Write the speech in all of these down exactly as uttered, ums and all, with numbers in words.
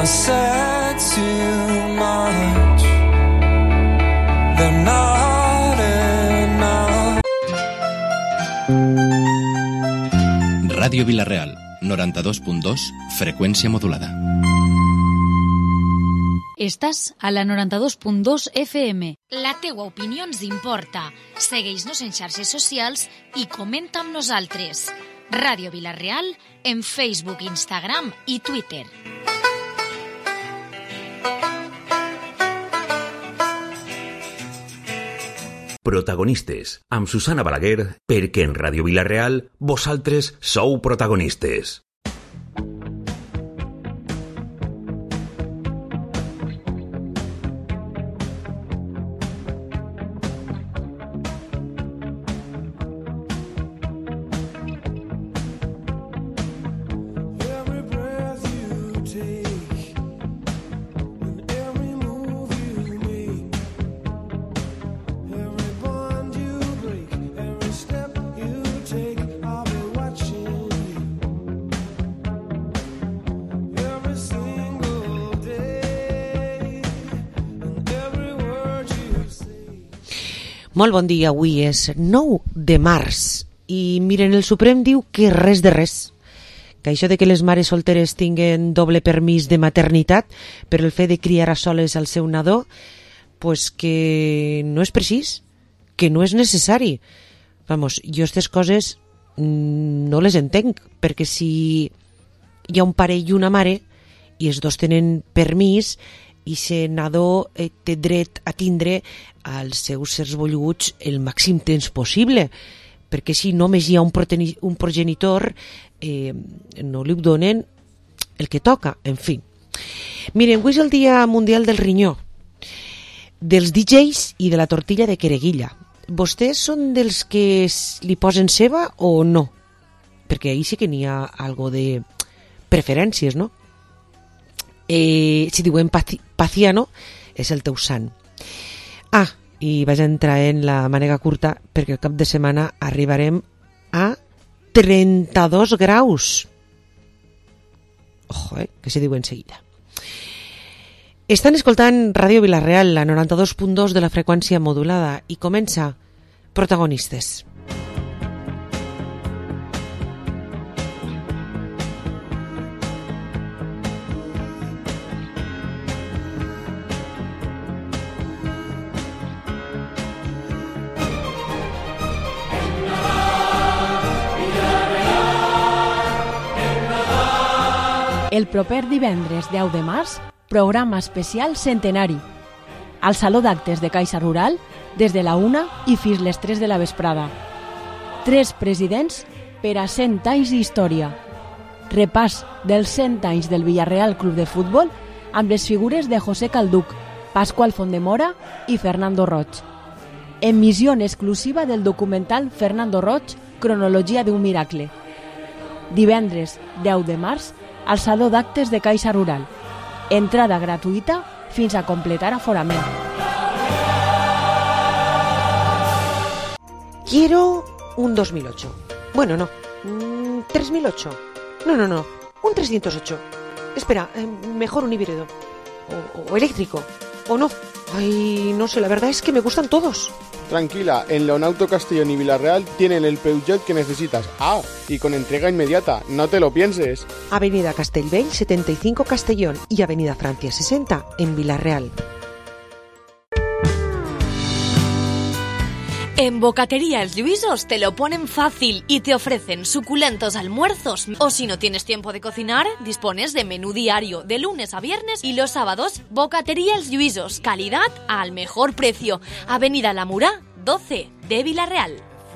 I said too much. They're not enough. Ràdio Vila-real, noranta-dos punt dos, freqüència modulada. Estàs a la noranta-dos punt dos F M. La teua opinió ens importa. Segueix-nos en xarxes socials i comenta amb nosaltres. Ràdio Vila-real en Facebook, Instagram i Twitter. Protagonistes, amb Susana Balaguer, perquè en Ràdio Vila-real vosaltres sou protagonistes. Molt bon dia, avui és nou de març i miren, el Suprem diu que res de res, que això de que les mares solteres tinguen doble permís de maternitat per el fet de criar a soles al seu nadó, pues que no és precís, que no és necessari. Vamos, jo aquestes coses no les entenc, perquè si hi ha un pare i una mare i els dos tenen permís i se nadó eh, té dret a tindre als seus sers volguts el màxim temps possible, perquè si només hi ha un, proteni- un progenitor eh, no li donen el que toca, en fi. Miren, avui és el Dia Mundial del Rinyó, dels D Js i de la tortilla de quereguilla. Vostès són dels que li posen ceba o no? Perquè ahir sí que n'hi ha algo de preferències, no? Eh, si diuen Paciano, és el teu sant. Ah, i vaig entrar en la mànega curta perquè el cap de setmana arribarem a trenta-dos graus. Ojo, eh, que se diu enseguida. Estan escoltant Ràdio Vila-real, la noranta-dos punt dos de la freqüència modulada, i comença Protagonistes. El proper divendres deu de març, programa especial centenari. Al Saló d'Actes de Caixa Rural, des de la una i fins les tres de la vesprada. Tres presidents per a cent anys d'història. Repàs dels cent anys del Villarreal Club de Futbol amb les figures de José Calduc, Pascual Fondemora i Fernando Roig. Emissió exclusiva del documental Fernando Roig, Cronologia d'un miracle. Divendres deu de març, al Saló d'Actes de Caixa Rural. Entrada gratuïta fins a completar aforament. Quiero un dos mil ocho. Bueno, no. Mm, tres mil ocho. No, no, no. Un trescientos ocho. Espera, eh, mejor un híbrido. O, o eléctrico. O no. Ay, no sé, la verdad es que me gustan todos. Tranquila, en Leonauto Castellón y Villarreal tienen el Peugeot que necesitas. Ah, y con entrega inmediata, no te lo pienses. Avenida Castellbell setenta y cinco Castellón y Avenida Francia sesenta en Villarreal. En Bocatería Els Lluïsos te lo ponen fácil y te ofrecen suculentos almuerzos. O si no tienes tiempo de cocinar, dispones de menú diario de lunes a viernes y los sábados. Bocatería Els Lluïsos, calidad al mejor precio. Avenida La Murá, doce de Villarreal.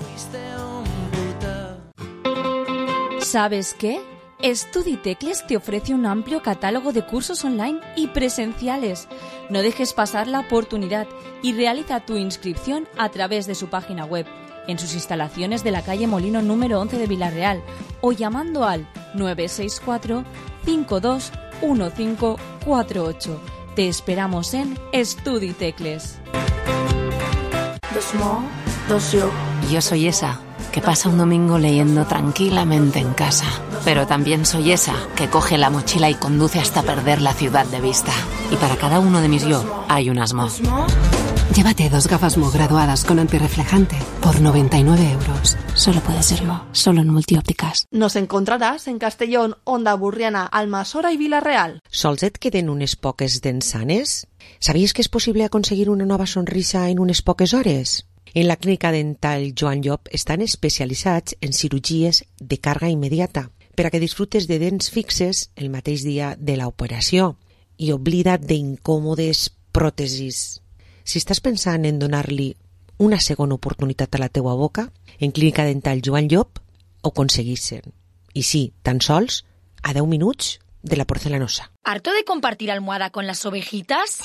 ¿Sabes qué? StudiTecles te ofrece un amplio catálogo de cursos online y presenciales. No dejes pasar la oportunidad y realiza tu inscripción a través de su página web, en sus instalaciones de la calle Molino número once de Villarreal o llamando al nueve seis cuatro, cinco dos uno cinco cuatro ocho. Te esperamos en StudiTecles. Dos mo, dos yo. Yo soy esa que pasa un domingo leyendo tranquilamente en casa. Pero también soy esa que coge la mochila y conduce hasta perder la ciudad de vista. Y para cada uno de mis yo hay un Asmo. Llévate dos gafas Mo graduadas con antirreflejante por noventa y nueve euros. Solo puede serlo, solo en Multiópticas. Nos encontrarás en Castellón, Onda Burriana, Almassora y Vila-real. Sols et queden unes poques dents sanes? Sabies que és possible aconseguir una nova sonrisa en unes poques hores? En la clínica dental Joan Llop estan especialitzats en cirurgies de càrrega immediata per a que disfrutes de dents fixes el mateix dia de l'operació i oblida't d'incòmodes pròtesis. Si estàs pensant en donar-li una segona oportunitat a la teua boca, en Clínica Dental Joan Llop ho aconseguissin. I sí, tan sols a deu minuts de la porcelanosa. ¿Harto de compartir almohada con las ovejitas?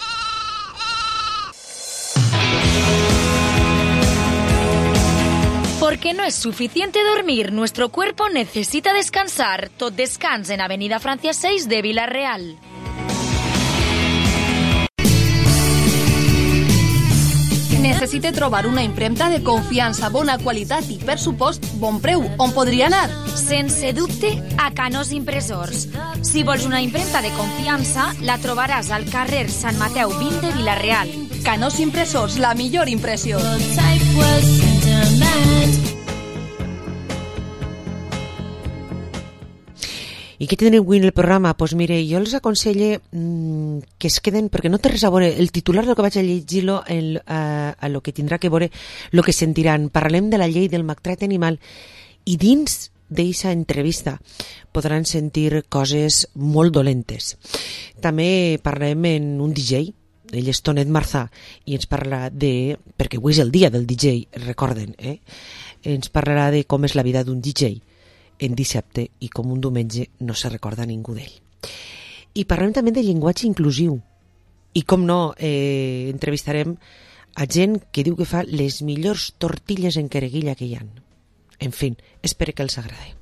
Porque no es suficiente dormir, nuestro cuerpo necesita descansar. Tot Descans en Avenida Francia seis de Vila-real. Necessite trobar una impremta de confiança, bona qualitat i, per supost, bon preu. On podria anar? Sense dubte, a Canós Impressors. Si vols una impremta de confiança, la trobaràs al carrer Sant Mateu vint de Vila-real. Canós Impressors, la millor impressió. I què tenen avui en el programa? Doncs pues mire, jo els aconselle mmm, que es queden, perquè no té res a veure, el titular del que vaig a llegir-lo el, a, a lo que tindrà que veure el que sentiran. Parlem de la llei del maltractament animal i dins d'aquesta entrevista podran sentir coses molt dolentes. També parlem en un D J, ell és Tonet Marzà, i ens parlarà de, perquè avui és el dia del D J, recorden, eh? Ens parlarà de com és la vida d'un D J en dissabte i com un diumenge no se recorda ningú d'ell. I parlem també de llenguatge inclusiu. I com no, eh, entrevistarem a gent que diu que fa les millors tortilles en quereguilla que hi ha. En fi, espero que els agradi.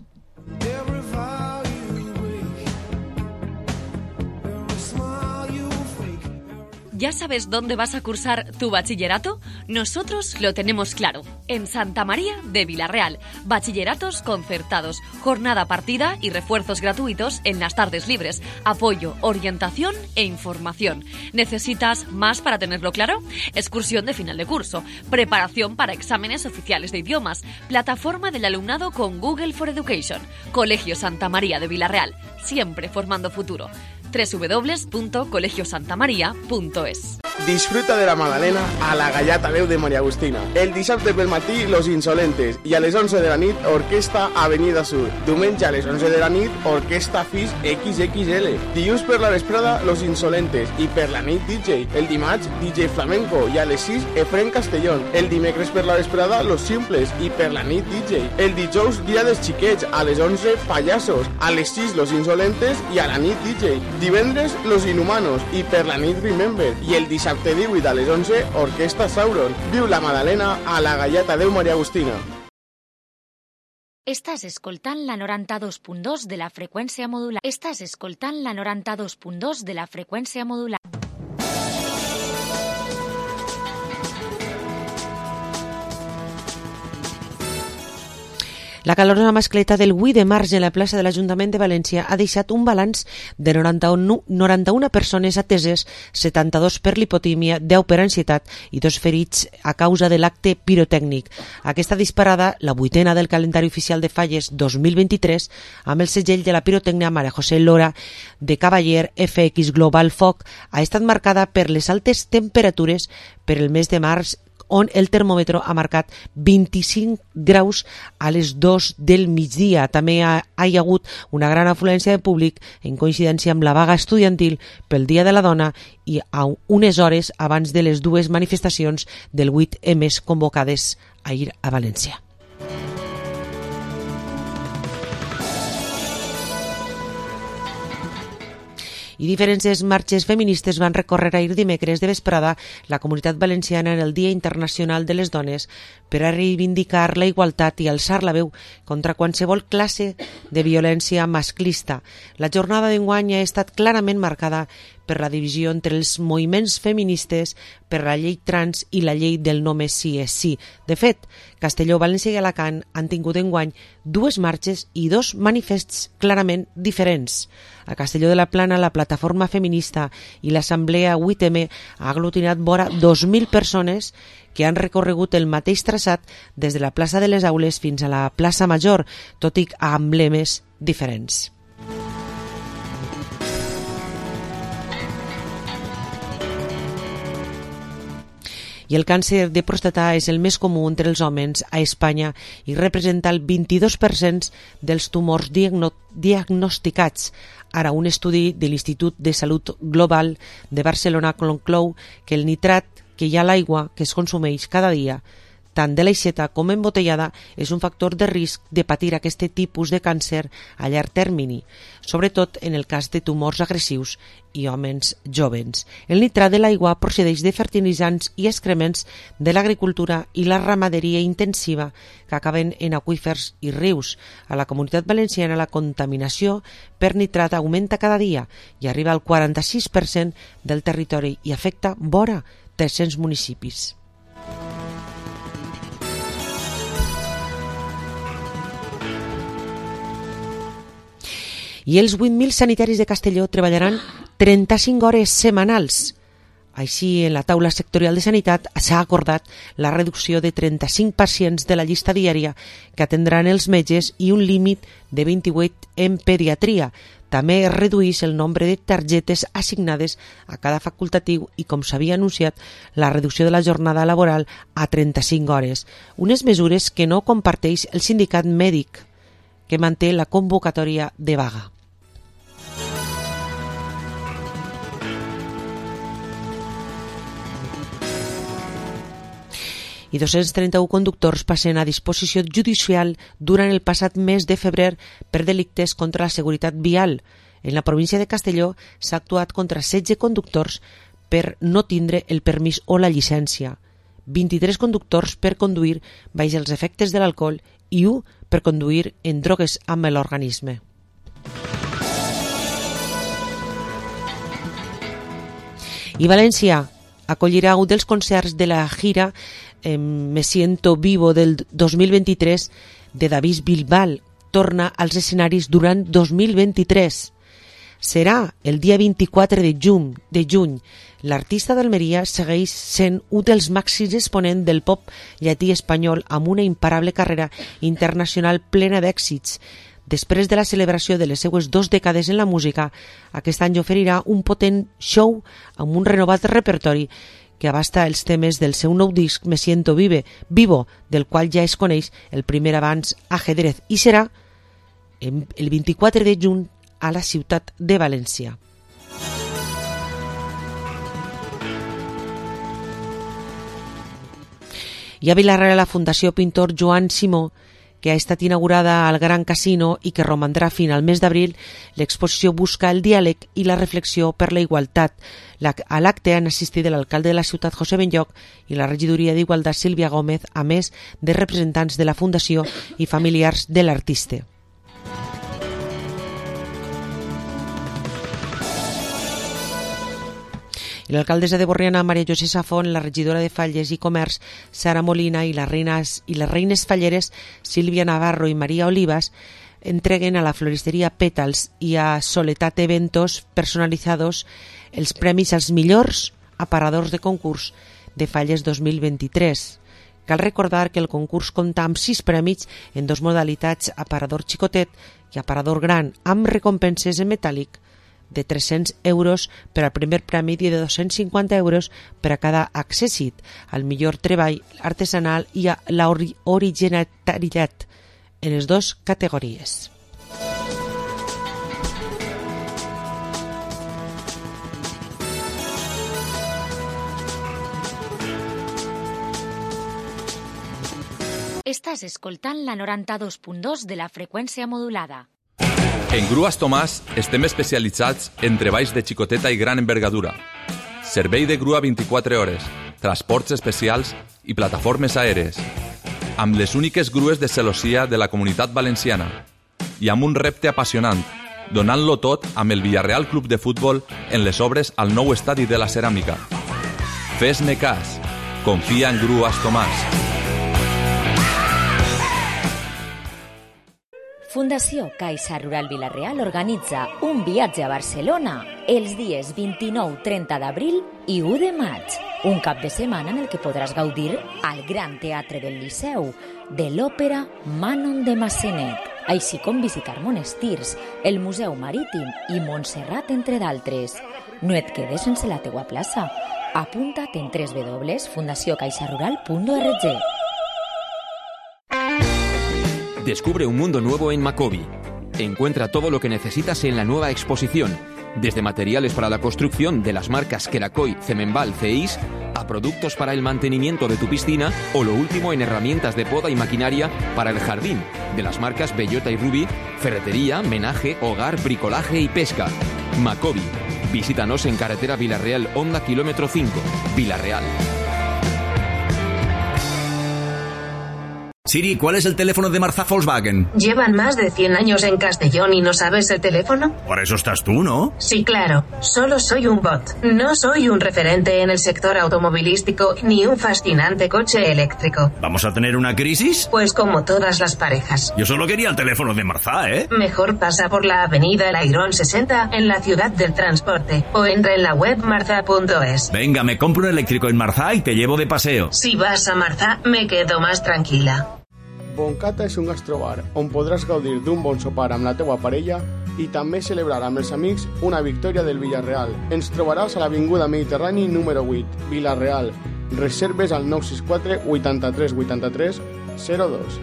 ¿Ya sabes dónde vas a cursar tu bachillerato? Nosotros lo tenemos claro. En Santa María de Vila-real. Bachilleratos concertados, jornada partida y refuerzos gratuitos en las tardes libres. Apoyo, orientación e información. ¿Necesitas más para tenerlo claro? Excursión de final de curso. Preparación para exámenes oficiales de idiomas. Plataforma del alumnado con Google for Education. Colegio Santa María de Vila-real. Siempre formando futuro. doble u doble u doble u punto colegio santa maría punto es. Disfruta de la Magdalena a la Gallata Déu de Maria Agustina. El dissabte pel matí, Los Insolentes. I a les onze de la nit, Orquestra Avenida Sur. Diumenge a les onze de la nit, Orquestra Fis equis equis ele. Dilluns per la vesprada, Los Insolentes. I per la nit, D J. El dimarts, D J Flamenco. I a les sis, Efrén Castellón. El dimecres per la vesprada, Los Simples. I per la nit, D J. El dijous, Dia dels Xiquets. A les onze, Pallassos. A les sis, Los Insolentes. I a la nit, D J. Divendres, Los Inhumanos. I per la nit, Remember. I el dissabte divuit a les onze, Orquestra Sauron. Viu la Magdalena a la Gallata Déu Maria Agustina. Estàs escoltant la noranta-dos punt dos de la freqüència modular. Estàs escoltant la noranta-dos punt dos de la freqüència modular. La calorosa mascleta del vuit de març en la plaça de l'Ajuntament de València ha deixat un balanç de noranta-una persones ateses, setanta-dos per lipotímia, deu per ansietat i dos ferits a causa de l'acte pirotècnic. Aquesta disparada, la vuitena del calendari oficial de falles dos mil vint-i-tres, amb el segell de la pirotècnia Maria José Lora de Cavaller F X Global Foc, ha estat marcada per les altes temperatures per el mes de març, on el termòmetre ha marcat vint-i-cinc graus a les dos del migdia. També ha, ha hi hagut una gran afluència de públic en coincidència amb la vaga estudiantil pel Dia de la Dona i a unes hores abans de les dues manifestacions del vuit eme convocades ahir a València. I diferents marxes feministes van recórrer ahir dimecres de vesprada la Comunitat Valenciana en el Dia Internacional de les Dones per a reivindicar la igualtat i alçar la veu contra qualsevol classe de violència masclista. La jornada d'enguany ha estat clarament marcada per la divisió entre els moviments feministes, per la llei trans i la llei del només sí és sí. De fet, Castelló, València i Alacant han tingut enguany dues marxes i dos manifests clarament diferents. A Castelló de la Plana, la plataforma feminista i l'assemblea vuit eme ha aglutinat vora dos mil persones que han recorregut el mateix traçat des de la plaça de les Aules fins a la plaça Major, tot i amb lemes diferents. I el càncer de pròstata és el més comú entre els homes a Espanya i representa el vint-i-dos per cent dels tumors diagno- diagnosticats. Ara, un estudi de l'Institut de Salut Global de Barcelona conclou que el nitrat que hi ha a l'aigua que es consumeix cada dia, tant de l'aixeta com embotellada, és un factor de risc de patir aquest tipus de càncer a llarg termini, sobretot en el cas de tumors agressius i homes jovens. El nitrat de l'aigua procedeix de fertilitzants i excrements de l'agricultura i la ramaderia intensiva que acaben en aqüífers i rius. A la Comunitat Valenciana la contaminació per nitrat augmenta cada dia i arriba al quaranta-sis per cent del territori i afecta vora tres-cents municipis. I els vuit mil sanitaris de Castelló treballaran trenta-cinc hores setmanals. Així, en la taula sectorial de sanitat s'ha acordat la reducció de trenta-cinc pacients de la llista diària que atendran els metges i un límit de vint-i-vuit en pediatria. També es redueix el nombre de targetes assignades a cada facultatiu i, com s'havia anunciat, la reducció de la jornada laboral a trenta-cinc hores. Unes mesures que no comparteix el sindicat mèdic, que manté la convocatòria de vaga. I dos-cents trenta-un conductors passen a disposició judicial durant el passat mes de febrer per delictes contra la seguretat vial. En la província de Castelló s'ha actuat contra setze conductors per no tindre el permís o la llicència, vint-i-tres conductors per conduir baix els efectes de l'alcohol i un per conduir en drogues amb l'organisme. I València acollirà un dels concerts de la gira eh, Me Siento Vivo del dos mil vint-i-tres de David Bilbal. Torna als escenaris durant dos mil vint-i-tres. Serà el dia vint-i-quatre de juny. De juny. L'artista d'Almeria segueix sent un dels màxims exponents del pop llatí espanyol amb una imparable carrera internacional plena d'èxits. Després de la celebració de les seues dos dècades en la música, aquest any oferirà un potent show amb un renovat repertori que abasta els temes del seu nou disc Me Siento Vive, Vivo, del qual ja es coneix el primer avanç Ajedrez, i serà el vint-i-quatre de juny a la ciutat de València. I a Vilareal, la Fundació Pintor Joan Simó, que ha estat inaugurada al Gran Casino i que romandrà fins al mes d'abril, l'exposició busca el diàleg i la reflexió per la igualtat. A l'acte han assistit l'alcalde de la ciutat, José Benlloc, i la regidoria d'Igualtat, Sílvia Gómez, a més de representants de la Fundació i familiars de l'artista. L'alcaldessa de Borriana, Maria José Safón, la regidora de Falles i Comerç, Sara Molina, i les reines, i les reines falleres, Sílvia Navarro i Maria Olivas, entreguen a la floristeria Pétals i a Soletat Eventos Personalizados els premis als millors aparadors de concurs de Falles dos mil vint-i-tres. Cal recordar que el concurs compta amb sis premis en dos modalitats, aparador xicotet i aparador gran, amb recompenses en metàl·lic de tres-cents euros per al primer premi i de dos-cents cinquanta euros per a cada accèssit, al millor treball artesanal i a l'originalitat en les dues categories. Estàs escoltant la noranta-dos punt dos de la freqüència modulada. En Grues Tomàs estem especialitzats en treballs de xicoteta i gran envergadura. Servei de grua vint-i-quatre hores, transports especials i plataformes aèries. Amb les úniques grues de celossia de la Comunitat Valenciana. I amb un repte apassionant, donant-lo tot amb el Villarreal Club de Futbol en les obres al nou estadi de la Ceràmica. Fes-me cas. Confia en Grues Tomàs. Fundació Caixa Rural Vila-real organitza un viatge a Barcelona els dies vint-i-nou trenta d'abril i u de maig. Un cap de setmana en el que podràs gaudir al Gran Teatre del Liceu de l'òpera Manon de Massenet, així com visitar monestirs, el Museu Marítim i Montserrat, entre d'altres. No et quedes sense la teua plaça. Apunta't en w w w punt fundació caixa rural punt org. Descubre un mundo nuevo en Macobi. Encuentra todo lo que necesitas en la nueva exposición, desde materiales para la construcción de las marcas Kerakoy, Cemenbal, Ceis, a productos para el mantenimiento de tu piscina o lo último en herramientas de poda y maquinaria para el jardín, de las marcas Bellota y Ruby, ferretería, menaje, hogar, bricolaje y pesca. Macobi. Visítanos en carretera Villarreal Honda kilómetro cinco, Villarreal. Siri, ¿cuál es el teléfono de Marza Volkswagen? ¿Llevan más de cien años en Castellón y no sabes el teléfono? Por eso estás tú, ¿no? Sí, claro. Solo soy un bot. No soy un referente en el sector automovilístico ni un fascinante coche eléctrico. ¿Vamos a tener una crisis? Pues como todas las parejas. Yo solo quería el teléfono de Marza, ¿eh? Mejor pasa por la avenida El Airón sesenta en la ciudad del transporte o entra en la web marza punto es. Venga, me compro un eléctrico en Marza y te llevo de paseo. Si vas a Marza, me quedo más tranquila. Boncata és un gastrobar on podràs gaudir d'un bon sopar amb la teua parella i també celebrar amb els amics una victòria del Villarreal. Ens trobaràs a l'Avinguda Mediterrani número vuit, Villarreal. Reserves al nou sis quatre vuitanta-tres vuitanta-tres zero dos.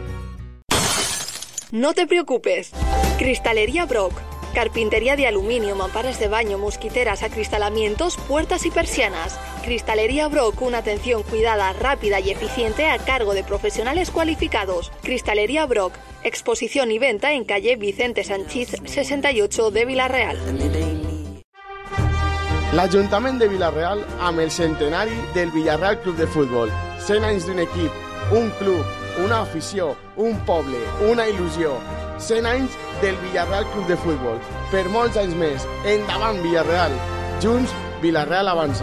No te preocupes. Cristalería Brock. Carpintería de aluminio, mamparas de baño, mosquiteras, acristalamientos, puertas y persianas. Cristalería Brock, una atención cuidada, rápida y eficiente a cargo de profesionales cualificados. Cristalería Brock, exposición y venta en calle Vicente Sanchís sesenta y ocho de Villarreal. L'Ajuntament de Villarreal amb el centenari del Villarreal Club de Futbol. cent anys d'un equip, un club, una afició, un poble, una il·lusió. cent anys del Villarreal Club de Futbol. Per molts anys més. Endavant, Villarreal. Junts, Villarreal avança.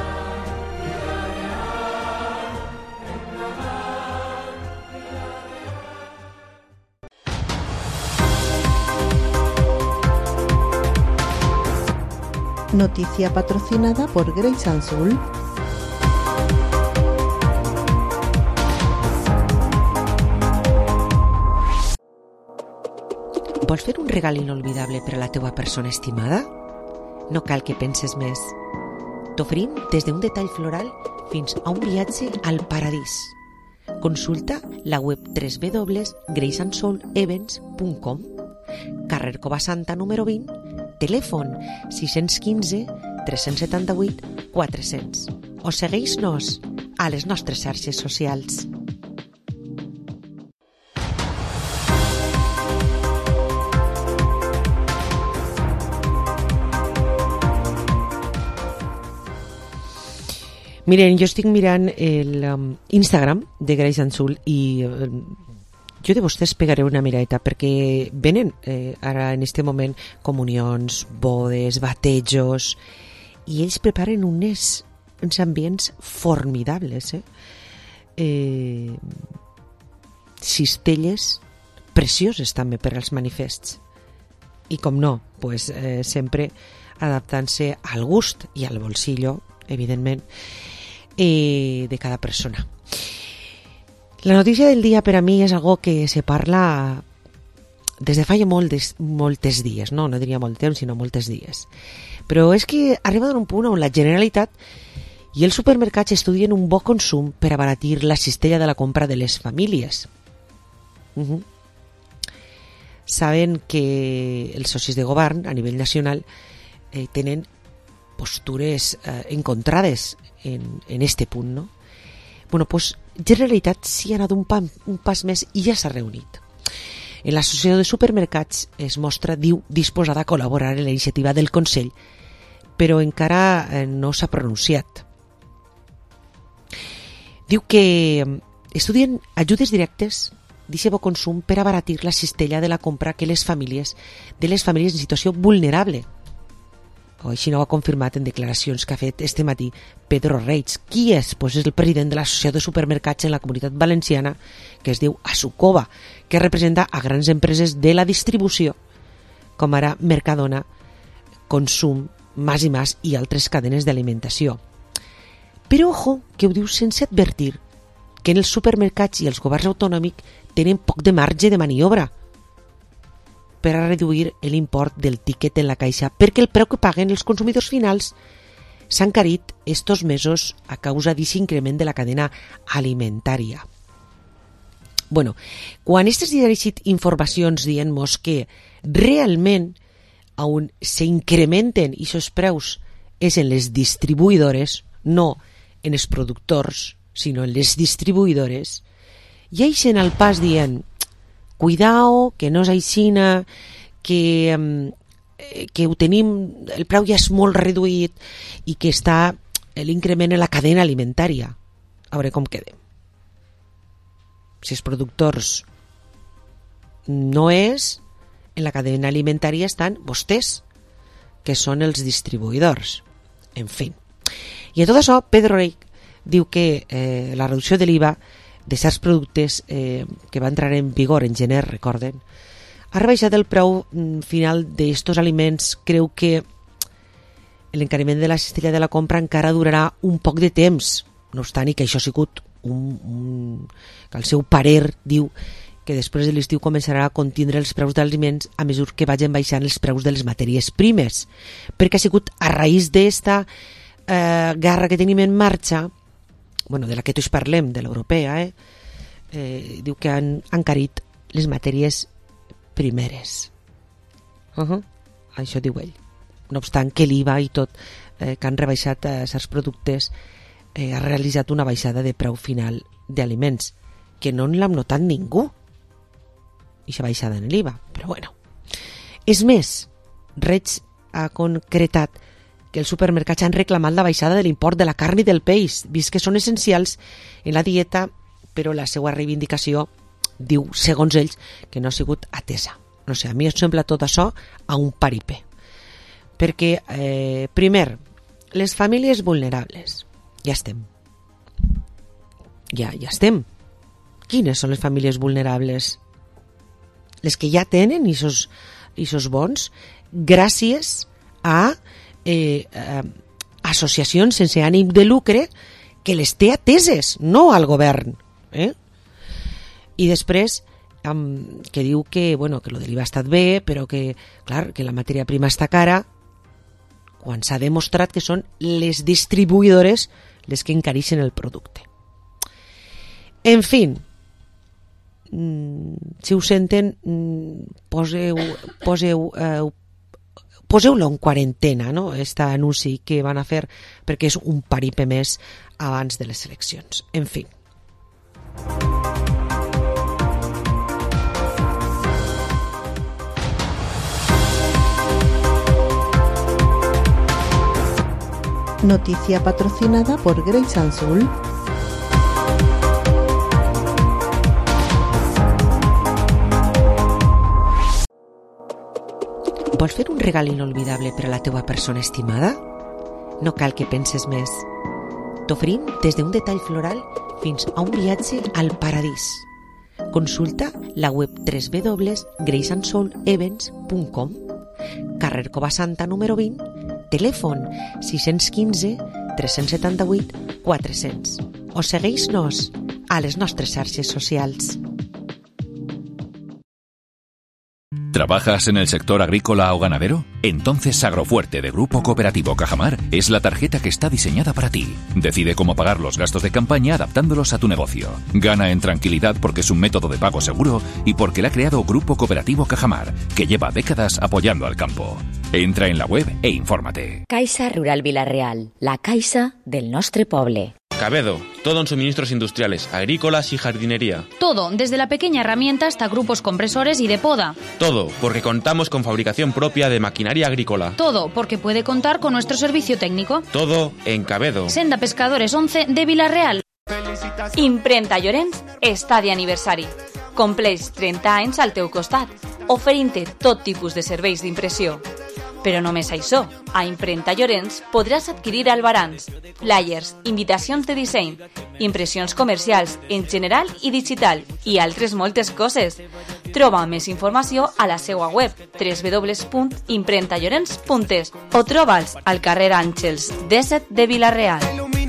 Noticia patrocinada por Grace and Soul. Vols fer un regal inolvidable per a la teua persona estimada? No cal que penses més. T'oferim des d'un detall floral fins a un viatge al paradís. Consulta la web w w w punt grace and soul events punt com. Carrer Covasanta número vint, telèfon sis un cinc tres set vuit quatre zero zero. O segueix-nos a les nostres xarxes socials. Miren, jo estic mirant el um, Instagram de Grace and Soul i uh, jo de vostès pegaré una miradeta perquè venen eh, ara en este moment comunions, bodes, batejos i ells preparen unes, uns ambients formidables, eh? Eh, cistelles precioses també per als manifests i com no, pues, eh, sempre adaptant-se al gust i al bolsillo, evidentment, eh, de cada persona. La notícia del dia per a mi és algo que se parla des de fa ja moltes, moltes dies, no, no diria molt temps, sinó moltes dies. Però és que arriba d'un punt on la Generalitat i els supermercats estudien un bo consum per abaratir la cistella de la compra de les famílies. Uh-huh. Saben que els socis de govern a nivell nacional eh, tenen postures eh, encontrades en, en este punt, no? Bueno, pues Generalitat s'hi ha anat un, pan, un pas més i ja s'ha reunit. En l'Associació de Supermercats es mostra, diu, disposada a col·laborar en la iniciativa del Consell, però encara eh, no s'ha pronunciat. Diu que estudien ajudes directes d'eixe bo consum per abaratir la cistella de la compra que les famílies, de les famílies en situació vulnerable. O així no ho ha confirmat en declaracions que ha fet este matí Pedro Reig. Qui és? Pues és el president de l'Associació de Supermercats en la Comunitat Valenciana, que es diu Asucova, que representa a grans empreses de la distribució, com ara Mercadona, Consum, Mas i Mas i altres cadenes d'alimentació. Però ojo, que ho diu sense advertir que en els supermercats i els governs autonòmics tenen poc de marge de maniobra per a reduir l'import del tiquet en la caixa, perquè el preu que paguen els consumidors finals s'ha encarit estos mesos a causa d'aquest increment de la cadena alimentària. Bueno, quan aquestes dirigit informacions dient-nos que realment on s'incrementen aquests preus és en les distribuïdores, no en els productors, sinó en les distribuïdores, i eixen al pas dient cuidao, que no és aixina, que, que ho tenim, el preu ja és molt reduït i que està l'increment en la cadena alimentària. A veure com quedem. Si els productors no és, en la cadena alimentària estan vostès, que són els distribuïdors. En fi. I a tot això, Pedro Reig diu que eh, la reducció de l'I V A de certs productes eh, que va entrar en vigor en gener, recorden, ha rebaixat el preu final d'estos aliments. Creu que l'encariment de la cistella de la compra encara durarà un poc de temps, no obstant i que això ha sigut un, un, que el seu parer diu que després de l'estiu començarà a contindre els preus d'aliments a mesura que vagin baixant els preus de les matèries primes, perquè ha sigut a raïs d'esta eh, guerra que tenim en marxa, bueno, de la que tots parlem, de l'europea, eh? Eh, diu que han encarit les matèries primeres. Uh-huh. Això diu ell. No obstant que l'I V A i tot, eh, que han rebaixat eh, certs productes, eh, ha realitzat una baixada de preu final d'aliments, que no l'hem notat ningú, aquesta baixada en l'I V A. Però bueno. És més, Reig ha concretat que els supermercats han reclamat la baixada de l'import de la carn i del peix, vist que són essencials en la dieta, però la seva reivindicació diu, segons ells, que no ha sigut atesa. No sé, a mi em sembla tot això a un paripé. Perquè, eh, primer, les famílies vulnerables, ja estem. Ja, ja estem. Quines són les famílies vulnerables? Les que ja tenen aquests aquests bons gràcies a eh, eh, associacions sense ànim de lucre que les té ateses, no al govern. Eh? I després um, que diu que, bueno, que lo de l'I V A ha estat bé, però que, clar, que la matèria prima està cara, quan s'ha demostrat que són les distribuïdores les que encareixen el producte. En fi, si ho senten, poseu, poseu, eh, poseu-lo en quarantena, no?, este anunci que van a fer, perquè és un paripé més abans de les eleccions. En fi. Noticia patrocinada por Grace and Soul. Vols fer un regal inolvidable per a la teua persona estimada? No cal que penses més. T'oferim des d'un detall floral fins a un viatge al paradís. Consulta la web w w w punt grace and soul events punt com. Carrer Cova Santa número vint, telèfon sis cents quinze tres cents setanta-vuit quatre-cents. O segueix-nos a les nostres xarxes socials. ¿Trabajas en el sector agrícola o ganadero? Entonces Agrofuerte de Grupo Cooperativo Cajamar es la tarjeta que está diseñada para ti. Decide cómo pagar los gastos de campaña adaptándolos a tu negocio. Gana en tranquilidad porque es un método de pago seguro y porque la ha creado Grupo Cooperativo Cajamar, que lleva décadas apoyando al campo. Entra en la web e infórmate. Caixa Rural Vila-real, la caixa del nostre poble. Cabedo, todo en suministros industriales, agrícolas y jardinería. Todo, desde la pequeña herramienta hasta grupos compresores y de poda. Todo, porque contamos con fabricación propia de maquinaria agrícola. Todo, porque puede contar con nuestro servicio técnico. Todo en Cabedo. Senda Pescadores once de Vila-real. Imprenta Llorenç està de aniversari. compleix trenta anys al teu costat, oferint-te tot tipus de serveis d'impressió. Però només això, a Imprenta Llorenç podràs adquirir albarans, flyers, invitacions de disseny, impressions comercials en general i digital i altres moltes coses. Troba més informació a la seva web w w w punt imprenta llorenç punt es o troba'ls al carrer Àngels disset de Vila-real.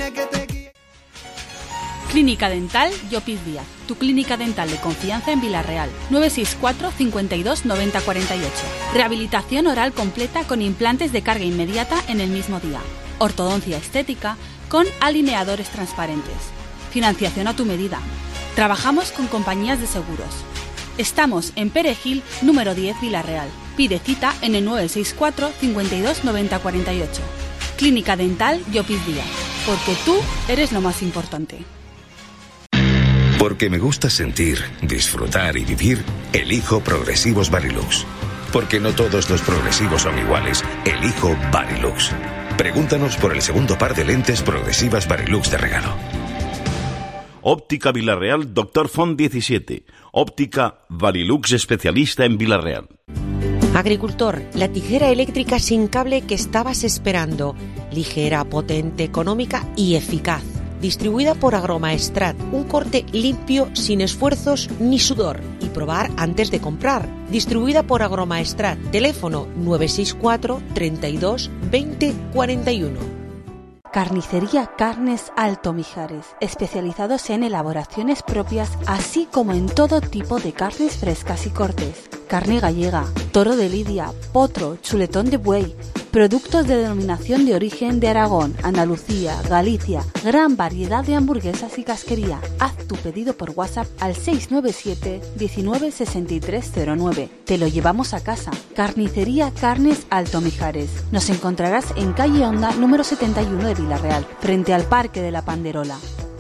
Clínica Dental Llopis Díaz, tu clínica dental de confianza en Vila-real. nueve seis cuatro, cincuenta y dos, noventa, cuarenta y ocho. Rehabilitación oral completa con implantes de carga inmediata en el mismo día. Ortodoncia estética con alineadores transparentes. Financiación a tu medida. Trabajamos con compañías de seguros. Estamos en Perejil, número diez, Vila-real. Pide cita en el nueve seis cuatro, cincuenta y dos, noventa, cuarenta y ocho. Clínica Dental Llopis Díaz, porque tú eres lo más importante. Porque me gusta sentir, disfrutar y vivir, elijo Progresivos Varilux. Porque no todos los progresivos son iguales, elijo Varilux. Pregúntanos por el segundo par de lentes progresivas Varilux de regalo. Óptica Vila-real, Doctor Font diecisiete. Óptica Varilux, especialista en Vila-real. Agricultor, la tijera eléctrica sin cable que estabas esperando. Ligera, potente, económica y eficaz. Distribuida por Agromaestrat, un corte limpio, sin esfuerzos ni sudor. Y probar antes de comprar. Distribuida por Agromaestrat, teléfono nueve seis cuatro, treinta y dos, veinte, cuarenta y uno. Carnicería Carnes Alto Mijares, especializados en elaboraciones propias, así como en todo tipo de carnes frescas y cortes. Carne gallega, toro de lidia, potro, chuletón de buey, productos de denominación de origen de Aragón, Andalucía, Galicia, gran variedad de hamburguesas y casquería. Haz tu pedido por WhatsApp al seis nueve siete, diecinueve, sesenta y tres cero nueve. Te lo llevamos a casa. Carnicería Carnes Alto Mijares. Nos encontrarás en calle Honda número setenta y uno de Vila-real, frente al Parque de la Panderola.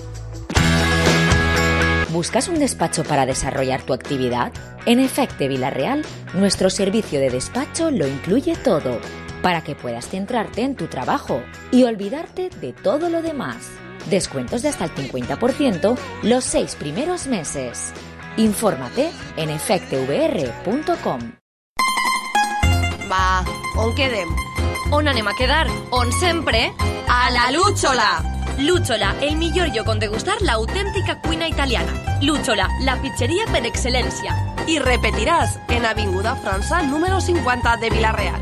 ¿Buscas un despacho para desarrollar tu actividad? En Efecte Vila-real, nuestro servicio de despacho lo incluye todo, para que puedas centrarte en tu trabajo y olvidarte de todo lo demás. Descuentos de hasta el cincuenta por ciento los seis primeros meses. Infórmate en efecte v r punto com. Va, on quedem? On anem a quedar? On sempre? A la Lúchola! Lúchola, el millor lloc on degustar l'autèntica cuina italiana. Lúchola, la pizzeria per excel·lència. I repetiràs en Avinguda França número cinquanta de Vila-real.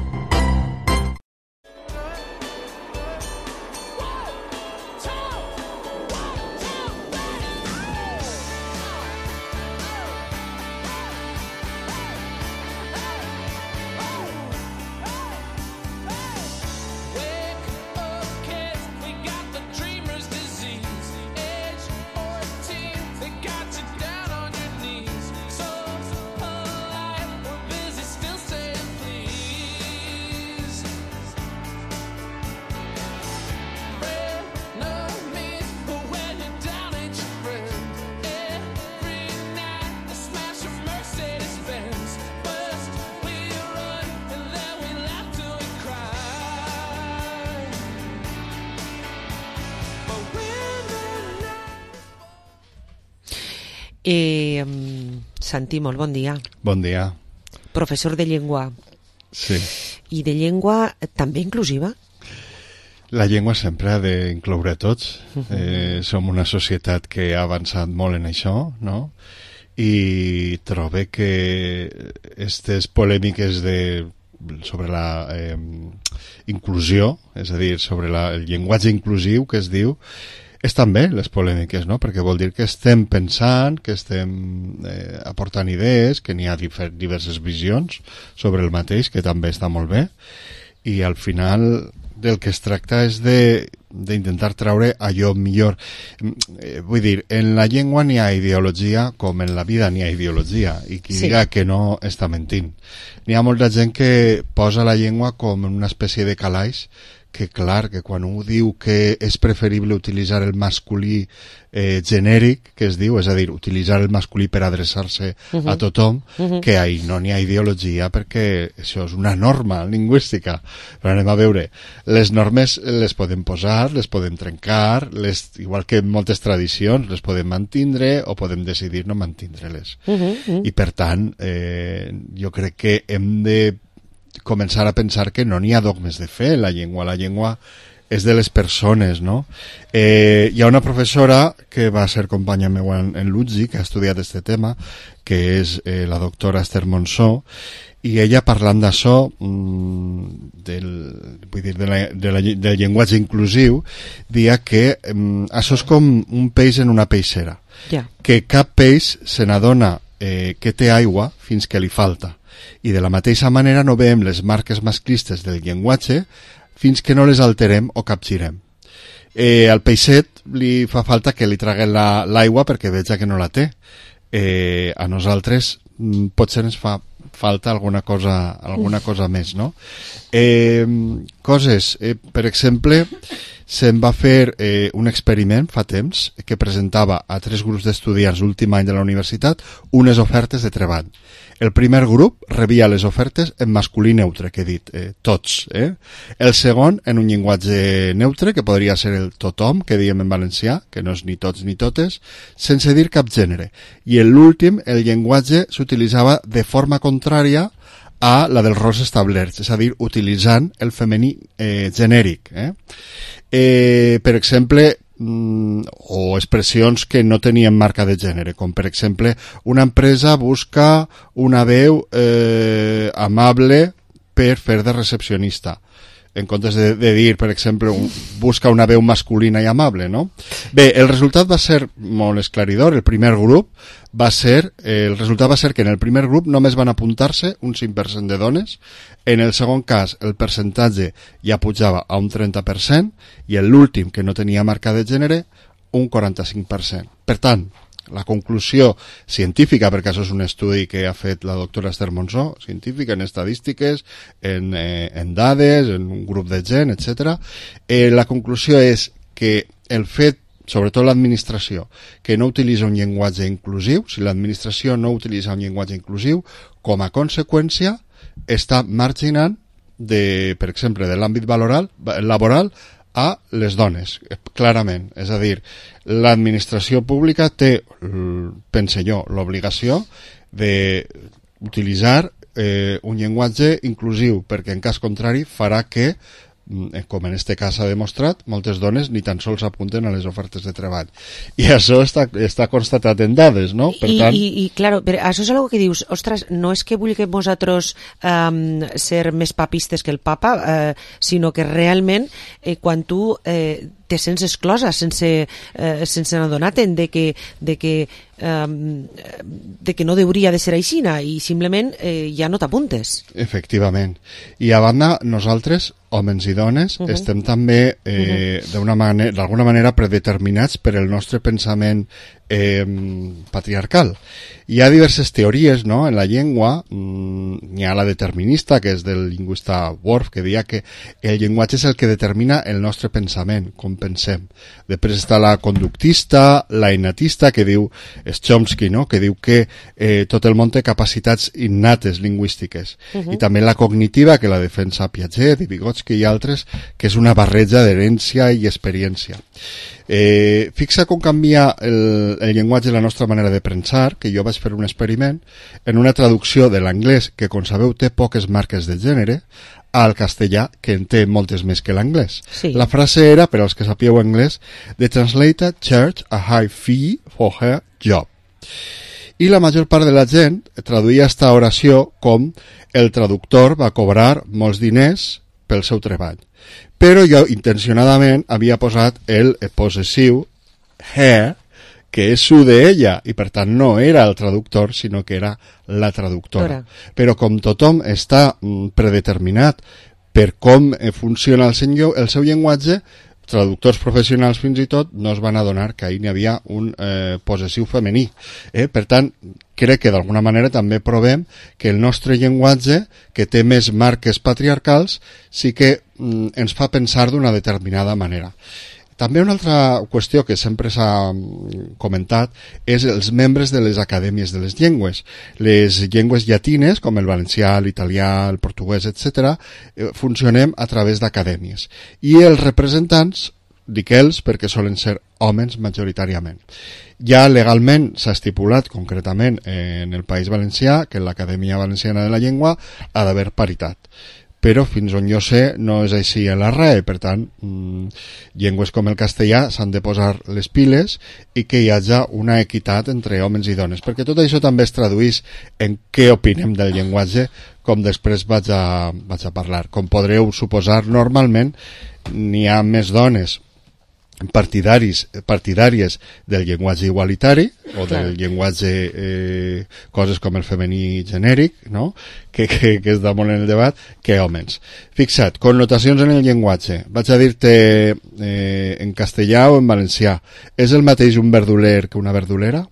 Eh, Santi, molt bon dia. Bon dia. Professor de llengua. Sí. I de llengua també inclusiva? La llengua sempre ha d'incloure tots. Uh-huh. Eh, som una societat que ha avançat molt en això, no? I trobo que aquestes polèmiques de, sobre la eh, inclusió, és a dir, sobre la, el llenguatge inclusiu que es diu, estan bé les polèmiques, no? Perquè vol dir que estem pensant, que estem eh, aportant idees, que n'hi ha difer- diverses visions sobre el mateix, que també està molt bé, i al final del que es tracta és de d'intentar treure allò millor. Eh, vull dir, en la llengua n'hi ha ideologia com en la vida n'hi ha ideologia, i qui sí. diga que no està mentint. N'hi ha molta gent que posa la llengua com una espècie de calaix que clar, que quan un diu que és preferible utilitzar el masculí eh, genèric, que es diu, és a dir, utilitzar el masculí per adreçar-se uh-huh. a tothom, uh-huh. que ahí no n'hi ha ideologia perquè això és una norma lingüística. Però anem a veure, les normes les podem posar, les podem trencar, les, igual que moltes tradicions, les podem mantindre o podem decidir no mantindre-les. Uh-huh, uh-huh. I per tant, eh, jo crec que hem de començar a pensar que no n'hi ha dogmes de fe en la llengua. La llengua és de les persones, no? Eh, hi ha una professora que va ser companya meva en, en l'U T Z I, que ha estudiat este tema, que és eh, la doctora Esther Monsó, i ella parlant d'això, mmm, del, vull dir, de la, de la, del llenguatge inclusiu, dia que mmm, això és com un peix en una peixera. Yeah. Que cap peix se n'adona eh, que té aigua fins que li falta. I de la mateixa manera no veiem les marques masclistes del llenguatge fins que no les alterem o capgirem. Eh, al peixet li fa falta que li traguen la, l'aigua perquè veja que no la té. Eh, a nosaltres mm, potser ens fa falta alguna cosa, alguna cosa més, no? Eh, coses, eh, per exemple, se'n va fer eh, un experiment fa temps que presentava a tres grups d'estudiants l'últim any de la universitat unes ofertes de treball. El primer grup rebia les ofertes en masculí neutre, que he dit, eh, tots. Eh? El segon en un llenguatge neutre, que podria ser el tothom, que diem en valencià, que no és ni tots ni totes, sense dir cap gènere. I en l'últim, el llenguatge s'utilitzava de forma contrària a la dels rols establerts, és a dir, utilitzant el femení eh, genèric. Eh? Eh, per exemple, o expressions que no tenien marca de gènere, com per exemple una empresa busca una veu eh, amable per fer de recepcionista, en comptes de, de dir, per exemple, un, busca una veu masculina i amable, no? Bé, el resultat va ser molt esclaridor. El primer grup va ser, eh, el resultat va ser que en el primer grup només van apuntar-se un cinc per cent de dones. En el segon cas, el percentatge ja pujava a un trenta per cent i en l'últim, que no tenia marca de gènere, un quaranta-cinc per cent. Per tant, la conclusió científica, perquè això és un estudi que ha fet la doctora Esther Monsó, científica en estadístiques, en, eh, en dades, en un grup de gent, etcètera. Eh, la conclusió és que el fet, sobretot l'administració, que no utilitza un llenguatge inclusiu, si l'administració no utilitza un llenguatge inclusiu, com a conseqüència està marginant, de, per exemple, de l'àmbit laboral, laboral a les dones, clarament. És a dir, l'administració pública té, pense jo, l'obligació d'utilitzar eh, un llenguatge inclusiu, perquè en cas contrari farà que, com en este cas s'ha demostrat, moltes dones ni tan sols apunten a les ofertes de treball. I això està, està constatat en dades, no? Per I, tant... i, i claro, però això és algo que dius, ostres, no és que vulguem nosaltres um, ser més papistes que el papa, eh, sinó que realment eh, quan tu eh, te sents exclosa sense, eh, sense adonar-te'n de que, de que Um, de que no hauria de ser aixina i simplement eh, ja no t'apuntes. Efectivament. I a banda, nosaltres, homes i dones, uh-huh. estem també eh, uh-huh. d'una manera, d'alguna manera predeterminats per el nostre pensament eh, patriarcal. Hi ha diverses teories, no?, en la llengua. Mm, hi ha la determinista, que és del lingüista Worf, que deia que el llenguatge és el que determina el nostre pensament, com pensem. Després està la conductista, la innatista, que diu és Chomsky, no?, que diu que eh, tot el món té capacitats innates lingüístiques. Uh-huh. I també la cognitiva, que la defensa Piaget i Vygotsky i altres, que és una barreja d'herència i experiència. Eh, fixa com canvia el, el llenguatge i la nostra manera de pensar, que jo vaig fer un experiment en una traducció de l'anglès, que com sabeu té poques marques de gènere, al castellà, que en té moltes més que l'anglès. Sí. La frase era, per als que sapíeu anglès, "The translator charged a high fee for her job". I la major part de la gent traduïa esta oració com el traductor va cobrar molts diners pel seu treball. Però jo intencionadament havia posat el possessiu her, que és su de ella, i per tant no era el traductor, sinó que era la traductora. Dora. Però com tothom està predeterminat per com funciona el seu, el seu llenguatge, traductors professionals fins i tot no es van adonar que ahir n'hi havia un eh, possessiu femení. Eh? Per tant, crec que d'alguna manera també provem que el nostre llenguatge, que té més marques patriarcals, sí que mm, ens fa pensar d'una determinada manera. També una altra qüestió que sempre s'ha comentat és els membres de les acadèmies de les llengües. Les llengües llatines, com el valencià, l'italià, el portuguès, etcètera, funcionem a través d'acadèmies. I els representants, dic ells perquè solen ser homes majoritàriament. Ja legalment s'ha estipulat concretament en el País Valencià que en l'Acadèmia Valenciana de la Llengua ha d'haver paritat. Però fins on jo sé no és així en la R A E, per tant mmm, llengües com el castellà s'han de posar les piles i que hi hagi una equitat entre homes i dones, perquè tot això també es traduís en què opinem del llenguatge, com després vaig a, vaig a parlar. Com podreu suposar, normalment n'hi ha més dones partidaris, partidàries del llenguatge igualitari o del llenguatge eh, coses com el femení genèric, no? que, que, que és damunt en el debat, que homes. Fixa't, connotacions en el llenguatge. Vaig a dir-te eh, en castellà o en valencià. És el mateix un verduler que una verdulera?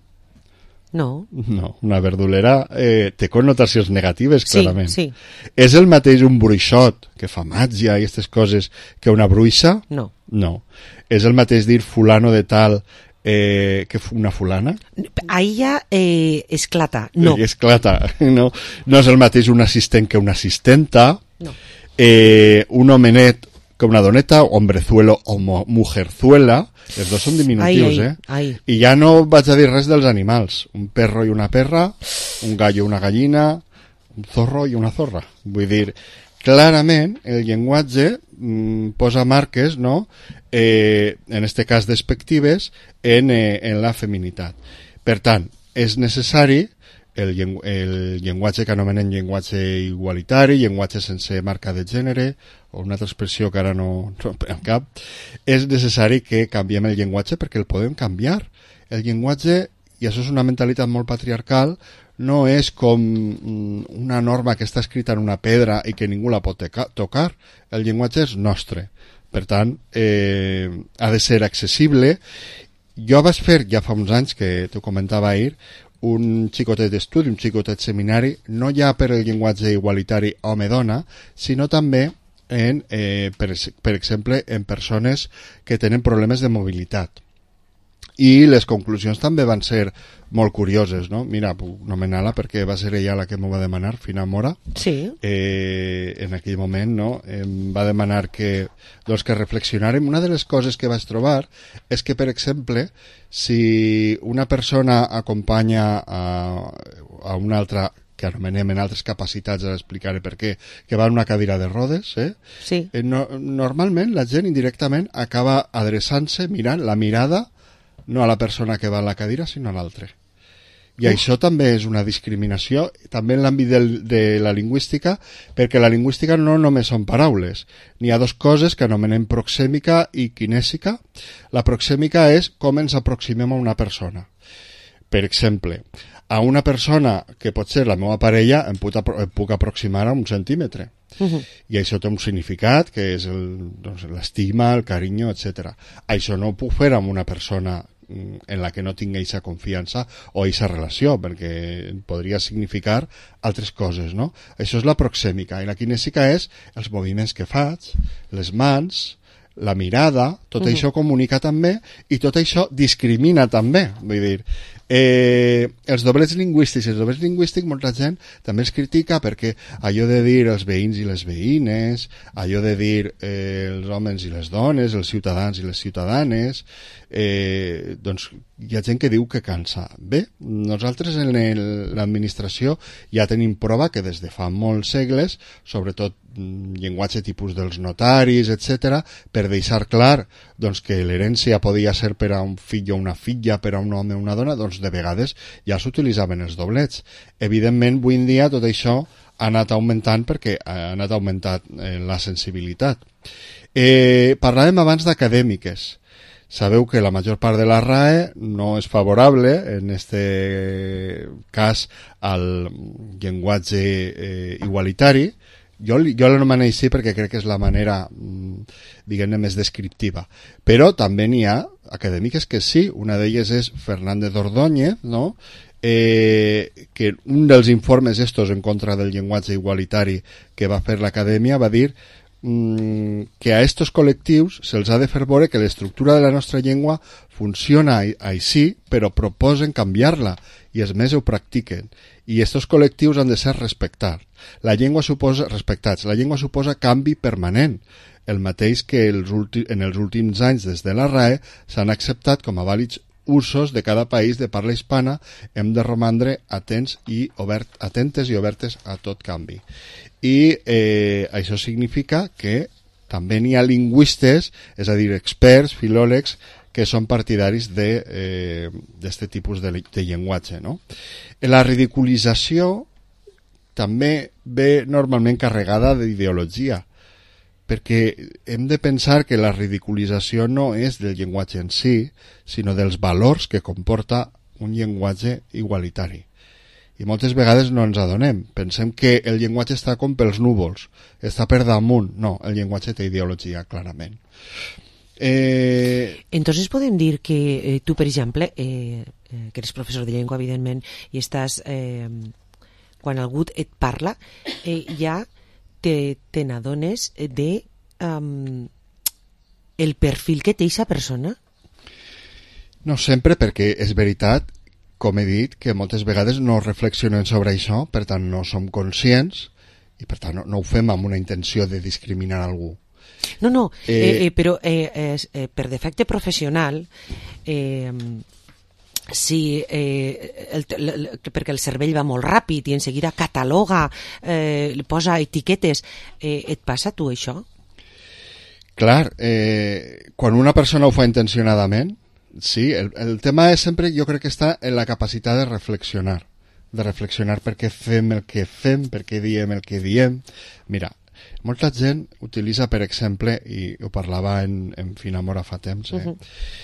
No. No, una verdulera eh, té connotacions negatives, clarament. Sí, sí. És el mateix un bruixot, que fa màgia i aquestes coses, que una bruixa? No. No. És el mateix dir fulano de tal eh, que una fulana? Ahí ja eh, esclata. No. Eh, esclata. No. No és el mateix un assistent que una assistenta. No. Eh, un homenet que una doneta, hombrezuelo o mujerzuela. Els dos són diminutius, ai, eh? Ai. I ja no vaig a dir res dels animals. Un perro i una perra, un gallo i una gallina, un zorro i una zorra. Vull dir, clarament el llenguatge mm, posa marques, no?, eh, en este cas despectives, en, eh, en la feminitat. Per tant, és necessari el, llengu el llenguatge que anomenen llenguatge igualitari, llenguatge sense marca de gènere, o una altra expressió que ara no, no em cap, és necessari que canviem el llenguatge perquè el podem canviar. El llenguatge, i això és una mentalitat molt patriarcal, no és com una norma que està escrita en una pedra i que ningú la pot tocar. El llenguatge és nostre. Per tant, eh, ha de ser accessible. Jo vaig fer, ja fa uns anys que t'ho comentava ahir, un xicotet d'estudi, un xicotet seminari, no ja per el llenguatge igualitari home-dona, sinó també en, eh, per, per exemple, en persones que tenen problemes de mobilitat. I les conclusions també van ser molt curioses, no? Mira, puc nomenar-la perquè va ser ella la que m'ho va demanar, Fina Mora. Sí. Eh, en aquell moment, no? Em va demanar que, doncs, que reflexionàrem. Una de les coses que vaig trobar és que, per exemple, si una persona acompanya a, a una altra que anomenem en altres capacitats, ara explicaré per què, que va en una cadira de rodes, eh? Sí. Eh, no, normalment la gent indirectament acaba adreçant-se, mirant la mirada, no a la persona que va a la cadira, sinó a l'altre. I uh. això també és una discriminació, també en l'àmbit de la lingüística, perquè la lingüística no només són paraules. N'hi ha dues coses que anomenem proxèmica i kinèsica. La proxèmica és com ens aproximem a una persona. Per exemple, a una persona que pot ser la meva parella em puc, em puc aproximar a un centímetre. Uh-huh. I això té un significat que és doncs, l'estima, el carinyo, etcètera. Això no ho puc fer amb una persona en la que no tingui aquesta confiança o aquesta relació, perquè podria significar altres coses, no? Això és la proxèmica. I la kinèsica és els moviments que faig, les mans, la mirada, tot uh-huh. això comunica també, i tot això discrimina també. Vull dir, eh, els doblets lingüístics, els doblets lingüístics molta gent també els critica perquè allò de dir els veïns i les veïnes, allò de dir eh, els homes i les dones, els ciutadans i les ciutadanes, eh, doncs hi ha gent que diu que cansa. Bé, nosaltres en l'administració ja tenim prova que des de fa molts segles, sobretot llenguatge tipus dels notaris, etcètera, per deixar clar doncs, que l'herència podia ser per a un fill o una filla, per a un home o una dona, doncs de vegades ja s'utilitzaven els doblets. Evidentment, avui en dia tot això ha anat augmentant perquè ha anat augmentant eh, la sensibilitat. Eh, parlàvem abans d'acadèmiques. Sabeu que la major part de la R A E no és favorable, en este cas, al llenguatge eh, igualitari. Jo, jo l'anomené així perquè crec que és la manera diguem-ne, més descriptiva. Però també n'hi ha acadèmiques que sí, una d'elles és Fernández Ordóñez, no?, Eh, que un dels informes estos en contra del llenguatge igualitari que va fer l'acadèmia va dir mm, que a estos col·lectius se'ls ha de fer veure que l'estructura de la nostra llengua funciona així, però proposen canviar-la i els més ho practiquen, i estos col·lectius han de ser respectats. La llengua suposa, respectats. La llengua suposa canvi permanent, el mateix que els ulti, en els últims anys des de la R A E s'han acceptat com a vàlids usos de cada país de parla hispana. Hem de romandre atents i obert, atentes i obertes a tot canvi. I eh, això significa que també n'hi ha lingüistes, és a dir, experts, filòlegs, que són partidaris d'aquest eh, tipus de, de llenguatge, no? La ridiculització també ve normalment carregada d'ideologia, perquè hem de pensar que la ridiculització no és del llenguatge en si, sinó dels valors que comporta un llenguatge igualitari. I moltes vegades no ens adonem. Pensem que el llenguatge està com pels núvols, està per damunt. No, el llenguatge té ideologia, clarament. Eh... Entonces podem dir que eh, tu, per exemple, eh, eh, que eres professor de llengua, evidentment, i estàs... Eh, quan algú et parla, eh, ja... te, te n'adones de um, el perfil que té aquesta persona? No sempre, perquè és veritat, com he dit, que moltes vegades no reflexionem sobre això, per tant no som conscients i per tant no, no ho fem amb una intenció de discriminar algú. No, no, eh, eh, però eh, eh, per defecte professional, eh, sí, eh, el, el, perquè el cervell va molt ràpid i en seguida cataloga, eh, posa etiquetes, eh, et passa a tu això? Clar, eh, quan una persona ho fa intencionadament, sí, el, el tema és sempre, jo crec que està en la capacitat de reflexionar, de reflexionar per què fem el que fem, per què diem el que diem. Mira, molta gent utilitza, per exemple, i ho parlava en, en Finamora fa temps, eh, uh-huh.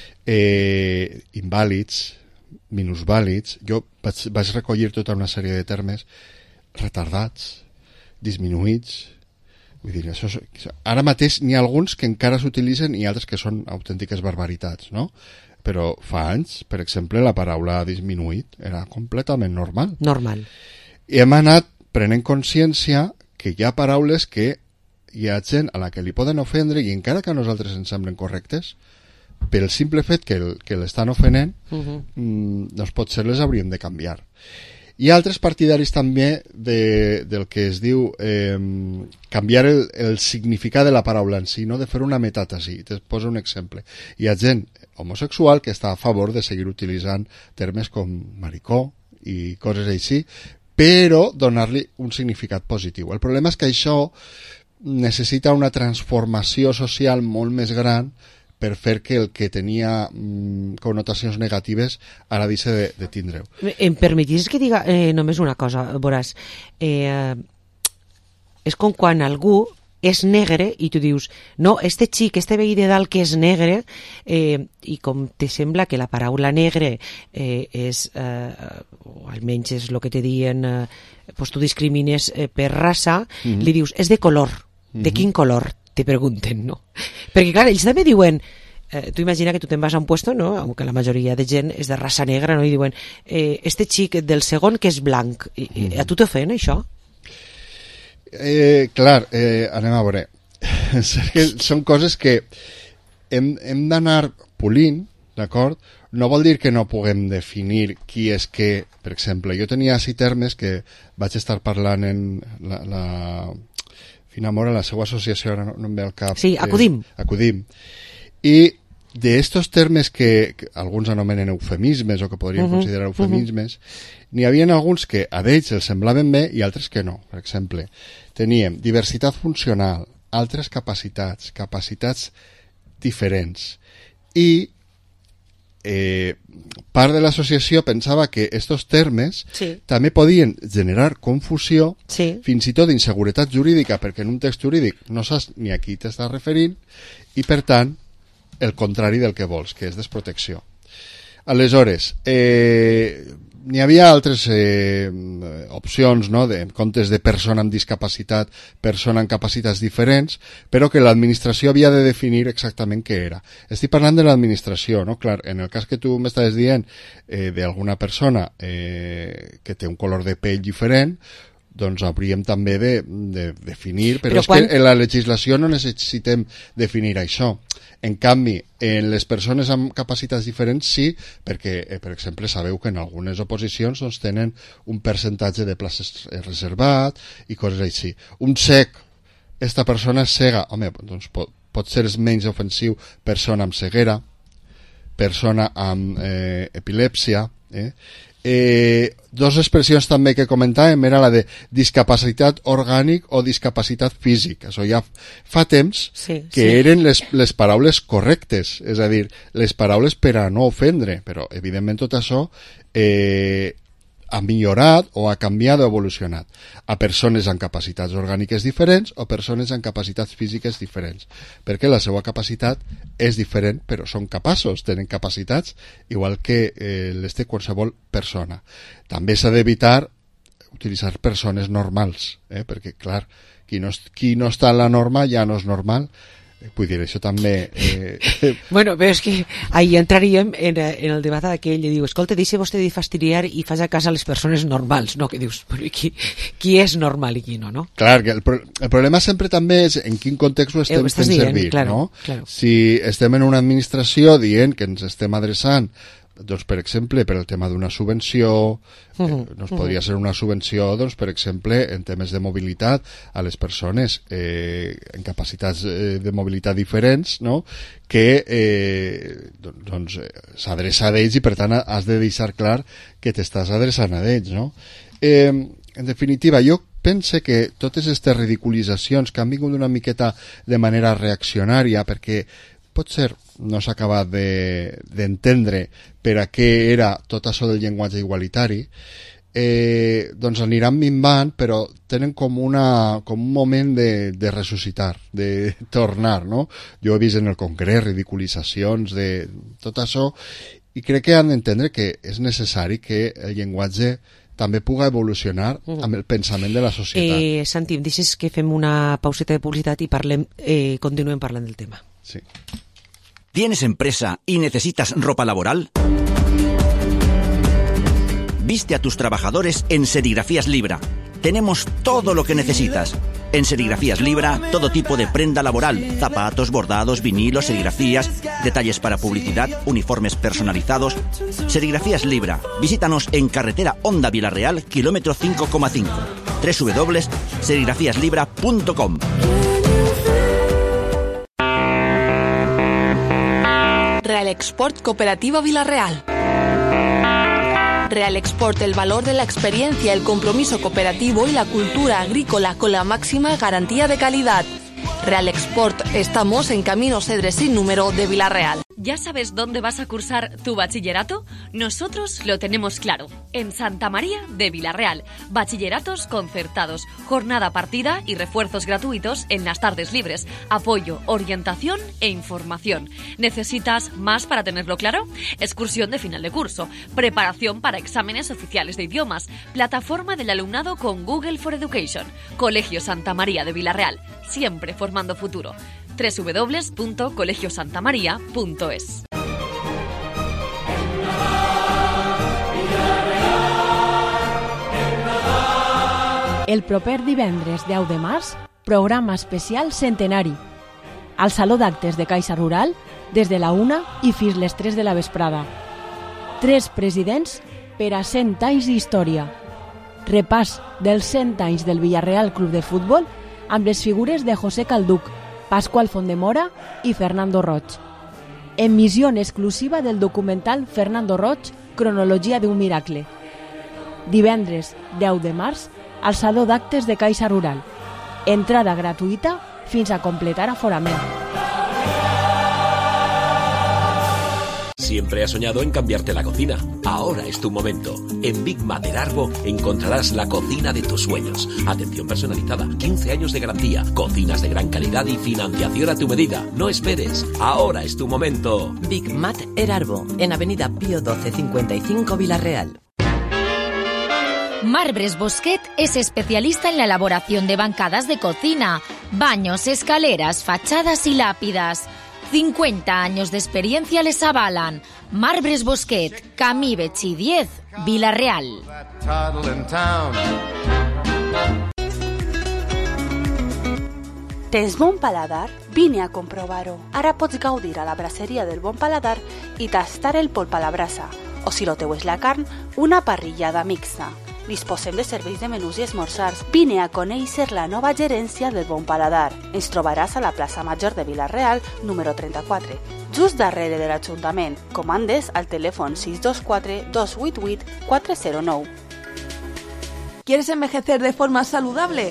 eh, invàlids, minusvàlids. Jo vaig, vaig recollir tota una sèrie de termes, retardats, disminuïts. Vull dir, això, ara mateix n'hi ha alguns que encara s'utilitzen i altres que són autèntiques barbaritats, no? Però fa anys, per exemple, la paraula disminuït era completament normal. Normal. I hem anat prenent consciència que hi ha paraules que hi ha gent a la que li poden ofendre i encara que a nosaltres ens semblen correctes, pel simple fet que, el, que l'estan ofenent, uh-huh. mm, doncs potser les hauríem de canviar. Hi ha altres partidaris també de, del que es diu eh, canviar el, el significat de la paraula en si, no? De fer una metàtesi. Te poso un exemple. Hi ha gent homosexual que està a favor de seguir utilitzant termes com maricó i coses així, però donar-li un significat positiu. El problema és que això necessita una transformació social molt més gran per fer que el que tenia mm, connotacions negatives ara deixi de, de tindre-ho. Em permetís que diga eh, només una cosa, veuràs. Eh, és com quan algú és negre i tu dius, no, este xic, este veí de dalt que és negre, eh, i com te sembla que la paraula negre eh, és, eh, o almenys és el que te diuen, eh, pues tu discrimines eh, per raça, mm-hmm. li dius, és de color. Mm-hmm. De quin color? Te pregunten, no? Perquè, clar, ells també diuen, eh, tu imagina que tu te'n vas a un puesto, no? Aunque la majoria de gent és de raça negra, no? I diuen, eh, este xic del segon que és blanc. I, mm-hmm. A tu t'ofèn, això? Eh, clar, eh, anem a veure. Són coses que hem, hem d'anar polint, d'acord? No vol dir que no puguem definir qui és que, per exemple, jo tenia així termes que vaig estar parlant en la... la Finamora, la seva associació, ara no, no em ve al cap. Sí, Acudim. Eh, Acudim. I d'estos termes que, que alguns anomenen eufemismes o que podríem uh-huh, considerar eufemismes, uh-huh. n'hi havia alguns que a ells els semblaven bé i altres que no. Per exemple, teníem diversitat funcional, altres capacitats, capacitats diferents. I eh, part de l'associació pensava que estos termes sí. també podien generar confusió, sí. fins i tot d'inseguretat jurídica, perquè en un text jurídic no saps ni a qui t'estàs referint, i per tant el contrari del que vols, que és desprotecció. Aleshores, eh, n'hi havia altres eh, opcions, no?, de, en comptes de persona amb discapacitat, persona amb capacitats diferents, però que l'administració havia de definir exactament què era. Estic parlant de l'administració, no? Clar, en el cas que tu m'estàs dient eh, d'alguna persona eh, que té un color de pell diferent, doncs hauríem també de, de definir, però, però és quan... que en la legislació no necessitem definir això. En canvi, en les persones amb capacitats diferents sí, perquè, eh, per exemple, sabeu que en algunes oposicions doncs, tenen un percentatge de places reservat i coses així. Un cec, esta persona és cega, home, doncs pot, pot ser menys ofensiu persona amb ceguera, persona amb eh, epilèpsia, eh? Eh, dos expressions també que comentàvem era la de discapacitat orgànic o discapacitat físic. Això ja fa temps sí, que sí. eren les, les paraules correctes, és a dir, les paraules per a no ofendre, però evidentment tot això eh, ha millorat o ha canviat o evolucionat a persones amb capacitats orgàniques diferents o persones amb capacitats físiques diferents, perquè la seva capacitat és diferent, però són capaços, tenen capacitats igual que eh, les té qualsevol persona. També s'ha d'evitar utilitzar persones normals, eh? perquè clar, qui no, qui no està en la norma ja no és normal. Vull dir, això també... Eh... Bueno, però és que ahí entraríem en, en el debat aquell i diu, escolta, deixa vostè de fastidiar i fas a casa les persones normals, no? Que dius, bueno, qui, qui és normal i qui no, no? Clar, que el, pro el problema sempre també és en quin context ho estem eh, fent dient, servir, claro, no? Claro. Si estem en una administració dient que ens estem adreçant doncs, per exemple, per el tema d'una subvenció, uh -huh, eh, doncs podria uh -huh. ser una subvenció, doncs, per exemple, en temes de mobilitat a les persones eh, en capacitats eh, de mobilitat diferents, no?, que eh, doncs, s'adreça a ells i, per tant, has de deixar clar que t'estàs adreçant a ells, no? Eh, en definitiva, jo pense que totes aquestes ridiculitzacions que han vingut una miqueta de manera reaccionària, perquè potser no s'ha acabat d'entendre de, per a què era tot això del llenguatge igualitari, eh, doncs aniran minvant, però tenen com, una, com un moment de, de ressuscitar, de tornar, no? Jo he vist en el Congrés ridiculitzacions de tot això, i crec que han d'entendre que és necessari que el llenguatge també puga evolucionar amb el pensament de la societat. Eh, Santi, em deixes que fem una pauseta de publicitat i parlem, eh, continuem parlant del tema. Sí. ¿Tienes empresa y necesitas ropa laboral? Viste a tus trabajadores en Serigrafías Libra. Tenemos todo lo que necesitas. En Serigrafías Libra, todo tipo de prenda laboral, zapatos, bordados, vinilos, serigrafías, detalles para publicidad, uniformes personalizados. Serigrafías Libra. Visítanos en carretera Honda Vilarreal, kilómetro cinco coma cinco. doble u doble u doble u punto serigrafías libra punto com. Real Export Cooperativa Vilarreal. Real Export, el valor de la experiencia, el compromiso cooperativo y la cultura agrícola con la máxima garantía de calidad. Real Export, estamos en Camino Cedres sin número de Vilarreal. ¿Ya sabes dónde vas a cursar tu bachillerato? Nosotros lo tenemos claro. En Santa María de Vilarreal. Bachilleratos concertados, jornada partida y refuerzos gratuitos en las tardes libres. Apoyo, orientación e información. ¿Necesitas más para tenerlo claro? Excursión de final de curso. Preparación para exámenes oficiales de idiomas. Plataforma del alumnado con Google for Education. Colegio Santa María de Vilarreal. Siempre formando futuro. doble u doble u doble u punto colegio santa maría punto es. El proper divendres deu de març, programa especial centenari. Al Saló d'Actes de Caixa Rural, des de la una i fins les tres de la vesprada. Tres presidents per a cent anys d'història. Repàs dels cent anys del Villarreal Club de Futbol amb les figures de José Calduc, Pascual Fondemora i Fernando Roig. Emissió exclusiva del documental Fernando Roig, Cronologia d'un miracle. Divendres deu de març al Saló d'Actes de Caixa Rural. Entrada gratuïta fins a completar aforament. Siempre has soñado en cambiarte la cocina. Ahora es tu momento. En Big Mat Erarbo encontrarás la cocina de tus sueños. Atención personalizada, quince años de garantía, cocinas de gran calidad y financiación a tu medida. No esperes. Ahora es tu momento. Big Mat Erarbo, en Avenida Pío doce cincuenta y cinco Vilarreal. Marbres Bosquet es especialista en la elaboración de bancadas de cocina, baños, escaleras, fachadas y lápidas. cincuenta años de experiencia les avalan. Marbres Bosquet, Camí Betxí diez, Vila-real. Tens bon paladar? Vine a comprovar-ho. Ara pots gaudir a la braceria del Bon Paladar i tastar el polp a la brasa, o si lo teu és la carn, una parrillada mixta. Disposem de serveis de menús i esmorzars. Vine a conèixer la nova gerència del Bon Paladar. Ens trobaràs a la plaça Major de Vila-real, número trenta-quatre, just darrere de l'Ajuntament. Comandes al telèfon sis dos quatre, dos vuit vuit, quatre zero nou. ¿Quieres envejecer de forma saludable?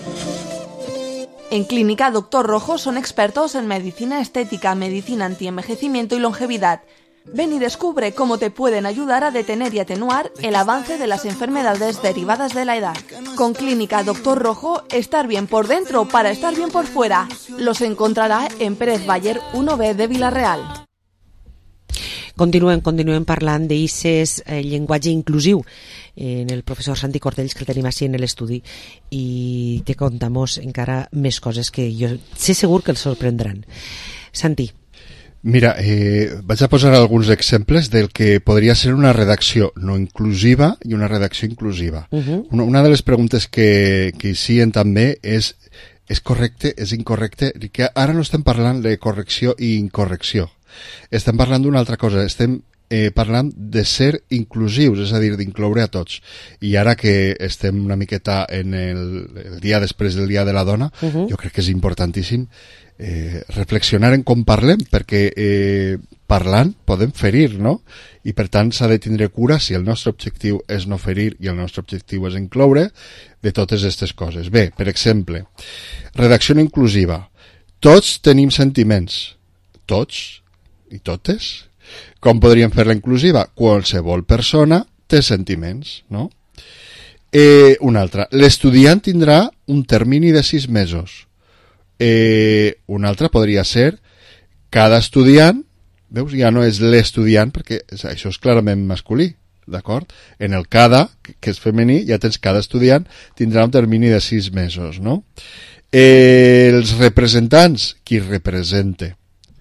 En Clínica Doctor Rojo son expertos en medicina estética, medicina antienvejecimiento y longevidad. Ven y descubre cómo te pueden ayudar a detener y atenuar el avance de las enfermedades derivadas de la edad. Con Clínica Doctor Rojo, estar bien por dentro para estar bien por fuera. Los encontrará en Pérez Bayer uno B de Vila-real. Continuem, continuem parlant d'eices eh, llenguatge inclusiu en el professor Santi Cordells, que el tenim així en l'estudi, i te contamos encara més coses que jo sé segur que els sorprendran. Santi. Mira, eh, vaig a posar alguns exemples del que podria ser una redacció no inclusiva i una redacció inclusiva. Uh-huh. Una, una de les preguntes que, que hicien també és és correcte, és incorrecte, que ara no estem parlant de correcció i incorrecció. Estem parlant d'una altra cosa, estem eh, parlant de ser inclusius, és a dir, d'incloure a tots. I ara que estem una miqueta en el, el dia després del Dia de la Dona, uh-huh. jo crec que és importantíssim eh, reflexionar en com parlem, perquè eh, parlant podem ferir, no? I per tant s'ha de tindre cura, si el nostre objectiu és no ferir i el nostre objectiu és incloure, de totes aquestes coses. Bé, per exemple, redacció no inclusiva. Tots tenim sentiments. Tots i totes. Com podríem fer la inclusiva? Qualsevol persona té sentiments, no? Eh, una altra. L'estudiant tindrà un termini de sis mesos. Eh, una altra podria ser cada estudiant, veus, ja no és l'estudiant, perquè això és clarament masculí, d'acord? En el cada, que és femení, ja tens cada estudiant, tindrà un termini de sis mesos, no? Eh, els representants, qui represente.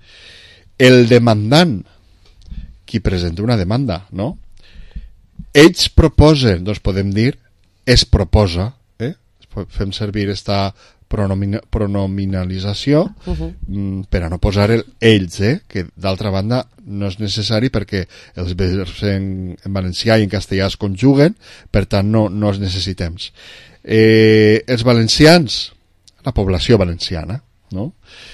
El demandant, qui presenta una demanda, no? Ells proposen, doncs podem dir, es proposa, eh? Fem servir esta pronomina, pronominalització uh-huh. mm, per a no posar el ells, eh? Que d'altra banda no és necessari perquè els verbs en, en valencià i en castellà es conjuguen, per tant no, no els necessitem. Eh, els valencians, la població valenciana, no?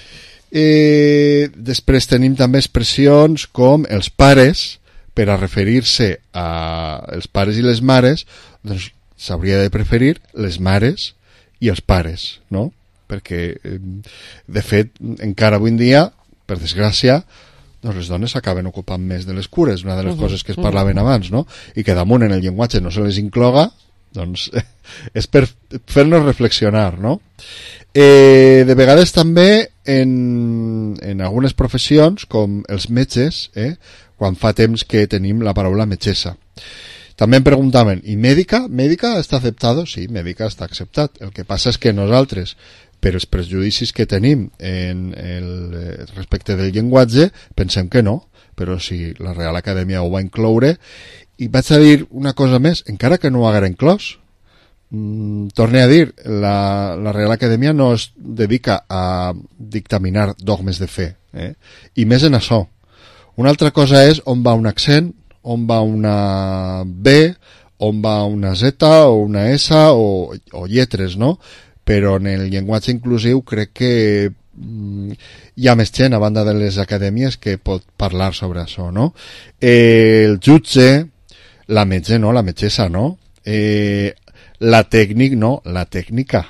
Eh, després tenim també expressions com els pares, per a referir-se a els pares i les mares, doncs s'hauria de preferir les mares i els pares, no? Perquè, eh, de fet, encara avui en dia, per desgràcia, doncs les dones s'acaben ocupant més de les cures, una de les uh-huh. coses que es parlaven uh-huh. abans, no? I que damunt en el llenguatge no se les incloga, doncs és per fer-nos reflexionar, no? Eh, de vegades també en, en algunes professions, com els metges, eh, quan fa temps que tenim la paraula metgessa. També em preguntaven, i mèdica? Mèdica està acceptado? Sí, mèdica està acceptat. El que passa és que nosaltres, per els prejudicis que tenim en el respecte del llenguatge, pensem que no, però si la Real Acadèmia ho va incloure. I vaig a dir una cosa més, encara que no ho haguera inclòs, mm, torne a dir, la, la Real Acadèmia no es dedica a dictaminar dogmes de fe, eh? I més en això. Una altra cosa és on va un accent, on va una B, on va una Z o una S o, o lletres, no? Però en el llenguatge inclusiu crec que mm, hi ha més gent a banda de les acadèmies que pot parlar sobre això, no? Eh, el jutge, la metge, no? La metgessa, no? Eh, la tècnic, no? La tècnica.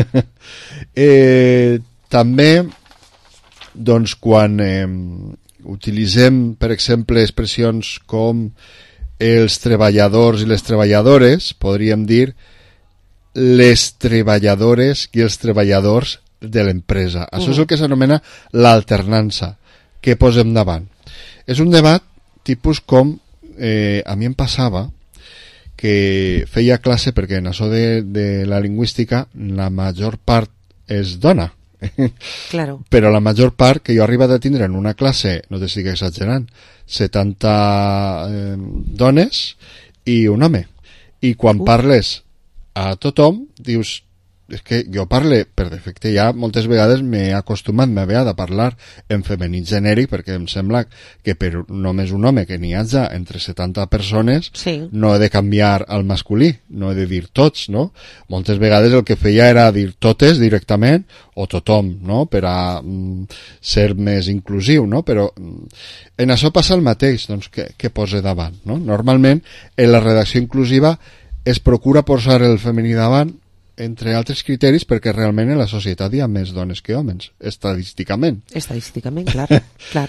eh, també, doncs, quan eh, utilitzem, per exemple, expressions com els treballadors i les treballadores, podríem dir les treballadores i els treballadors de l'empresa. Uh-huh. Això és el que s'anomena l'alternança. Què posem davant? És un debat tipus com eh, a mi em passava que feia classe, perquè en això de, de la lingüística la major part és dona. Claro. Però la major part que jo he arribat a tindre en una classe, no t'estic exagerant, setanta eh, dones i un home. I quan uh. parles a tothom, dius, és que jo parle per defecte, ja moltes vegades m'he acostumat, m'he de parlar en femení genèric, perquè em sembla que per només un home que n'hi hagi entre setanta persones, sí. no he de canviar al masculí, no he de dir tots, no? Moltes vegades el que feia era dir totes directament, o tothom, no? Per a mm, ser més inclusiu, no? Però mm, en això passa el mateix, doncs, que, que posa davant, no? Normalment, en la redacció inclusiva es procura posar el femení davant, entre altres criteris, perquè realment en la societat hi ha més dones que homes, estadísticament. Estadísticament, clar. clar.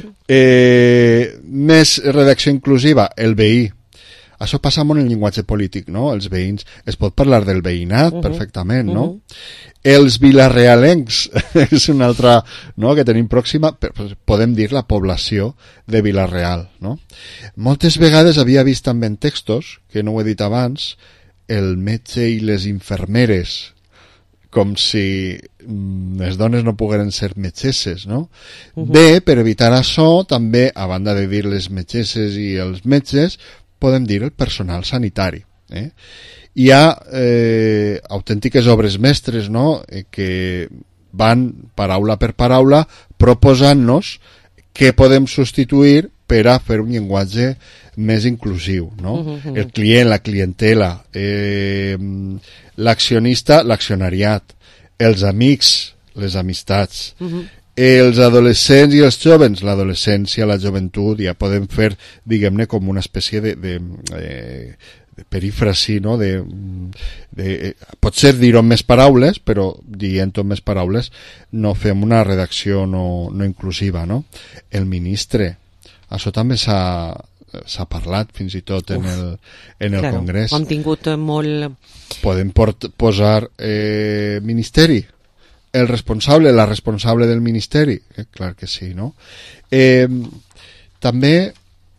Eh, més redacció inclusiva, el veí. Això passa molt en el llenguatge polític, no? Els veïns, es pot parlar del veïnat uh -huh. perfectament, no? Uh -huh. Els vilarrealencs, és una altra, no?, que tenim pròxima, podem dir la població de Vila-real, no? Moltes vegades havia vist també en textos, que no ho he dit abans, el metge i les infermeres, com si les dones no pogueren ser metgesses, no? Uh -huh. Bé, per evitar això, també, a banda de dir les metgesses i els metges, podem dir el personal sanitari. Eh? Hi ha eh, autèntiques obres mestres, no?, eh, que van paraula per paraula proposant-nos què podem substituir per a fer un llenguatge més inclusiu, no? Uh -huh. El client, la clientela, eh, l'accionista, l'accionariat, els amics, les amistats, uh -huh. els adolescents i els jovens, l'adolescència, la joventut, ja podem fer, diguem-ne, com una espècie de, de, de, de perífrasi, no? De, de, pot ser dir-ho amb més paraules, però dient-ho amb més paraules no fem una redacció no, no inclusiva, no? El ministre, això també s'ha s'ha parlat fins i tot en el, en el claro, Congrés. Ho hem tingut molt... Podem port, posar eh, ministeri, el responsable, la responsable del ministeri, eh, clar que sí, no? Eh, també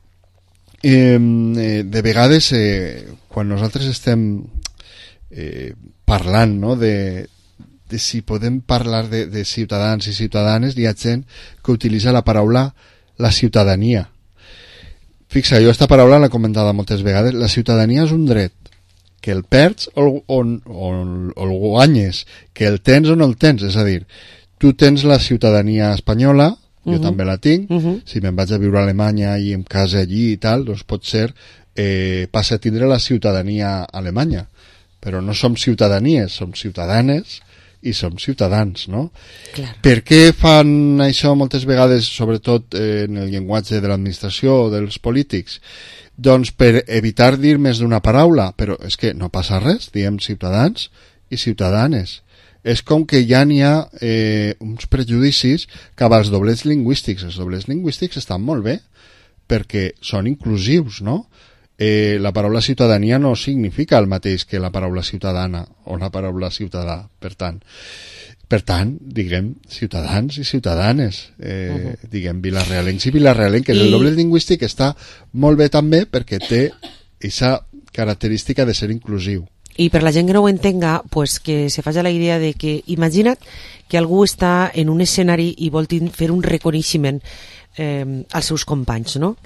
eh, de vegades eh, quan nosaltres estem eh, parlant, no?, de, de si podem parlar de, de ciutadans i ciutadanes, hi ha gent que utilitza la paraula la ciutadania. Fixa, jo aquesta paraula l'he comentada moltes vegades. La ciutadania és un dret, que el perds o, o, o, o el guanyes, que el tens o no el tens. És a dir, tu tens la ciutadania espanyola, jo uh-huh. també la tinc, uh-huh. si me'n vaig a viure a Alemanya i em case allí i tal, doncs pot ser, eh, passa a tindre la ciutadania alemanya. Però no som ciutadanies, som ciutadanes i som ciutadans, no? Claro. Per què fan això moltes vegades, sobretot eh, en el llenguatge de l'administració o dels polítics? Doncs per evitar dir més d'una paraula, però és que no passa res, diem ciutadans i ciutadanes. És com que ja n'hi ha eh, uns prejudicis cap als doblets lingüístics. Els doblets lingüístics estan molt bé perquè són inclusius, no? Eh, la paraula ciutadania no significa el mateix que la paraula ciutadana o la paraula ciutadà, per tant per tant, diguem ciutadans i ciutadanes, eh, uh-huh. diguem vilarrealencs i vilarrealenques. I... el doble lingüístic està molt bé també perquè té aquesta característica de ser inclusiu. I per la gent que no ho entenga, pues que se faci la idea de que, imagina't que algú està en un escenari i vol fer un reconeixement eh, als seus companys, no?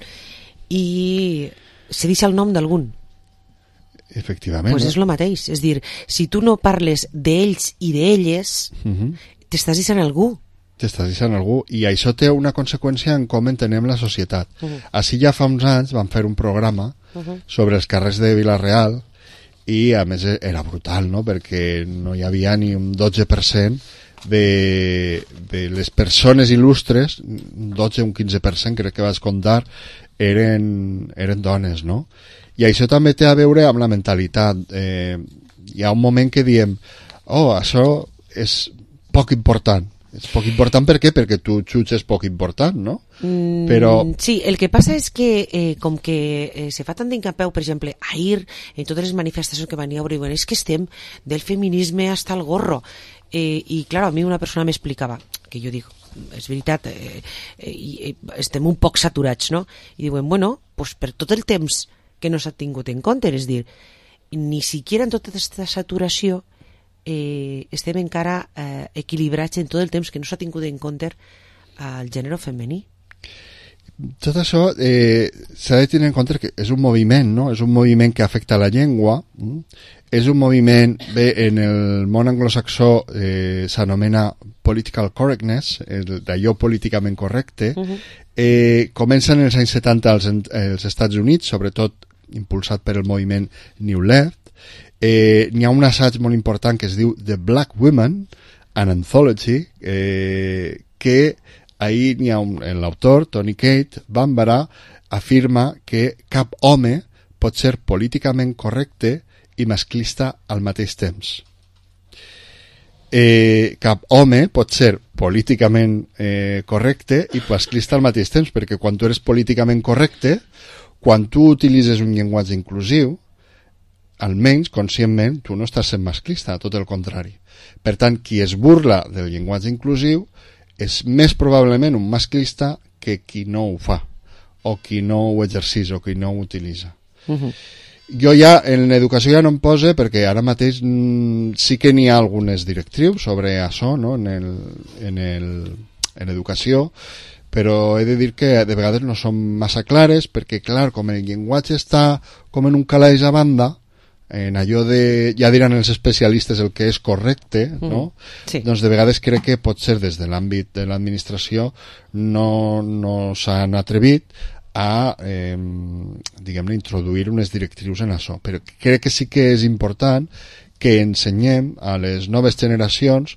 I se deixa el nom d'algun. Efectivament. Pues és el mateix. És dir, si tu no parles d'ells i d'elles, uh-huh. t'estàs deixant algú. T'estàs deixant algú. I això té una conseqüència en com entenem la societat. Uh-huh. Així ja fa uns anys vam fer un programa uh-huh. sobre els carrers de Vila-real i a més era brutal, no? Perquè no hi havia ni un dotze per cent de, de les persones il·lustres, un dotze o un quinze per cent crec que vas comptar, eren, eren dones, no? I això també té a veure amb la mentalitat. Eh, hi ha un moment que diem, oh, això és poc important. És poc important per què? Perquè tu jutges poc important, no? Mm, Però... Sí, el que passa és que eh, com que eh, se fa tant d'incapeu, per exemple, ahir, en totes les manifestacions que van a veure, és que estem del feminisme hasta el gorro. Eh, I, clar, a mi una persona m'explicava, que jo dic, és veritat, eh, eh, estem un poc saturats, no? I diuen, bueno, pues per tot el temps que no s'ha tingut en compte, és dir, ni siquiera en tota aquesta saturació eh, estem encara eh, equilibrats en tot el temps que no s'ha tingut en compte al gènere femení. Tot això eh, s'ha de tenir en compte que és un moviment, no? És un moviment que afecta la llengua, mm? És un moviment, bé, en el món anglosaxó eh, s'anomena political correctness, d'allò políticament correcte. Uh-huh. eh, comença en els anys setanta als, als Estats Units, sobretot impulsat per el moviment New Left. Eh, n'hi ha un assaig molt important que es diu The Black Women, an Anthology, eh, que ahir n'hi ha un, l'autor, Tony Cate, Bambara, afirma que cap home pot ser políticament correcte i masclista al mateix temps. Eh, cap home pot ser políticament eh, correcte i masclista al mateix temps, perquè quan tu eres políticament correcte, quan tu utilitzes un llenguatge inclusiu, almenys conscientment tu no estàs sent masclista, tot el contrari. Per tant, qui es burla del llenguatge inclusiu és més probablement un masclista que qui no ho fa, o qui no ho exerceix, o qui no ho utilitza. Uh-huh. Jo ja, en l'educació ja no em posa, perquè ara mateix mm, sí que n'hi ha algunes directrius sobre això, no? en, el, en, el, en l'educació, però he de dir que de vegades no són massa clares, perquè clar, com el llenguatge està com en un calaix a banda, en allò de, ja diran els especialistes el que és correcte, no? Mm, sí. Doncs de vegades crec que pot ser des de l'àmbit de l'administració no, no s'han atrevit a eh, diguem-ne introduir unes directrius en això, però crec que sí que és important que ensenyem a les noves generacions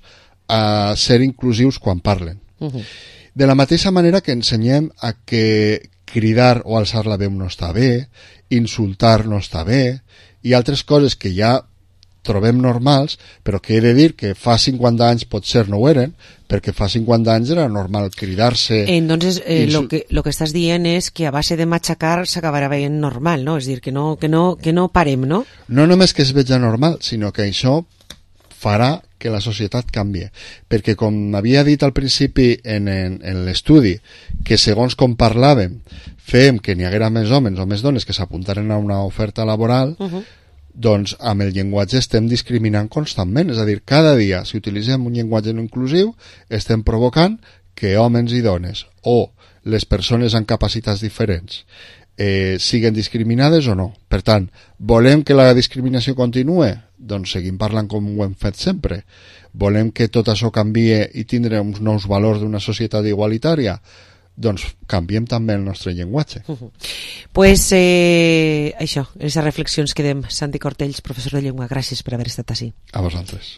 a ser inclusius quan parlen. Uh-huh. De la mateixa manera que ensenyem a que cridar o alçar la veu no està bé, insultar no està bé, i altres coses que ja trobem normals, però que he de dir que fa cinquanta anys potser no ho eren, perquè fa cinquanta anys era normal cridar-se... Entonces, eh, lo, que, lo que estàs dient és que a base de matxacar s'acabarà veient normal, no? És dir, que no, que, no, que no parem, no? No només que es veja normal, sinó que això farà que la societat canvie. Perquè, com havia dit al principi en, en, en l'estudi, que segons com parlàvem, fem que n'hi haguera més homes o més dones que s'apuntaren a una oferta laboral, uh-huh. doncs amb el llenguatge estem discriminant constantment. És a dir, cada dia, si utilitzem un llenguatge no inclusiu, estem provocant que homes i dones o les persones amb capacitats diferents eh, siguen discriminades o no. Per tant, volem que la discriminació continue? Doncs seguim parlant com ho hem fet sempre. Volem que tot això canvie i tindre uns nous valors d'una societat igualitària? Doncs canviem també el nostre llenguatge. Uh-huh. Pues eh, això, en aquestes reflexions quedem. Santi Cortells, professor de llengua, gràcies per haver estat ací. A vosaltres.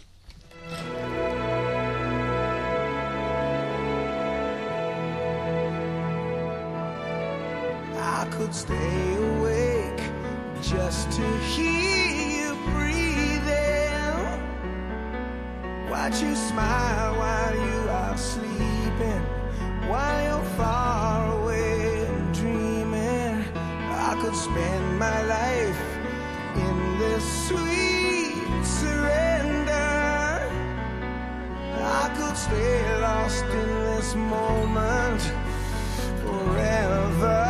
I could stay awake just to hear you breathing, watch you smile while you are sleeping, while you're far away and dreaming. I could spend my life in this sweet surrender. I could stay lost in this moment forever.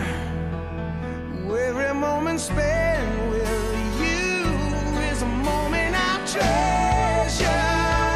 Every moment spent with you is a moment I treasure.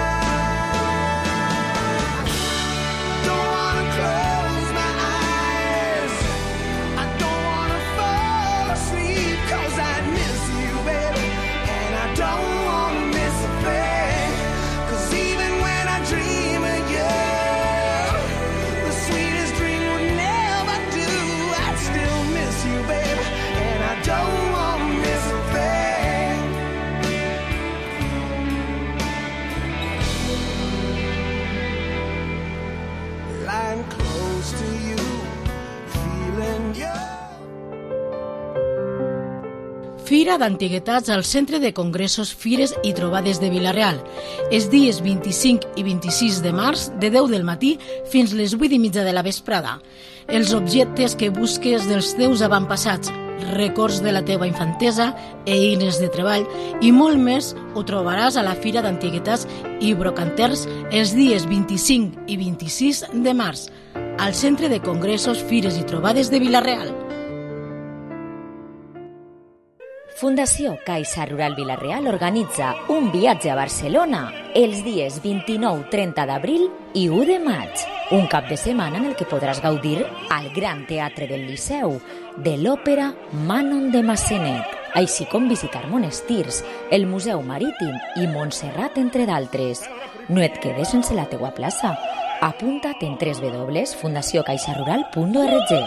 Fira d'Antiguitats al Centre de Congressos, Fires i Trobades de Vila-real, els dies vint-i-cinc i vint-i-sis de març, de deu del matí fins les vuit i mitja de la vesprada. Els objectes que busques dels teus avantpassats, records de la teva infantesa, eines de treball i molt més ho trobaràs a la Fira d'Antiguitats i Brocanters els dies vint-i-cinc i vint-i-sis de març, al Centre de Congressos, Fires i Trobades de Vila-real. Fundació Caixa Rural Vila-real organitza un viatge a Barcelona els dies vint-i-nou trenta d'abril i u de maig. Un cap de setmana en el que podràs gaudir al Gran Teatre del Liceu de l'òpera Manon de Massenet, així com visitar monestirs, el Museu Marítim i Montserrat, entre d'altres. No et quedes sense la teua plaça. Apunta't en doble u doble u doble u punt fundació caixa rural punt org.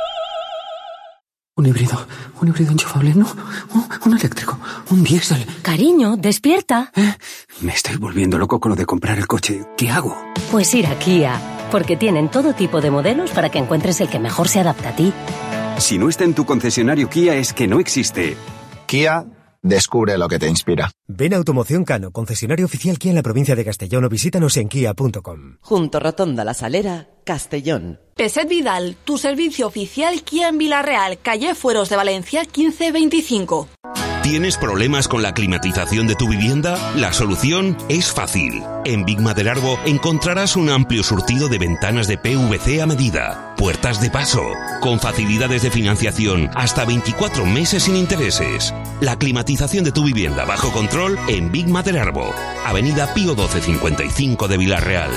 Un híbrido, un híbrido enchufable, no, un, un eléctrico, un diésel. Cariño, despierta. ¿Eh? Me estoy volviendo loco con lo de comprar el coche. ¿Qué hago? Pues ir a Kia, porque tienen todo tipo de modelos para que encuentres el que mejor se adapta a ti. Si no está en tu concesionario Kia es que no existe. Kia, descubre lo que te inspira. Ven a Automoción Cano, concesionario oficial Kia en la provincia de Castellón, o visítanos en kia punto com. Junto Rotonda La Salera, Castellón. Peset Vidal, tu servicio oficial Kia en Vila-real, calle Fueros de Valencia quince veinticinco. ¿Tienes problemas con la climatización de tu vivienda? La solución es fácil. En Big Maderarbo encontrarás un amplio surtido de ventanas de P V C a medida, puertas de paso, con facilidades de financiación hasta veinticuatro meses sin intereses. La climatización de tu vivienda bajo control en Big Maderarbo, Avenida Pío doce cincuenta y cinco de Vila-real.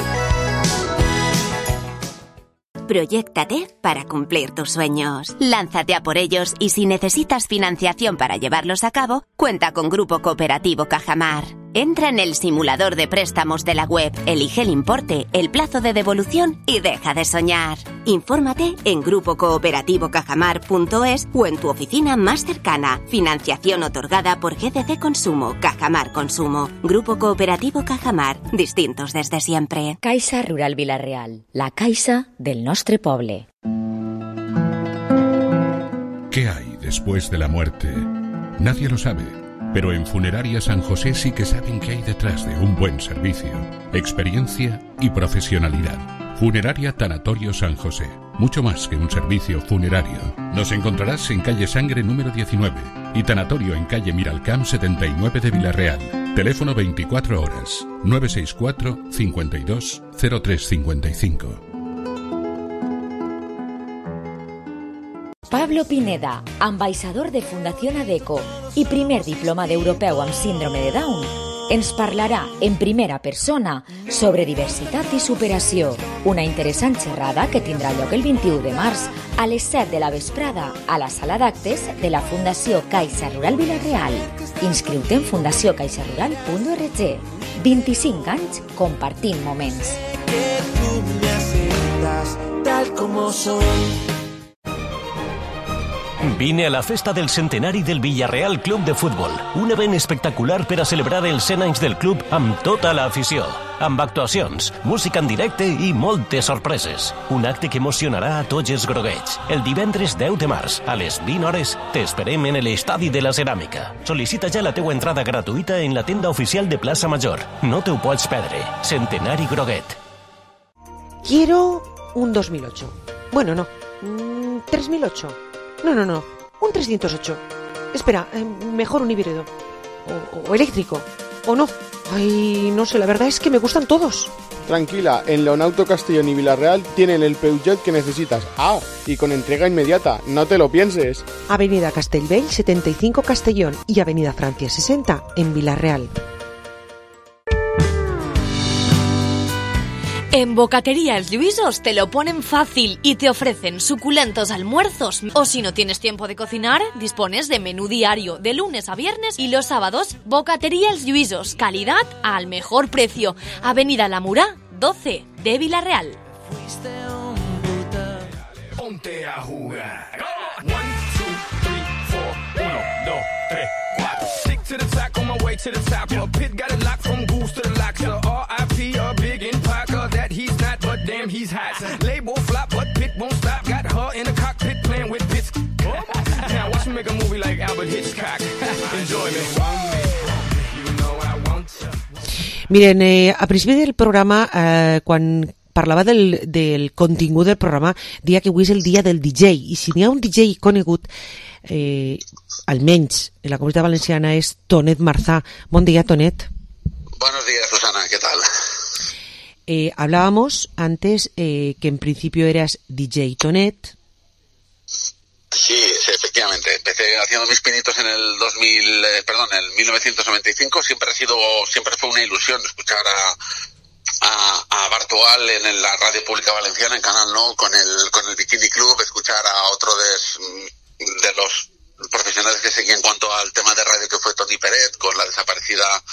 Proyéctate para cumplir tus sueños. Lánzate a por ellos y si necesitas financiación para llevarlos a cabo, cuenta con Grupo Cooperativo Cajamar. Entra en el simulador de préstamos de la web, elige el importe, el plazo de devolución y deja de soñar. Infórmate en grupo cooperativo cajamar punto es o en tu oficina más cercana. Financiación otorgada por G D C Consumo, Cajamar Consumo. Grupo Cooperativo Cajamar, distintos desde siempre. Caixa Rural Vila-real, la caixa del nostre poble. ¿Qué hay después de la muerte? Nadie lo sabe. Pero en Funeraria San José sí que saben qué hay detrás de un buen servicio, experiencia y profesionalidad. Funeraria Tanatorio San José, mucho más que un servicio funerario. Nos encontrarás en calle Sangre número diecinueve y Tanatorio en calle Miralcamp setenta y nueve de Vila-real. Teléfono veinticuatro horas, nueve seis cuatro, cincuenta y dos, cero tres cincuenta y cinco. Pablo Pineda, ambaixador de Fundació ADECO i primer diploma d'europeu amb síndrome de Down, ens parlarà en primera persona sobre diversitat i superació. Una interessant xerrada que tindrà lloc el vint-i-u de març a les set de la vesprada a la sala d'actes de la Fundació Caixa Rural Vila-real. Inscriu-te en fundació caixa rural punt org. vint-i-cinc anys compartint moments. Que tú me aceptas tal como soy. Vine a la festa del centenari del Villarreal Club de Futbol, un event espectacular per a celebrar els cent anys del club amb tota l'afició, amb actuacions, música en directe i moltes sorpreses. Un acte que emocionarà a tots els groguets. El divendres deu de març, a les vint hores, t'esperem en l'Estadi de la Ceràmica. Sol·licita ja la teua entrada gratuïta en la tenda oficial de Plaça Major. No te ho pots perdre. Centenari Groguet. Quiero un dos mil ocho. Bueno, no. Mm, tres mil ocho. No, no, no. Un trescientos ocho. Espera, eh, mejor un híbrido. O, o eléctrico. O no. Ay, no sé, la verdad es que me gustan todos. Tranquila, en Leonauto Castellón y Vila-real tienen el Peugeot que necesitas. Ah, y con entrega inmediata, no te lo pienses. Avenida Castellbell setenta y cinco Castellón y Avenida Francia sesenta en Vila-real. En Bocatería Els Lluïsos te lo ponen fácil y te ofrecen suculentos almuerzos. O si no tienes tiempo de cocinar, dispones de menú diario de lunes a viernes y los sábados. Bocatería Els Lluïsos, calidad al mejor precio. Avenida La Murá, doce de Vila-real. Ponte a jugar. One, two, three, four. Uno, dos, tres, cuatro. Stick to the track on my way to the top. Your pit got it locked from goose to the lock. So R I P a big impact. That he's not, but damn he's hot. Label flop, but Pit won't stop. Got her in the cockpit playing with bits. Now watch me make a movie like Albert Hitchcock. Enjoy me. You know I want you. Miren, eh, a principi del programa, eh, quan parlava del, del contingut del programa, dia que avui és el dia del D J, i si n'hi ha un D J conegut, eh, almenys en la comunitat valenciana, és Tonet Marzà. Bon dia, Tonet. Buenos días, Susana, ¿qué tal? Eh, hablábamos antes eh, que en principio eras D J Tonet. Sí, sí, efectivamente. Empecé haciendo mis pinitos en el dos mil, eh, perdón, en el mil novecientos noventa y cinco. Siempre ha sido, siempre fue una ilusión escuchar a, a, a Bartual en la radio pública valenciana, en Canal No, con el, con el Bikini Club, escuchar a otro de, de los profesionales que seguí en cuanto al tema de radio, que fue Tony Peret, con la desaparecida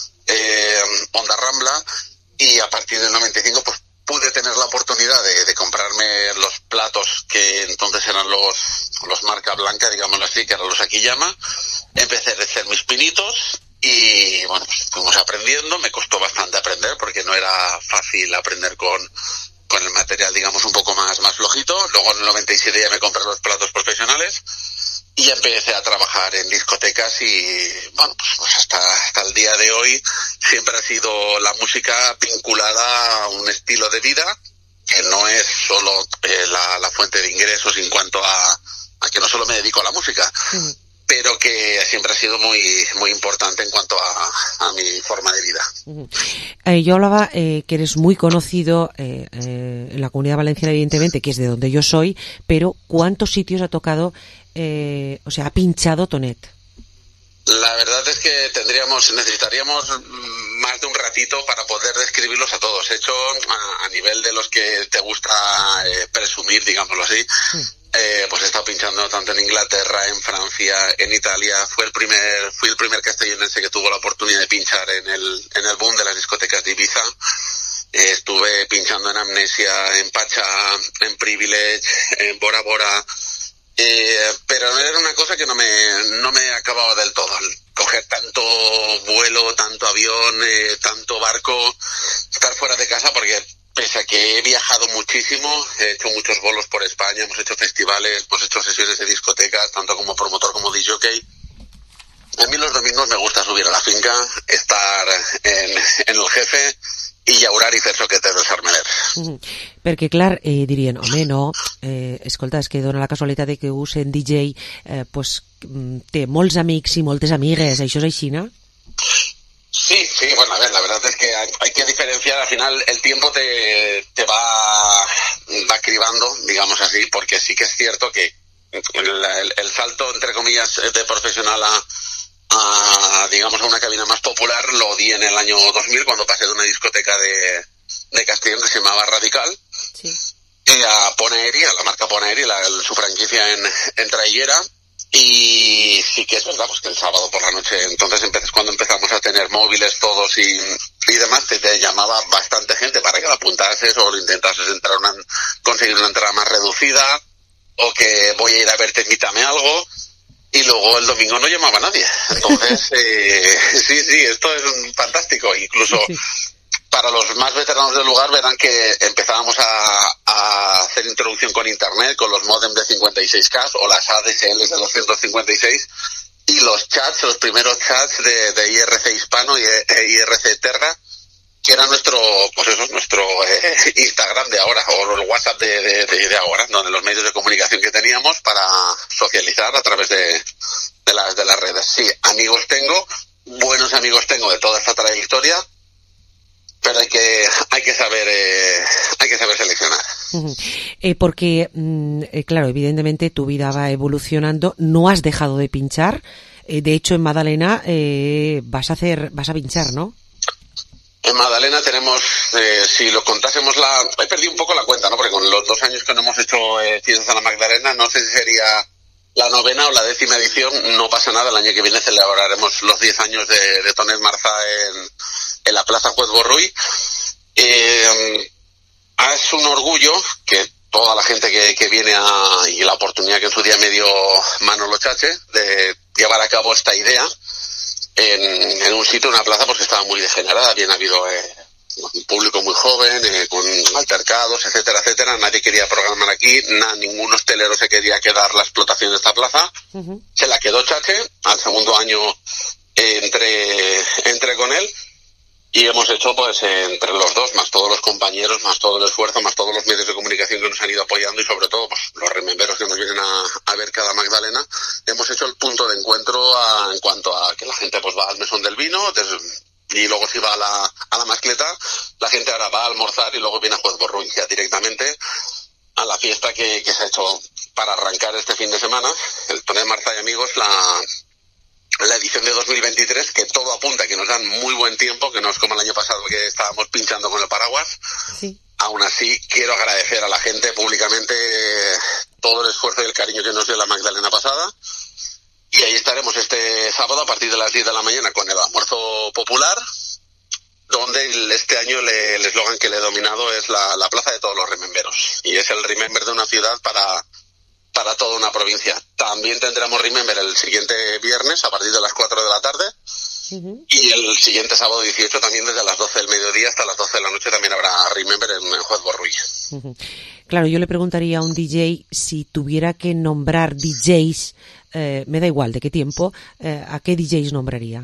eh, Onda Rambla, y a partir del noventa y cinco, pues pude tener la oportunidad de, de comprarme los platos que entonces eran los, los marca blanca, digámoslo así, que eran los Akiyama. Empecé a hacer mis pinitos y, bueno, pues fuimos aprendiendo. Me costó bastante aprender porque no era fácil aprender con, con el material, digamos, un poco más, más flojito. Luego en el noventa y siete ya me compré los platos profesionales y ya empecé a trabajar en discotecas y, bueno, pues, pues hasta, hasta el día de hoy siempre ha sido la música vinculada a un estilo de vida que no es solo eh, la, la fuente de ingresos en cuanto a, a que no solo me dedico a la música, mm. pero que siempre ha sido muy muy importante en cuanto a, a mi forma de vida. Uh-huh. Eh, yo hablaba eh, que eres muy conocido eh, eh, en la Comunidad Valenciana, evidentemente, que es de donde yo soy, pero ¿cuántos sitios ha tocado, eh, o sea, ha pinchado Tonet? La verdad es que tendríamos, necesitaríamos más de un ratito para poder describirlos a todos. He hecho a, a nivel de los que te gusta eh, presumir, digámoslo así. Mm. Eh, pues he estado pinchando tanto en Inglaterra, en Francia, en Italia. Fue el primer, fui el primer castellonense que tuvo la oportunidad de pinchar en el, en el boom de las discotecas de Ibiza. Eh, estuve pinchando en Amnesia, en Pacha, en Privilege, en Bora Bora. Eh, pero era una cosa que no me, no me acababa del todo. Coger tanto vuelo, tanto avión, eh, tanto barco, estar fuera de casa, porque pese a que he viajado muchísimo, he hecho muchos bolos por España, hemos hecho festivales, hemos hecho sesiones de discotecas, tanto como promotor como D J. A mí los domingos me gusta subir a la finca, estar en, en el Jefe i llaurar i fer soquetes del Sarmeler. Mm, perquè, clar, eh, dirien, home, no, eh, escolta, és que dona la casualitat de que un sent D J eh, pues, té molts amics i moltes amigues, això és així, no? Sí, sí, bueno, a ver, la verdad es que hay, hay que diferenciar, al final el tiempo te, te va, va cribando, digamos así, porque sí que es cierto que el, el, el salto, entre comillas, de profesional a a, digamos, a una cabina más popular lo di en el año dos mil, cuando pasé de una discoteca de, de Castellón que se llamaba Radical, sí. y a Ponaeri, a la marca Ponaeri, la, su franquicia en, en Traillera, y sí que es verdad, pues que el sábado por la noche, entonces empecé, cuando empezamos a tener móviles todos y, y demás, te, te llamaba bastante gente para que la apuntases o lo intentases entrar una, conseguir una entrada más reducida, o que voy a ir a verte, invítame algo. Y luego el domingo no llamaba a nadie. Entonces, eh, sí, sí, esto es fantástico. Incluso sí. Para los más veteranos del lugar verán que empezábamos a, a hacer introducción con internet, con los modems de cincuenta y seis K o las A D S Ls de doscientos cincuenta y seis, y los chats, los primeros chats de, de I R C Hispano y I R C Terra, que era nuestro, pues eso, nuestro eh, Instagram de ahora, o el WhatsApp de, de, de, de ahora, donde los medios de comunicación que teníamos para socializar a través de, de, las, de las redes. Sí, amigos tengo, buenos amigos tengo de toda esta trayectoria, pero hay que, hay que saber, eh, hay que saber seleccionar. Uh-huh. Eh, porque, mm, eh, claro, evidentemente tu vida va evolucionando, no has dejado de pinchar, eh, de hecho en Madalena eh, vas a hacer, vas a pinchar, ¿no? En Madalena tenemos, eh, si lo contásemos la... He perdido un poco la cuenta, ¿no? Porque con los dos años que no hemos hecho eh, fiestas a la Magdalena, no sé si sería la novena o la décima edición, no pasa nada. El año que viene celebraremos los diez años de, de Tonet Marza en, en la Plaza Juez Borruy. Eh, es un orgullo que toda la gente que, que viene a... y la oportunidad que en su día me dio Manolo Chache de llevar a cabo esta idea. En, en un sitio, una plaza, pues que estaba muy degenerada, habían habido eh, un público muy joven, eh, con altercados, etcétera, etcétera. Nadie quería programar aquí, na, ningún hostelero se quería quedar la explotación de esta plaza. Uh-huh. Se la quedó Chache, al segundo año eh, entré, entré con él y hemos hecho, pues, eh, entre los dos, más todos los compañeros, más todo el esfuerzo, más todos los medios de comunicación que nos han ido apoyando y sobre todo, pues, los rememberos que nos vienen a, a ver cada Magdalena, hemos hecho el punto de encuentro a, en cuanto a que la gente, pues, va al mesón del vino, des, y luego si va a la, a la mascleta, la gente ahora va a almorzar y luego viene a Juez Borruy ya directamente a la fiesta que, que se ha hecho para arrancar este fin de semana, el Torneo de Marza y Amigos, la, la edición de dos mil veintitrés, que todo apunta que nos dan muy buen tiempo, que no es como el año pasado que estábamos pinchando con el paraguas. Sí. Aún así, quiero agradecer a la gente públicamente todo el esfuerzo y el cariño que nos dio la Magdalena pasada. Y ahí estaremos este sábado a partir de las diez de la mañana con el almuerzo popular, donde este año le, el eslogan que le he dominado es la, la plaza de todos los rememberos. Y es el remember de una ciudad para, para toda una provincia. También tendremos remember el siguiente viernes a partir de las cuatro de la tarde. Uh-huh. Y el siguiente sábado dieciocho también desde las doce del mediodía hasta las doce de la noche también habrá remember en, en Juez Borrull. Uh-huh. Claro, yo le preguntaría a un D J si tuviera que nombrar D Js, eh, me da igual de qué tiempo, eh, ¿a qué D Js nombraría?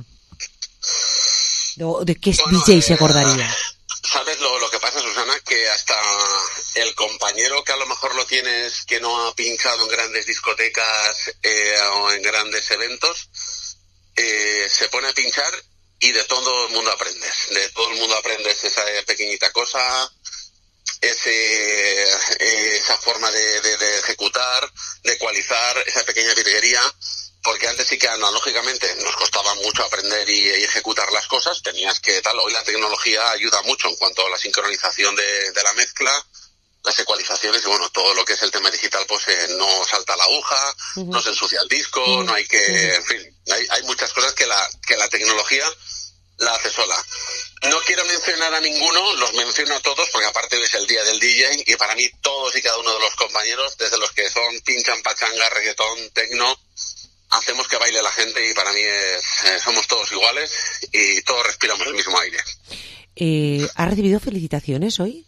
¿De, de qué bueno, D J se acordaría? Eh, ¿Sabes lo, lo que pasa, Susana? Que hasta el compañero que a lo mejor lo tienes que no ha pinchado en grandes discotecas eh, o en grandes eventos, eh, se pone a pinchar y de todo el mundo aprendes. De todo el mundo aprendes esa pequeñita cosa, ese, eh, esa forma de, de, de ejecutar, de ecualizar, esa pequeña virguería. Porque antes sí que analógicamente nos costaba mucho aprender y, y ejecutar las cosas, tenías que tal, hoy la tecnología ayuda mucho en cuanto a la sincronización de, de la mezcla, las ecualizaciones y bueno, todo lo que es el tema digital pues eh, no salta la aguja, uh-huh. no se ensucia el disco, uh-huh. no hay que, uh-huh. en fin, hay, hay muchas cosas que la, que la tecnología la hace sola. No quiero mencionar a ninguno, los menciono a todos porque aparte es el día del D J y para mí todos y cada uno de los compañeros, desde los que son pinchan, pachanga, reggaetón, tecno, hacemos que baile la gente y para mí es, eh, somos todos iguales y todos respiramos el mismo aire. Eh, ¿Ha recibido felicitaciones hoy?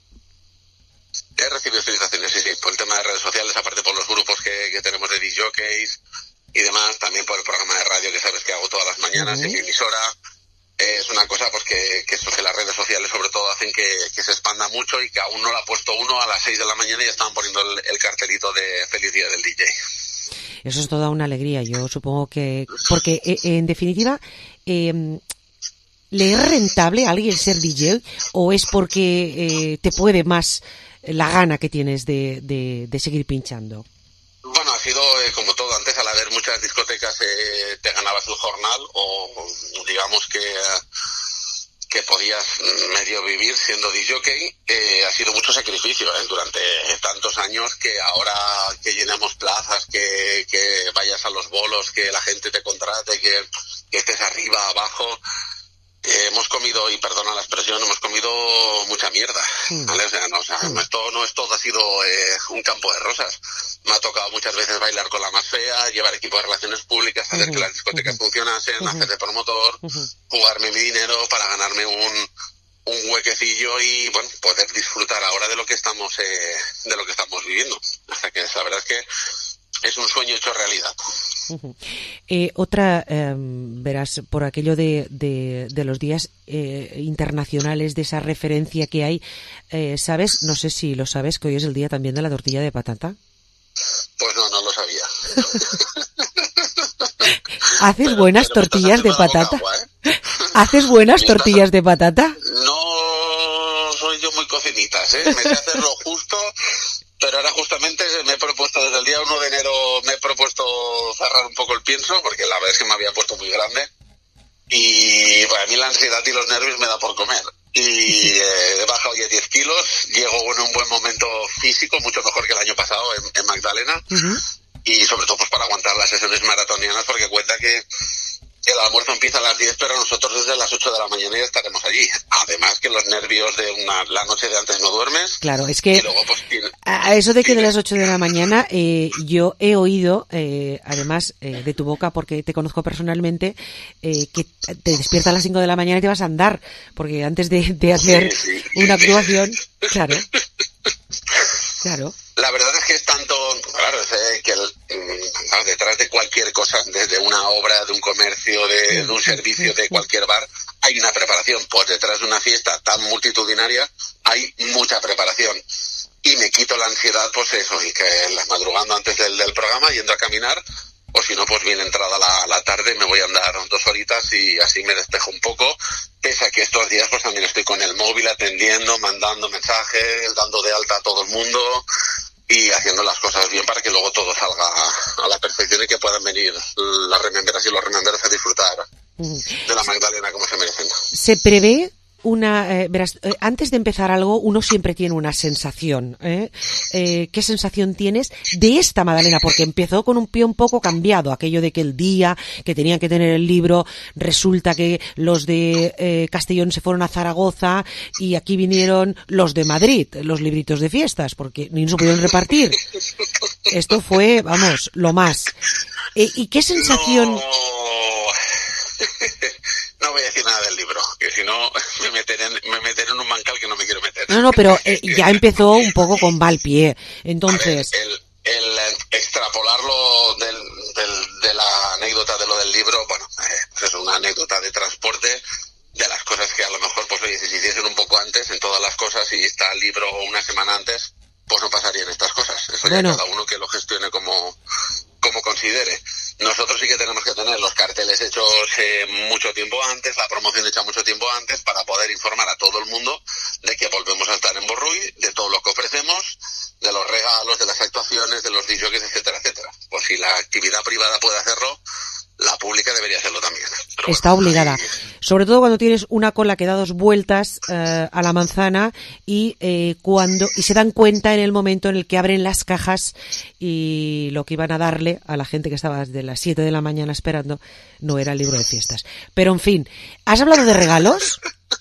He recibido felicitaciones, sí, sí, por el tema de redes sociales, aparte por los grupos que, que tenemos de disc jockeys y demás, también por el programa de radio que sabes que hago todas las mañanas uh-huh. en mi emisora. Eh, es una cosa pues que, que, eso, que las redes sociales sobre todo hacen que, que se expanda mucho y que aún no lo ha puesto uno a las seis de la mañana y ya estaban poniendo el, el cartelito de feliz día del D J. Eso es toda una alegría, yo supongo que... Porque, eh, en definitiva, eh, ¿le es rentable a alguien ser D J o es porque eh, te puede más la gana que tienes de, de, de seguir pinchando? Bueno, ha sido eh, como todo. Antes, al haber muchas discotecas, eh, te ganabas el jornal o digamos que... Eh, que podías medio vivir siendo D J, eh, ha sido mucho sacrificio eh, durante tantos años que ahora que llenamos plazas, que, que vayas a los bolos, que la gente te contrate, que, que estés arriba, abajo, eh, hemos comido, y perdona la expresión, hemos comido mucha mierda, ¿vale? O sea, no, o sea, no, es todo, no es todo ha sido eh, un campo de rosas. Me ha tocado muchas veces bailar con la más fea, llevar equipo de relaciones públicas, hacer uh-huh. que las discotecas uh-huh. funcionasen, uh-huh. hacer de promotor, uh-huh. jugarme mi dinero para ganarme un, un huequecillo y, bueno, poder disfrutar ahora de lo que estamos eh, de lo que estamos viviendo. Hasta que la verdad es que es un sueño hecho realidad. Uh-huh. Eh, otra, eh, verás, por aquello de, de, de los días eh, internacionales, de esa referencia que hay, eh, ¿sabes? No sé si lo sabes, que hoy es el día también de la tortilla de patata. Pues no, no lo sabía. ¿Haces pero, buenas pero tortillas de patata? Agua, ¿eh? ¿Haces buenas Mi tortillas de patata? No soy yo muy cocinitas, ¿eh? Me sé hacer lo justo, pero ahora justamente me he propuesto desde el día uno de enero, me he propuesto cerrar un poco el pienso, porque la verdad es que me había puesto muy grande. Y para mí la ansiedad y los nervios me da por comer. Y eh, he bajado ya diez kilos, llego en un buen momento físico, mucho mejor que el año pasado en, en Magdalena. Uh-huh. Y sobre todo pues para aguantar las sesiones maratonianas, porque cuenta que el almuerzo empieza a las diez, pero nosotros desde las ocho de la mañana ya estaremos allí. Además que los nervios de una, la noche de antes no duermes. Claro, es que y luego, pues, tiene, a eso de que de las ocho de la mañana, eh, yo he oído, eh, además eh, de tu boca, porque te conozco personalmente, eh, que te despiertas a las cinco de la mañana y te vas a andar, porque antes de, de hacer sí, sí, una actuación, claro, claro. La verdad es que es tanto, claro, es eh, que el, claro, detrás de cualquier cosa, desde una obra, de un comercio, de, de un servicio, de cualquier bar, hay una preparación. Pues detrás de una fiesta tan multitudinaria hay mucha preparación. Y me quito la ansiedad, pues eso, y que las madrugando antes del, del programa, yendo a caminar, o si no, pues bien entrada la, la tarde, me voy a andar dos horitas y así me despejo un poco. Pese a que estos días pues también estoy con el móvil atendiendo, mandando mensajes, dando de alta a todo el mundo. y haciendo las cosas bien para que luego todo salga a la perfección y que puedan venir las rememberas y los rememberos a disfrutar de la Magdalena como se merecen. Se prevé una... Eh, verás, eh, antes de empezar algo, uno siempre tiene una sensación. ¿eh? Eh, ¿Qué sensación tienes de esta Magdalena? Porque empezó con un pie un poco cambiado. Aquello de que el día que tenían que tener el libro, resulta que los de eh, Castellón se fueron a Zaragoza y aquí vinieron los de Madrid, los libritos de fiestas, porque ni se pudieron repartir. Esto fue, vamos, lo más. Eh, ¿Y qué sensación...? No... No voy a decir nada del libro, que si no me meteré, en, me meteré en un bancal que no me quiero meter. No, no, pero eh, ya empezó un poco con mal pie. Entonces... A ver, el, el extrapolarlo del, del, de la anécdota de lo del libro, bueno, eh, es una anécdota de transporte de las cosas que a lo mejor, pues oye, si se hiciesen un poco antes en todas las cosas y está el libro una semana antes, pues no pasarían estas cosas. Eso bueno. Ya cada uno que lo gestione como, como considere. Nosotros sí que tenemos que tener los carteles hechos eh, mucho tiempo antes, la promoción hecha mucho tiempo antes, para poder informar a todo el mundo de que volvemos a estar en Borrull, de todo lo que ofrecemos, de los regalos, de las actuaciones, de los D Js, etcétera, etcétera. Pues si la actividad privada puede hacerlo, la pública debería hacerlo también. Pero Está bueno, obligada. ahí... Sobre todo cuando tienes una cola que da dos vueltas eh, a la manzana y eh, cuando y se dan cuenta en el momento en el que abren las cajas y lo que iban a darle a la gente que estaba desde las siete de la mañana esperando no era el libro de fiestas. Pero en fin, ¿has hablado de regalos?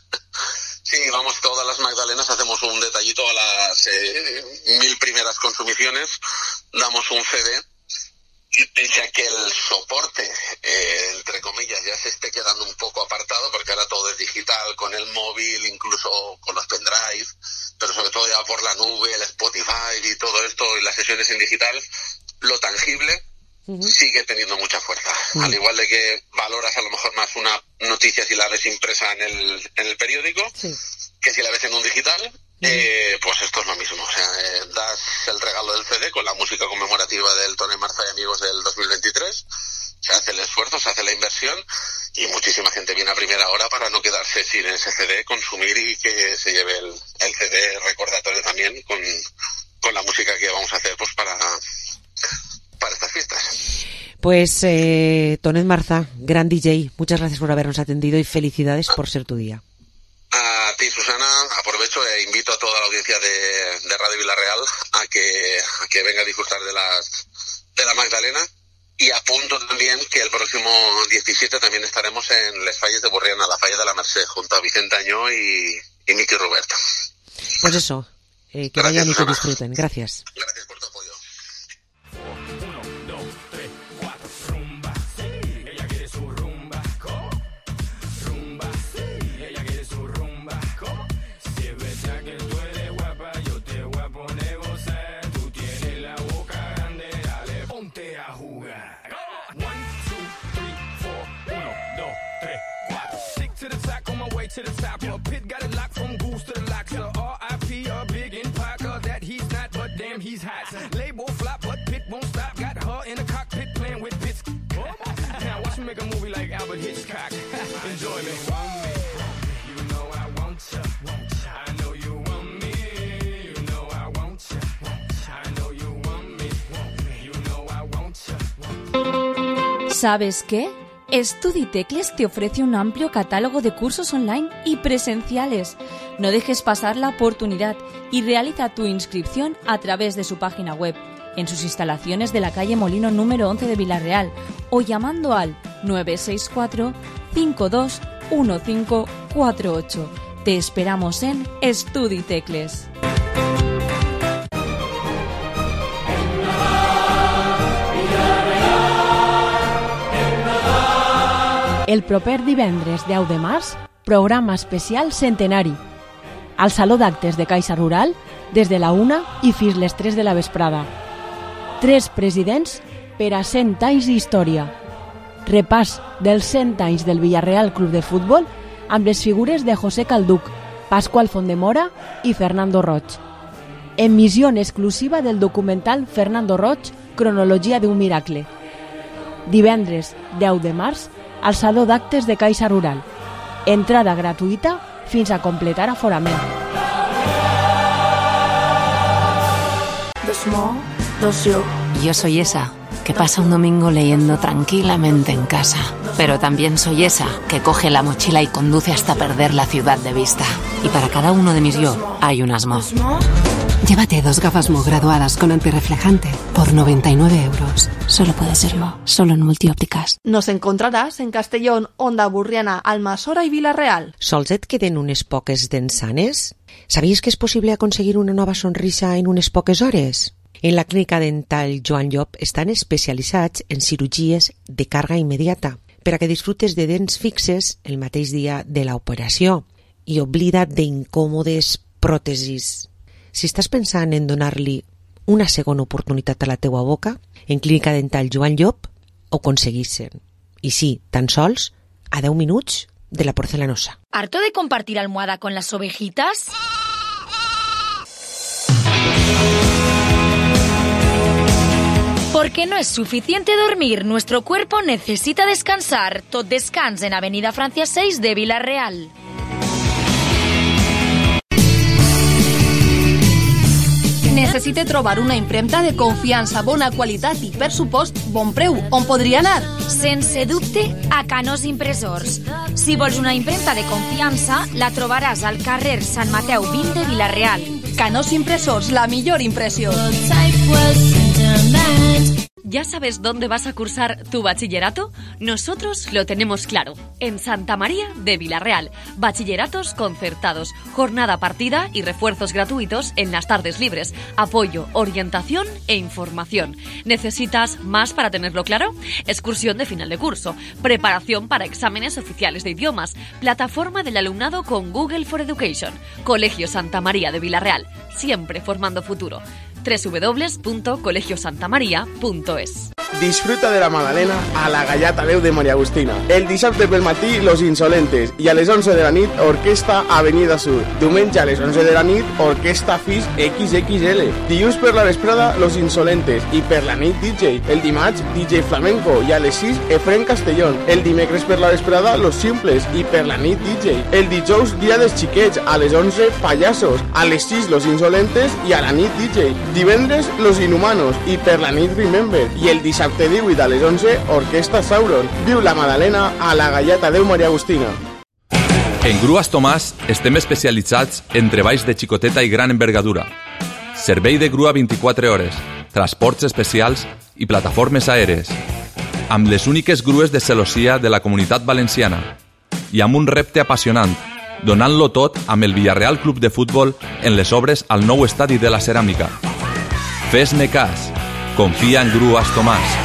Sí, vamos, todas las Magdalenas hacemos un detallito a las eh, mil primeras consumiciones, damos un C D. Y pese a que el soporte, eh, entre comillas, ya se esté quedando un poco apartado, porque ahora todo es digital, con el móvil, incluso con los pendrive, pero sobre todo ya por la nube, el Spotify y todo esto, y las sesiones en digital, lo tangible uh-huh. sigue teniendo mucha fuerza. Uh-huh. Al igual de que valoras a lo mejor más una noticia si la ves impresa en el, en el periódico, sí. que si la ves en un digital. Eh, pues esto es lo mismo, o sea, eh, das el regalo del C D con la música conmemorativa del Tonet Marza y Amigos del dos mil veintitrés, se hace el esfuerzo, se hace la inversión y muchísima gente viene a primera hora para no quedarse sin ese C D, consumir y que se lleve el, el C D recordatorio también con, con la música que vamos a hacer pues para, para estas fiestas. Pues eh, Tonet Marza, gran D J, muchas gracias por habernos atendido y felicidades por ser tu día. A ti, Susana, aprovecho e invito a toda la audiencia de, de Radio Villarreal a que, a que venga a disfrutar de las de la Magdalena y apunto también que el próximo diecisiete también estaremos en Les Falles de Borriana, la Falla de la Merced, junto a Vicente Añó y, y Miki Roberto. Pues eso, eh, que Gracias, vayan y Susana. Que disfruten. Gracias. Gracias por tu apoyo. To the top, your pit got it locked from goose to the lock. So R I P a big in Parker that he's not, but damn he's hot. Label flop, but Pit won't stop. Got her in the cockpit playing with bits. Now watch me make a movie like Albert Hitchcock. Enjoy me. You know I want you. I know you want me. You know I want you. I know you want me. You know I want you. ¿Sabes qué? Studitecles te ofrece un amplio catálogo de cursos online y presenciales. No dejes pasar la oportunidad y realiza tu inscripción a través de su página web, en sus instalaciones de la calle Molino número once de Villarreal o llamando al nueve seis cuatro, cinco dos uno cinco cuatro ocho. Te esperamos en Studitecles. El proper divendres deu de març, programa especial centenari. Al Saló d'Actes de Caixa Rural, des de la una i fins les tres de la vesprada. Tres presidents per a cent anys d'història. Repàs dels cent anys del Villarreal Club de Futbol amb les figures de José Calduc, Pascual Fondemora i Fernando Roig. Emissió exclusiva del documental Fernando Roig, Cronologia d'un miracle. Divendres deu de març, al Saló d'Actes de Caixa Rural. Entrada gratuïta fins a completar aforament. mo, dos yo. Yo soy esa que pasa un domingo leyendo tranquilamente en casa. Pero también soy esa que coge la mochila y conduce hasta perder la ciudad de vista. Y para cada uno de mis yo hay un Mo. Llévate dos gafas Mo graduadas con antirreflejante por noventa y nueve euros. Solo puede ser Mo, solo en Multiópticas. Nos encontrarás en Castellón, Onda Burriana, Almassora y Vila-real. Sols et queden unes poques dents sanes? ¿Sabías que es posible aconseguir una nova sonrisa en unes poques hores? En la clínica dental Joan Llop estan especialitzats en cirurgies de càrrega immediata per a que disfrutes de dents fixes el mateix dia de l'operació i oblida't d'incòmodes pròtesis. Si estàs pensant en donar-li una segona oportunitat a la teua boca, en clínica dental Joan Llop ho aconseguissin. I sí, tan sols a deu minuts de la porcelanosa. ¿Harto de compartir almohada con las ovejitas? Porque no es suficiente dormir, nuestro cuerpo necesita descansar. Tot Descans en Avenida Francia seis de Vila-real. Necessite trobar una impremta de confiança, bona qualitat i, per supost, bon preu. On podria anar? Sense dubte, a Canós Impressors. Si vols una impremta de confiança, la trobaràs al carrer Sant Mateu vint de Vila-real. Canós Impressors, la millor impressió. ¿Ya sabes dónde vas a cursar tu bachillerato? Nosotros lo tenemos claro. En Santa María de Vila-real. Bachilleratos concertados, jornada partida y refuerzos gratuitos en las tardes libres. Apoyo, orientación e información. ¿Necesitas más para tenerlo claro? Excursión de final de curso. Preparación para exámenes oficiales de idiomas. Plataforma del alumnado con Google for Education. Colegio Santa María de Vila-real. Siempre formando futuro. doble u doble u doble u punto colegio santa maria punto es. Disfruta de la Magdalena a la Gallata Veu de Maria Agustina. El dissabte pel matí, Los Insolentes, i a les onze de la nit, Orquestra Avenida Sur. Diumenge a les onze de la nit, Orquestra Fis equis equis ele. Dilluns per la vesprada, Los Insolentes, i per la nit D J. El dimarts, D J Flamenco, i a les sis, Efrén Castellón. El dimecres per la vesprada, Los Simples, i per la nit D J. El dijous, Dia dels Xiquets, a les onze, Pallassos, a les sis, Los Insolentes, i a la nit D J. Divendres, Los Inhumanos, i per la nit Remember. I el dissabte divuit a les onze, Orquestra Sauron. Viu la Magdalena a la Gallata Veu Maria Agustina. En Grues Tomàs estem especialitzats en treballs de xicoteta i gran envergadura. Servei de grua vint-i-quatre hores, transports especials i plataformes aèries. Amb les úniques grues de celossia de la Comunitat Valenciana. I amb un repte apassionant, donant-lo tot amb el Villarreal Club de Futbol en les obres al nou estadi de la Ceràmica. Fes-me cas. Confia en Grues Tomàs.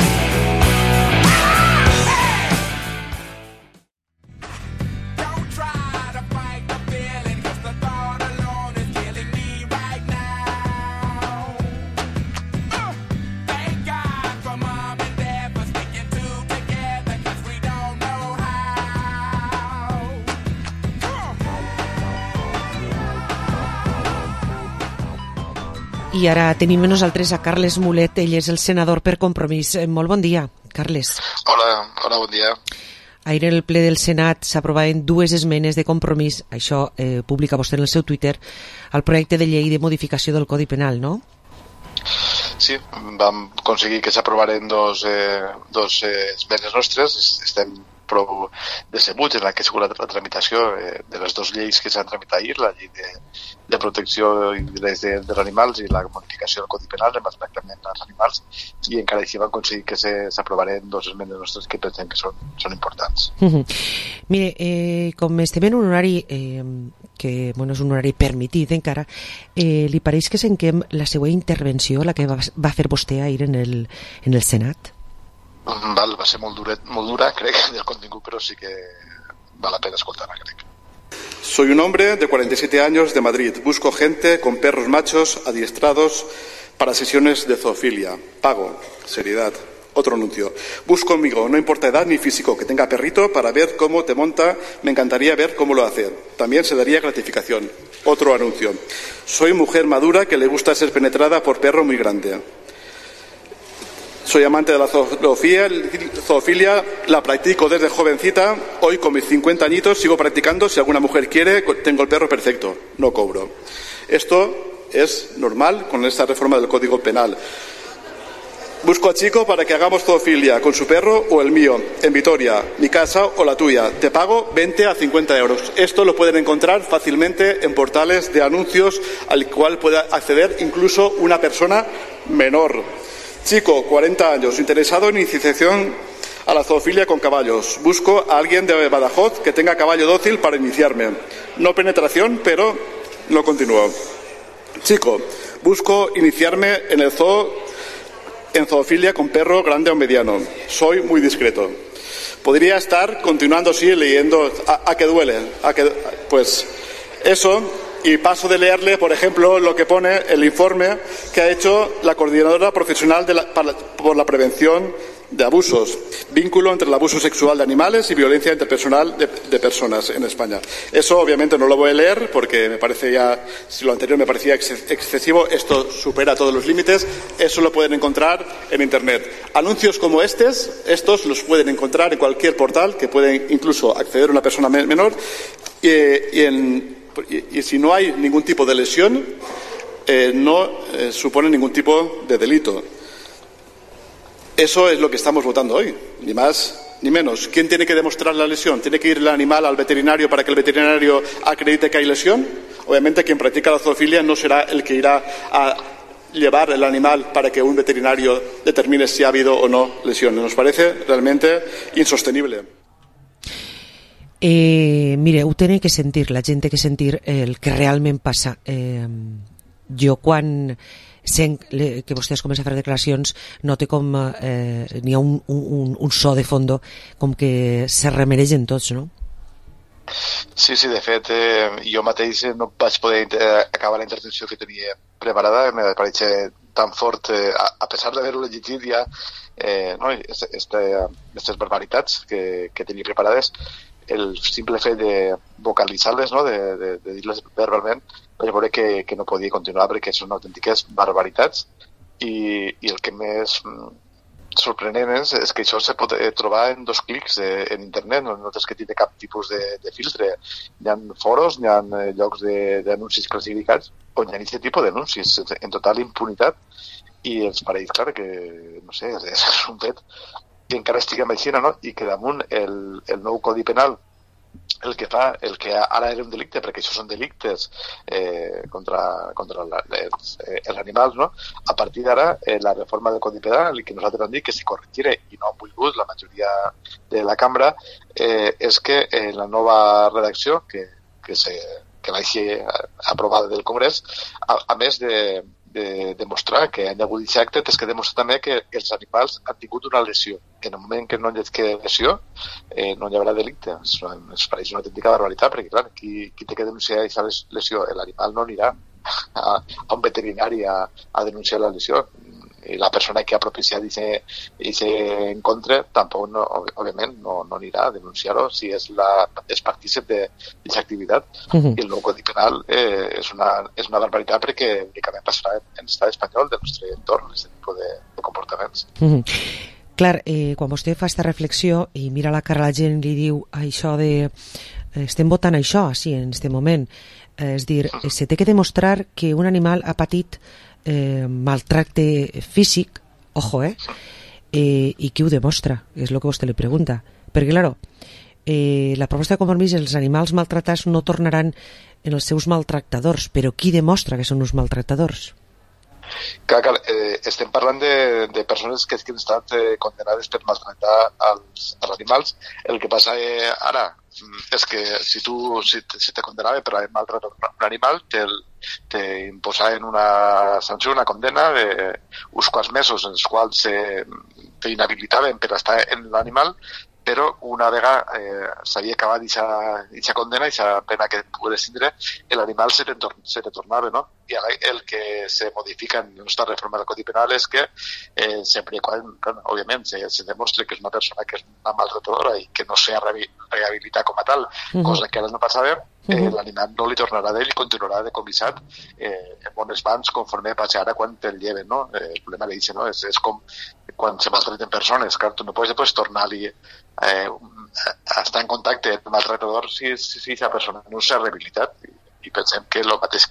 I ara tenim nosaltres a Carles Mulet, ell és el senador per Compromís. Molt bon dia, Carles. Hola, hola, bon dia. Ahir en el ple del Senat s'aprovaven dues esmenes de Compromís, això eh, publica vostè en el seu Twitter, al projecte de llei de modificació del Codi Penal, no? Sí, vam aconseguir que s'aprovaren dos, eh, dos eh, esmenes nostres, estem prou decebuts en la que ha sigut la, la tramitació eh, de les dues lleis que s'han tramitat ahir, la llei de, de protecció i drets de, dels animals i la modificació del Codi Penal en el tractament als animals, i encara així vam aconseguir que s'aprovaren dos esmenes nostres que pensem que són, són importants. Uh -huh. Mire, eh, com estem en un horari eh, que bueno, és un horari permitit encara, eh, li pareix que senquem la seva intervenció, la que va, va fer vostè ahir en el, en el Senat? Val, va ser molt, duret, molt dura, crec, del contingut, però sí que val la pena escoltar-la, crec. Soy un hombre de cuarenta y siete años de Madrid. Busco gente con perros machos adiestrados para sesiones de zoofilia. Pago. Seriedad. Otro anuncio. Busco amigo, no importa edad ni físico, que tenga perrito para ver cómo te monta. Me encantaría ver cómo lo hace. También se daría gratificación. Otro anuncio. Soy mujer madura que le gusta ser penetrada por perro muy grande. Soy amante de la zoofilia, zoofilia, la practico desde jovencita. Hoy con mis cincuenta añitos sigo practicando. Si alguna mujer quiere, tengo el perro perfecto, no cobro. Esto es normal con esta reforma del Código Penal. Busco a Chico para que hagamos zoofilia con su perro o el mío, en Vitoria, mi casa o la tuya. Te pago veinte a cincuenta euros. Esto lo pueden encontrar fácilmente en portales de anuncios al cual pueda acceder incluso una persona menor. Chico, cuarenta años, interesado en iniciación a la zoofilia con caballos. Busco a alguien de Badajoz que tenga caballo dócil para iniciarme. No penetración, pero no continúo. Chico, busco iniciarme en el zoo en zoofilia con perro grande o mediano. Soy muy discreto. Podría estar continuando así leyendo a, a que duele, a que, pues eso, y paso de leerle, por ejemplo, lo que pone el informe que ha hecho la Coordinadora Profesional de la, para, por la Prevención de Abusos, vínculo entre el abuso sexual de animales y violencia interpersonal de, de personas en España. Eso obviamente no lo voy a leer porque me parece ya, si lo anterior me parecía ex excesivo, esto supera todos los límites. Eso lo pueden encontrar en Internet. Anuncios como estos, estos los pueden encontrar en cualquier portal que pueden incluso acceder una persona menor y, y, en, y, y si no hay ningún tipo de lesión, eh, no eh, supone ningún tipo de delito. Eso es lo que estamos votando hoy, ni más ni menos. ¿Quién tiene que demostrar la lesión? ¿Tiene que ir el animal al veterinario para que el veterinario acredite que hay lesión? Obviamente quien practica la zoofilia no será el que irá a llevar el animal para que un veterinario determine si ha habido o no lesión. Nos parece realmente insostenible. Eh, mire, ho té que sentir, la gent té que sentir el que realment passa. Eh, jo quan sent que vostès comencen a fer declaracions note com eh, n'hi ha un, un, un so de fondo com que se remereixen tots, no? Sí, sí, de fet eh, jo mateix no vaig poder eh, acabar la intervenció que tenia preparada, me pareix tan fort, eh, a, a pesar d'haver-ho llegit ja eh, no, aquestes barbaritats que, que tenia preparades, el simple fet de vocalitzar-les, no? de, de, de dir-les verbalment, vaig veure que, que no podia continuar perquè són autèntiques barbaritats i, i el que més sorprenent és, és que això se pot trobar en dos clics eh, en internet, no notes que té cap tipus de, de filtre. Hi ha foros, hi ha llocs d'anuncis classificats on hi ha aquest tipus d'anuncis en total impunitat i ens pareix, clar, que no sé, és, és un fet que encara estiguem així, no? I que damunt el, el nou Codi Penal el que fa, el que ara era un delicte, perquè això són delictes eh, contra, contra la, els, eh, els animals, no? A partir d'ara, eh, la reforma del Codi Penal, el que nosaltres hem dit que s'hi corregirà i no han volgut la majoria de la cambra, eh, és que en la nova redacció que, que, se, que va ser aprovada del Congrés, a, a més de de demostrar que han hagut aquest acte, és que demostra també que els animals han tingut una lesió. En el moment que no hi hagi lesió, eh, no hi haurà delicte. És una, es pareix una autèntica barbaritat, perquè, clar, qui, qui té que denunciar aquesta lesió? L'animal no anirà a, a un veterinari a, a denunciar la lesió. I la persona que ha propiciat aquest encontre tampoc, no, òbviament, no, no anirà a denunciar-ho si és, la, és partícip d'aquesta activitat. Uh-huh. I el nou Codi Penal eh, és, una, és una barbaritat perquè únicament passarà en l'estat espanyol del nostre entorn, aquest tipus de, de comportaments. Uh-huh. Clar, eh, quan vostè fa aquesta reflexió i mira la cara a la gent i li diu això de eh, estem votant això, sí, en aquest moment, eh, és dir, uh-huh. se té que demostrar que un animal ha patit Eh, maltracte físic, ojo, eh? eh i qui ho demostra? És el que vostè li pregunta, perquè claro, eh, la proposta de compromís, els animals maltratats no tornaran en els seus maltractadors, però qui demostra que són uns maltractadors? Clar, clar, eh, estem parlant de, de persones que han estat eh, condenades per maltractar als, als animals. El que passa eh, ara és que si tu si, si te condenava per haver maltratat un animal, te, te imposaven una sanció, una condena d'uns quants mesos en els quals eh, te inhabilitaven per estar en l'animal, però una vegada eh, s'havia acabat aquesta condena, aquesta pena que pogués tindre, l'animal se te, se te tornava, no? I ara el que se modifica en la nostra reforma del Codi Penal és que eh, sempre i quan, bueno, òbviament, se, se demostra que és una persona que és una maltratadora i que no s'ha rehabilitat com a tal, uh-huh. cosa que ara no passava, eh, uh-huh. l'animal no li tornarà d'ell i continuarà decomissat eh, en bones mans conforme passa ara quan te'l lleven, no? Eh, el problema d'ell, no? És, és com quan se maltraten persones, clar, tu no pots després tornar-li eh, a estar en contacte amb el maltratador si, si, si aquesta persona no s'ha rehabilitat i, i pensem que el mateix que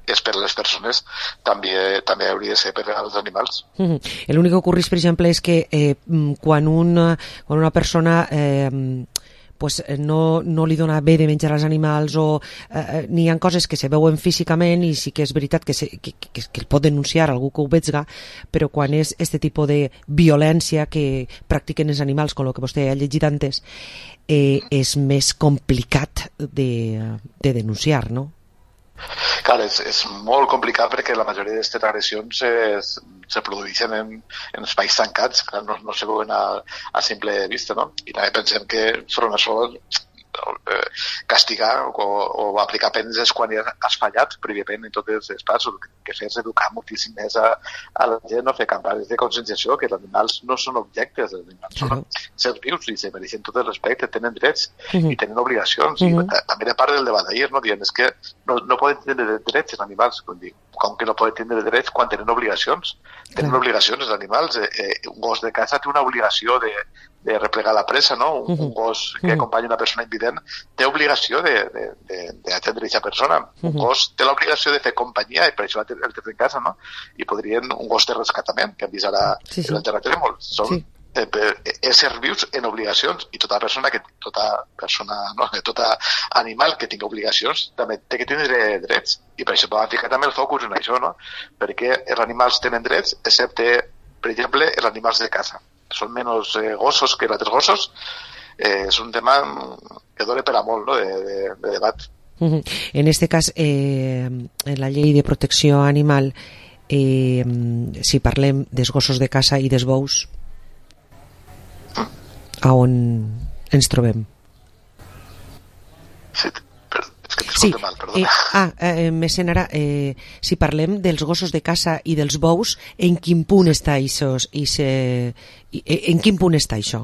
és per a les persones, també també hauria de ser per als animals. Uh-huh. L'únic que ocorreix, per exemple, és que eh, quan, una, quan una persona eh, pues, no, no li dona bé de menjar als animals o eh, n'hi ha coses que se veuen físicament i sí que és veritat que, se, que, que, que el pot denunciar algú que ho vega, però quan és este tipus de violència que practiquen els animals, com el que vostè ha llegit antes, eh, és més complicat de, de denunciar, no? Clar, és, és molt complicat perquè la majoria d'aquestes agressions es, se produeixen en, en espais tancats, clar, no, no se veuen a, a simple vista, no? I també pensem que sobre això eh, castigar o, o aplicar penes és quan ja has fallat prèviament en tots els passos. El que fer és educar moltíssim més a, a la gent, no fer campanyes de conscienciació, que els animals no són objectes, els animals són seres vius i se mereixen tot el respecte, tenen drets Uh-huh. i tenen obligacions. Uh-huh. I també era part del debat d'ahir, no? Dient, és que no, no poden tindre drets els animals, com, dir, com que no poden tindre drets quan tenen obligacions. Tenen Clar. obligacions els animals. Eh, eh, un gos de casa té una obligació de, de replegar la presa, no? Un, Uh-huh. un gos que Uh-huh. acompanya una persona invident té obligació d'atendre aquesta persona. Un Uh-huh. gos té l'obligació de fer companyia i per això el té en casa, no? I podrien un gos de rescatament, que hem vist ara Sí, sí. en el terratrèmol. Són Sí. eh, per- éssers vius en obligacions i tota persona, que tota persona, no? tota animal que tingui obligacions també té que tindre drets i per això vam ficar també el focus en això, no? Perquè els animals tenen drets excepte, per exemple, els animals de casa. Són menys eh, gossos que els altres gossos. Eh, és un tema que dona per a molt, no? de, de, de debat. Uh-huh. En este cas, eh, en la llei de protecció animal, eh, si parlem dels gossos de casa i dels bous, a on ens trobem? Sí, però és que Sí, t'escolto mal, eh, perdona. ah, eh, me sonarà, eh, si parlem dels gossos de casa i dels bous, en quin punt està això? I se, i, en quin punt està això?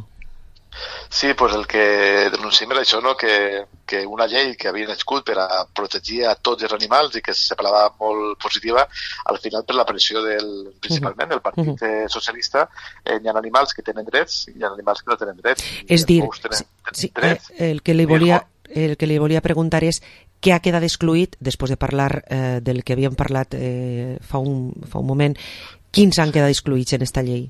Sí, pues el que denunciem és això, no? que, que una llei que havia nascut per a protegir a tots els animals i que se semblava molt positiva, al final per la pressió del, principalment del Partit uh-huh. Socialista, eh, hi ha animals que tenen drets i hi ha animals que no tenen drets. És dir, tenen, sí, drets. Eh, el, que li volia, el que li volia preguntar és què ha quedat excluït, després de parlar eh, del que havíem parlat eh, fa, un, fa un moment, quins han quedat excluïts en esta llei?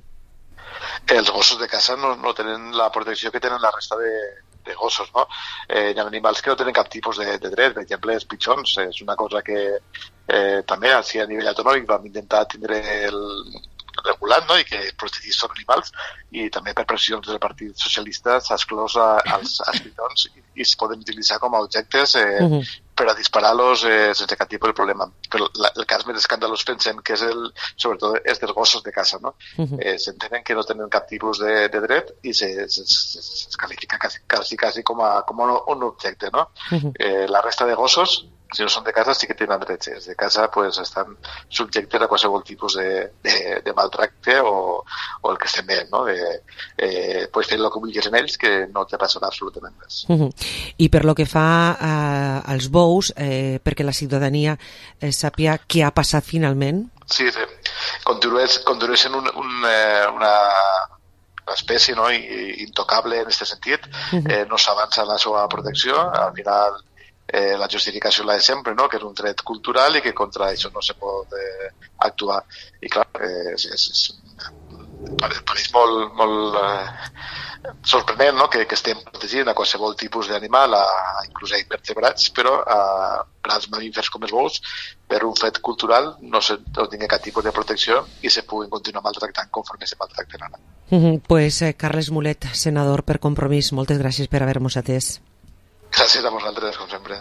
Els gossos de casa no, no tenen la protecció que tenen la resta de, de gossos, no? Eh, hi ha animals que no tenen cap tipus de, de dret, per exemple, els pitxons, és una cosa que eh, també, si a nivell autonòmic vam intentar tindre el regulat, no? I que protegís els animals, i també per pressions del Partit Socialista s'ha exclòs a, als, als pitxons i, i es poden utilitzar com a objectes eh, Uh-huh. per a disparar-los eh, sense cap tipus de problema. Però la, el cas més escandalós pensem que és el, sobretot és dels gossos de casa, no? Uh-huh. Eh, s'entenen que no tenen cap tipus de, de dret i se, se, se, se qualifica quasi, quasi, quasi com, a, com un, un objecte, no? Uh-huh. Eh, la resta de gossos, si no són de casa, sí que tenen drets. Els de casa pues, estan subjectes a qualsevol tipus de, de, de maltracte o, o el que estem veient, no? De, eh, puedes fer el que vulguis en ells, que no te passarà absolutament res. Uh-huh. I per lo que fa eh, als bous, eh, perquè la ciutadania eh, sàpia què ha passat finalment? Sí, sí. Continues, continues sent un, un, eh, una espècie, no? I, intocable en aquest sentit. Uh-huh. Eh, no s'avança en la seva protecció. Al final, eh, la justificació la de sempre, no? Que és un dret cultural i que contra això no se pot eh, actuar. I clar, eh, és, és, és, pareix molt, molt eh, sorprenent, no? que, que estem protegint a qualsevol tipus d'animal, a, inclús a invertebrats, però a grans mamífers com els bous, per un fet cultural no, se, no tingui cap tipus de protecció i se puguin continuar maltractant conforme se maltracten ara. Uh-huh. Pues eh, Carles Mulet, senador per Compromís, moltes gràcies per haver-nos atès. Gràcies a vosaltres, com sempre.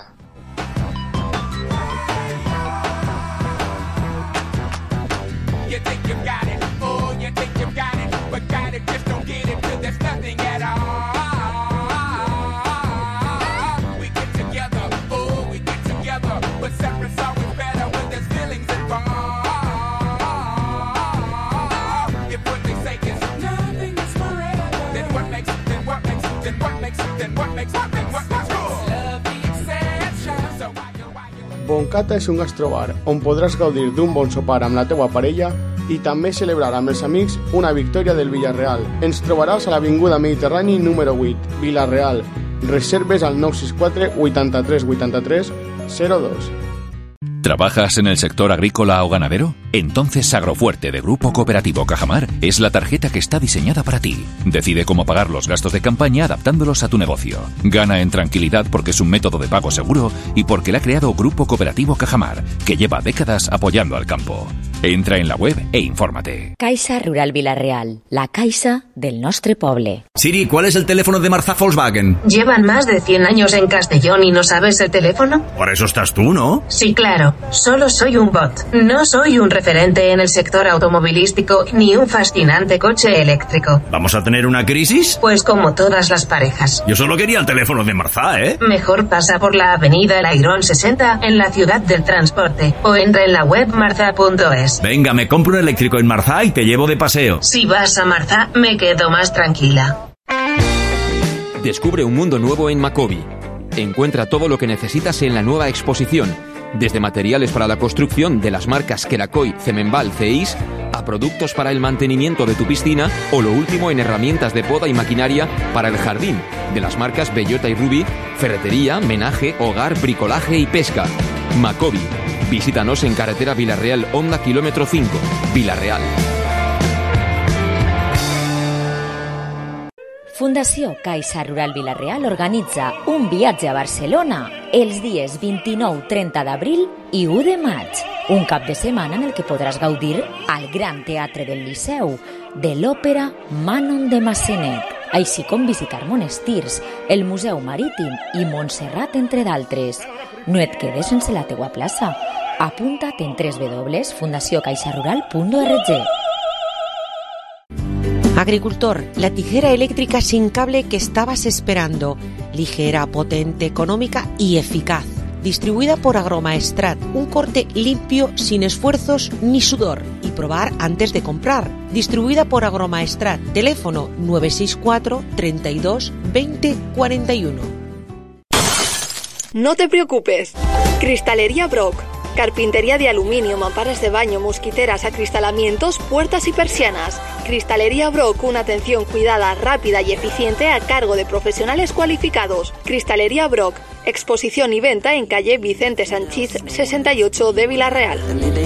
You think you've got it, oh, you think you've got it, but got it, just don't get it till there's nothing at all. We get together, oh, we get together, but separate's always better when there's feelings involved. If what they say is nothing is forever, then what makes, then what makes, then what makes, then what makes, what makes, what makes, love the exception. So why you, why you... Boncata és un gastrobar on podràs gaudir d'un bon sopar amb la teua parella i també celebrar amb els amics una victòria del Villarreal. Ens trobaràs a l'Avinguda Mediterrani número vuit, Villarreal. Reserves al nou sis quatre, vuitanta-tres, vuitanta-tres, zero dos. ¿Trabajas en el sector agrícola o ganadero? Entonces Agrofuerte de Grupo Cooperativo Cajamar es la tarjeta que está diseñada para ti. Decide cómo pagar los gastos de campaña adaptándolos a tu negocio. Gana en tranquilidad porque es un método de pago seguro y porque la ha creado Grupo Cooperativo Cajamar, que lleva décadas apoyando al campo. Entra en la web e infórmate. Caixa Rural Vila-real, la caixa del nostre poble. Siri, ¿cuál es el teléfono de Marzá Volkswagen? ¿Llevan más de cien años en Castellón y no sabes el teléfono? Por eso estás tú, ¿no? Sí, claro. Solo soy un bot. No soy un referente en el sector automovilístico ni un fascinante coche eléctrico. ¿Vamos a tener una crisis? Pues como todas las parejas. Yo solo quería el teléfono de Marzá, ¿eh? Mejor pasa por la avenida El Airón sesenta en la ciudad del transporte o entra en la web marza punto es. Venga, me compro un eléctrico en Marzá y te llevo de paseo. Si vas a Marzá, me quedo más tranquila. Descubre un mundo nuevo en Macobi. Encuentra todo lo que necesitas en la nueva exposición, desde materiales para la construcción de las marcas Kerakoy, Cemenbal, Ceis, a productos para el mantenimiento de tu piscina o lo último en herramientas de poda y maquinaria para el jardín, de las marcas Bellota y Ruby, ferretería, menaje, hogar, bricolaje y pesca. Macobi. Visítanos en carretera Vila-real Honda kilómetro cinco, Vila-real. Fundació Caixa Rural Vila-real organitza un viatge a Barcelona els dies vint-i-nou trenta d'abril i u de maig. Un cap de setmana en el que podràs gaudir al Gran Teatre del Liceu de l'òpera Manon de Massenet, així com visitar monestirs, el Museu Marítim i Montserrat, entre d'altres. No et quedes sense la teua plaça. Apunta't en doble u doble u doble u punt fundació caixa rural punt org. Agricultor, la tijera eléctrica sin cable que estabas esperando. Ligera, potente, económica y eficaz. Distribuida por Agromaestrat. Un corte limpio, sin esfuerzos ni sudor. Y probar antes de comprar. Distribuida por Agromaestrat. Teléfono nueve seis cuatro, treinta y dos, veinte, cuarenta y uno. No te preocupes. Cristalería Brock. Carpintería de aluminio, mamparas de baño, mosquiteras, acristalamientos, puertas y persianas. Cristalería Brock, una atención cuidada, rápida y eficiente a cargo de profesionales cualificados. Cristalería Brock, exposición y venta en calle Vicente Sanchís sesenta y ocho de Vila-real.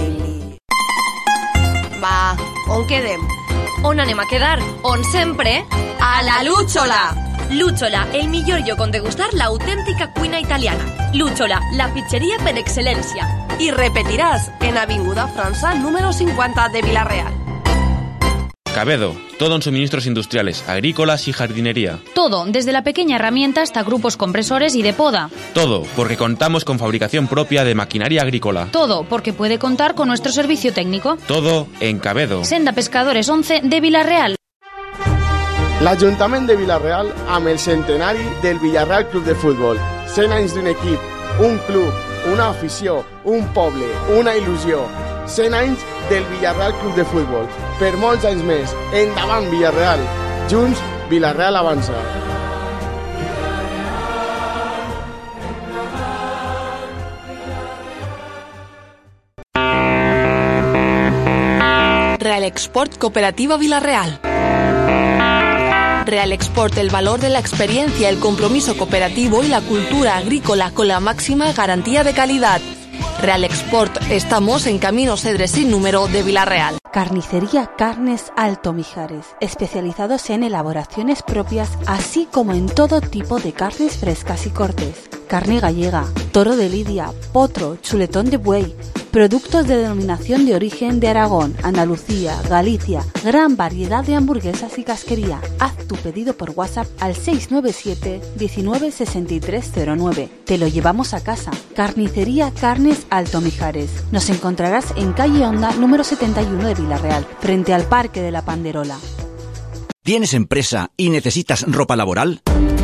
Va, on quedem? On anem a quedar? On sempre? A la Lúchola! Lúchola, el millor lloc on degustar l'autèntica cuina italiana. Lúchola, la pizzeria per excelencia. Y repetirás en Avinguda França número cincuenta de Vila-real. Cabedo, todo en suministros industriales, agrícolas y jardinería. Todo, desde la pequeña herramienta hasta grupos compresores y de poda. Todo, porque contamos con fabricación propia de maquinaria agrícola. Todo, porque puede contar con nuestro servicio técnico. Todo en Cabedo. Senda Pescadores once de Vila-real. L'Ajuntament de Vila-real amb el centenari del Villarreal Club de Futbol. cent anys d'un equip, un club, una afició, un poble, una il·lusió. cent anys del Villarreal Club de Futbol. Per molts anys més. Endavant, Villarreal. Junts, Vila-real avança. Real Export Cooperativa Vila-real. Real Export, el valor de la experiencia, el compromiso cooperativo y la cultura agrícola con la máxima garantía de calidad. Real Export, estamos en Camino Cedres sin número de Vila-real. Carnicería Carnes Alto Mijares, especializados en elaboraciones propias, así como en todo tipo de carnes frescas y cortes. Carne gallega, toro de lidia, potro, chuletón de buey, productos de denominación de origen de Aragón, Andalucía, Galicia, gran variedad de hamburguesas y casquería. Haz tu pedido por WhatsApp al seis nueve siete, diecinueve sesenta y tres cero nueve. Te lo llevamos a casa. Carnicería Carnes Alto Mijares. Nos encontrarás en calle Honda número setenta y uno de Vila-real, frente al Parque de la Panderola. ¿Tienes empresa y necesitas ropa laboral?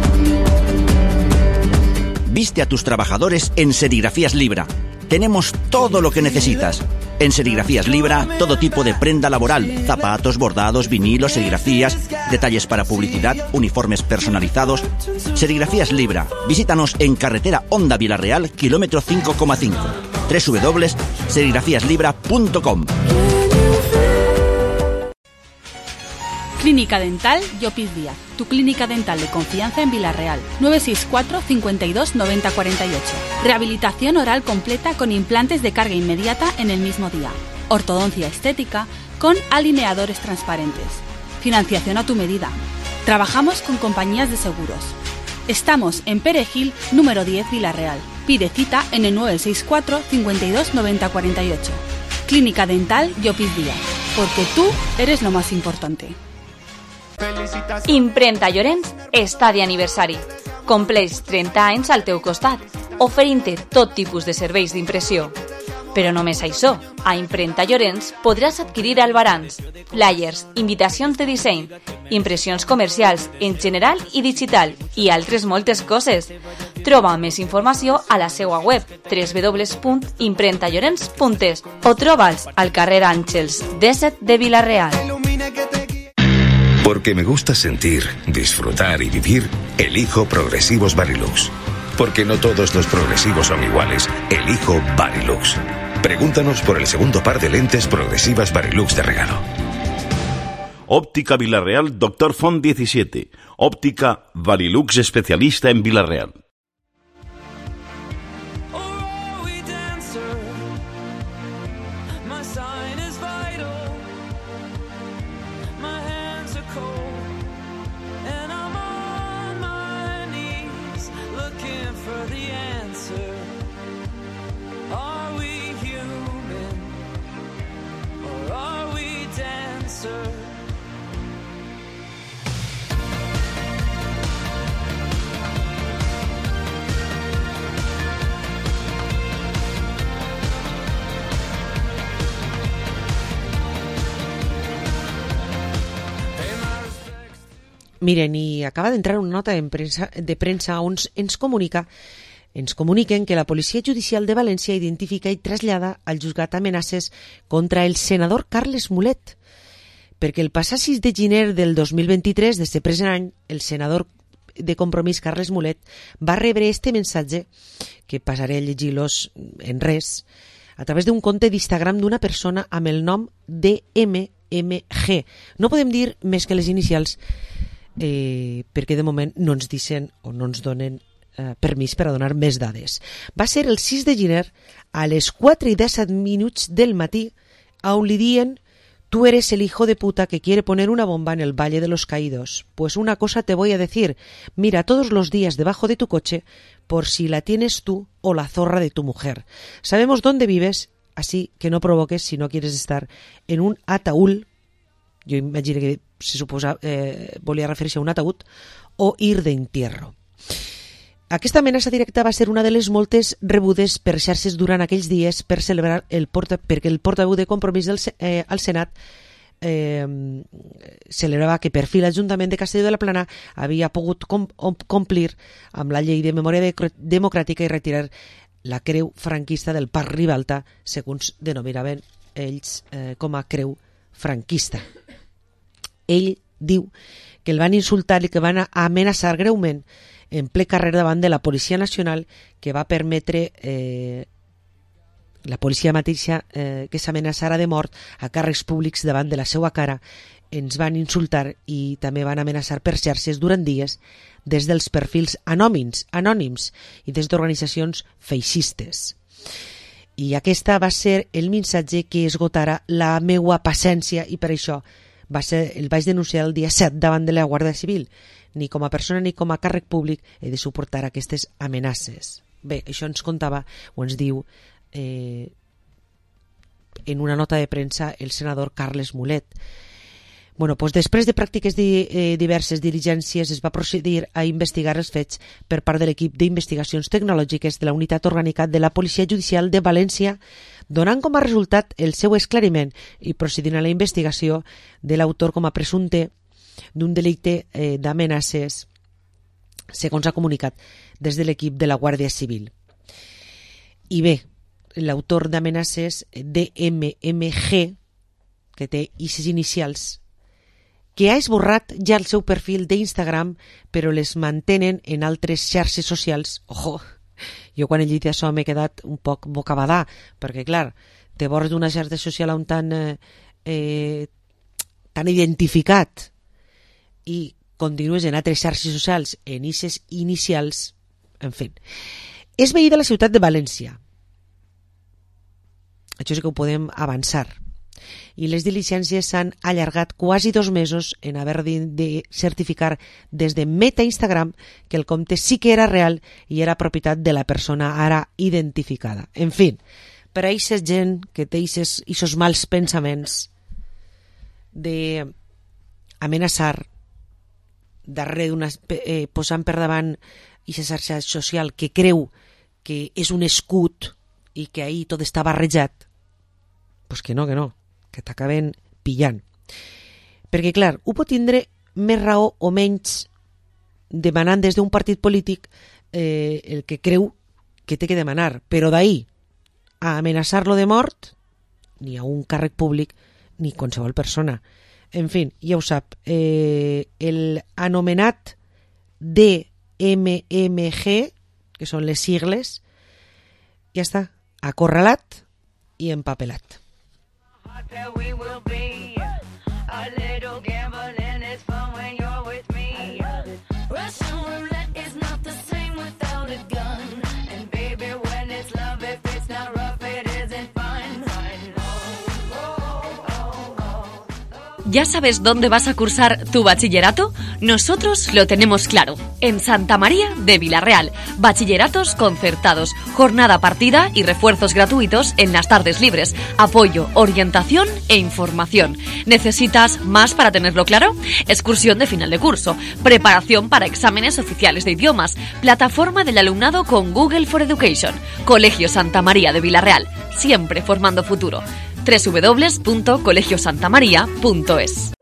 Viste a tus trabajadores en Serigrafías Libra. Tenemos todo lo que necesitas. En Serigrafías Libra, todo tipo de prenda laboral, zapatos, bordados, vinilos, serigrafías, detalles para publicidad, uniformes personalizados. Serigrafías Libra. Visítanos en carretera Honda Vila-real, kilómetro cinco coma cinco. doble u doble u doble u punto serigrafías libra punto com. Clínica Dental Llopis Díaz, tu clínica dental de confianza en Vila-real. nueve seis cuatro, cincuenta y dos, noventa cuarenta y ocho. Rehabilitación oral completa con implantes de carga inmediata en el mismo día. Ortodoncia estética con alineadores transparentes. Financiación a tu medida. Trabajamos con compañías de seguros. Estamos en Perejil, número diez, Vila-real. Pide cita en el nueve seis cuatro, cincuenta y dos, noventa cuarenta y ocho. Clínica Dental Llopis Díaz, porque tú eres lo más importante. Imprenta Llorenç està d'aniversari. Compleix trenta anys al teu costat, oferint-te tot tipus de serveis d'impressió. Però només això, a Imprenta Llorenç podràs adquirir albarans, flyers, invitacions de disseny, impressions comercials en general i digital i altres moltes coses. Troba més informació a la seva web w w w punt imprenta llorenç punt es o troba'ls al carrer Àngels disset de Vila-real. Porque me gusta sentir, disfrutar y vivir, elijo Progresivos Varilux. Porque no todos los progresivos son iguales, elijo Varilux. Pregúntanos por el segundo par de lentes progresivas Varilux de regalo. Óptica Vila-real, Doctor Font diecisiete. Óptica Varilux, especialista en Vila-real. Miren, i acaba d'entrar una nota de premsa, de premsa on ens comunica ens comuniquen que la Policia Judicial de València identifica i trasllada al juzgat amenaces contra el senador Carles Mulet, perquè el passat sis de gener del dos mil vint-i-tres, d'este present any, el senador de Compromís Carles Mulet va rebre este missatge, que passaré a llegir-los en res, a través d'un compte d'Instagram d'una persona amb el nom D M M G. No podem dir més que les inicials, Eh, perquè de moment no ens dicen o no ens donen eh, permís per a donar més dades. Va ser el sis de gener a les quatre i disset minuts del matí on li dien: tú eres el hijo de puta que quiere poner una bomba en el Valle de los Caídos. Pues una cosa te voy a decir, mira todos los días debajo de tu coche por si la tienes tú o la zorra de tu mujer. Sabemos dónde vives, así que no provoques si no quieres estar en un ataúd. Jo imagino que se suposa eh, volia referir-se a un ataúd o ir d'entierro. Aquesta amenaça directa va ser una de les moltes rebudes per xarxes durant aquells dies per celebrar el porta, perquè el portaveu de Compromís del, eh, al Senat eh, celebrava que per fi l'Ajuntament de Castelló de la Plana havia pogut com, complir amb la llei de memòria de, democràtica i retirar la creu franquista del Parc Ribalta, segons denominaven ells eh, com a creu franquista. Ell diu que el van insultar i que van amenaçar greument en ple carrer davant de la Policia Nacional, que va permetre eh, la policia mateixa eh, que s'amenaçara de mort a càrrecs públics davant de la seva cara. Ens van insultar i també van amenaçar per xarxes durant dies des dels perfils anònims, anònims i des d'organitzacions feixistes. I aquesta va ser el missatge que esgotara la meua paciència i per això va ser, el vaig denunciar el dia set davant de la Guàrdia Civil. Ni com a persona ni com a càrrec públic he de suportar aquestes amenaces. Bé, això ens contava o ens diu eh, en una nota de premsa el senador Carles Mulet. Bueno, doncs després de pràctiques di, eh, diverses diligències es va procedir a investigar els fets per part de l'equip d'investigacions tecnològiques de la Unitat Orgànica de la Policia Judicial de València, donant com a resultat el seu esclariment i procedint a la investigació de l'autor com a presumpte d'un delicte eh, d'amenaces, segons ha comunicat des de l'equip de la Guàrdia Civil. I bé, l'autor d'amenaces D M M G, que té aquestes inicials, que ha esborrat ja el seu perfil d'Instagram, però les mantenen en altres xarxes socials. Ojo, jo quan he llegit això m'he quedat un poc bocabadà, perquè clar, te borres d'una xarxa social on tan, eh, tan identificat i continues en altres xarxes socials en ixes inicials, en fi. És veí de la ciutat de València. Això sí que ho podem avançar. I les diligències s'han allargat quasi dos mesos en haver de, de certificar des de Meta Instagram que el compte sí que era real i era propietat de la persona ara identificada. En fi, per a aquesta gent que té aquests mals pensaments de amenaçar darrere d'una, eh, posant per davant aquesta xarxa social que creu que és un escut i que ahí tot està barrejat, pues que no, que no, que t'acaben pillant. Perquè, clar, ho pot tindre més raó o menys demanant des d'un partit polític eh, el que creu que té que demanar, però d'ahir a amenaçar-lo de mort, ni a un càrrec públic ni qualsevol persona. En fi, ja ho sap, eh, el anomenat D M M G, que són les sigles, ja està, acorralat i empapelat. ¿Ya sabes dónde vas a cursar tu bachillerato? Nosotros lo tenemos claro. En Santa María de Vilarreal. Bachilleratos concertados, jornada partida y refuerzos gratuitos en las tardes libres. Apoyo, orientación e información. ¿Necesitas más para tenerlo claro? Excursión de final de curso. Preparación para exámenes oficiales de idiomas. Plataforma del alumnado con Google for Education. Colegio Santa María de Vilarreal. Siempre formando futuro. doble u doble u doble u punto colegio santa maria punto es.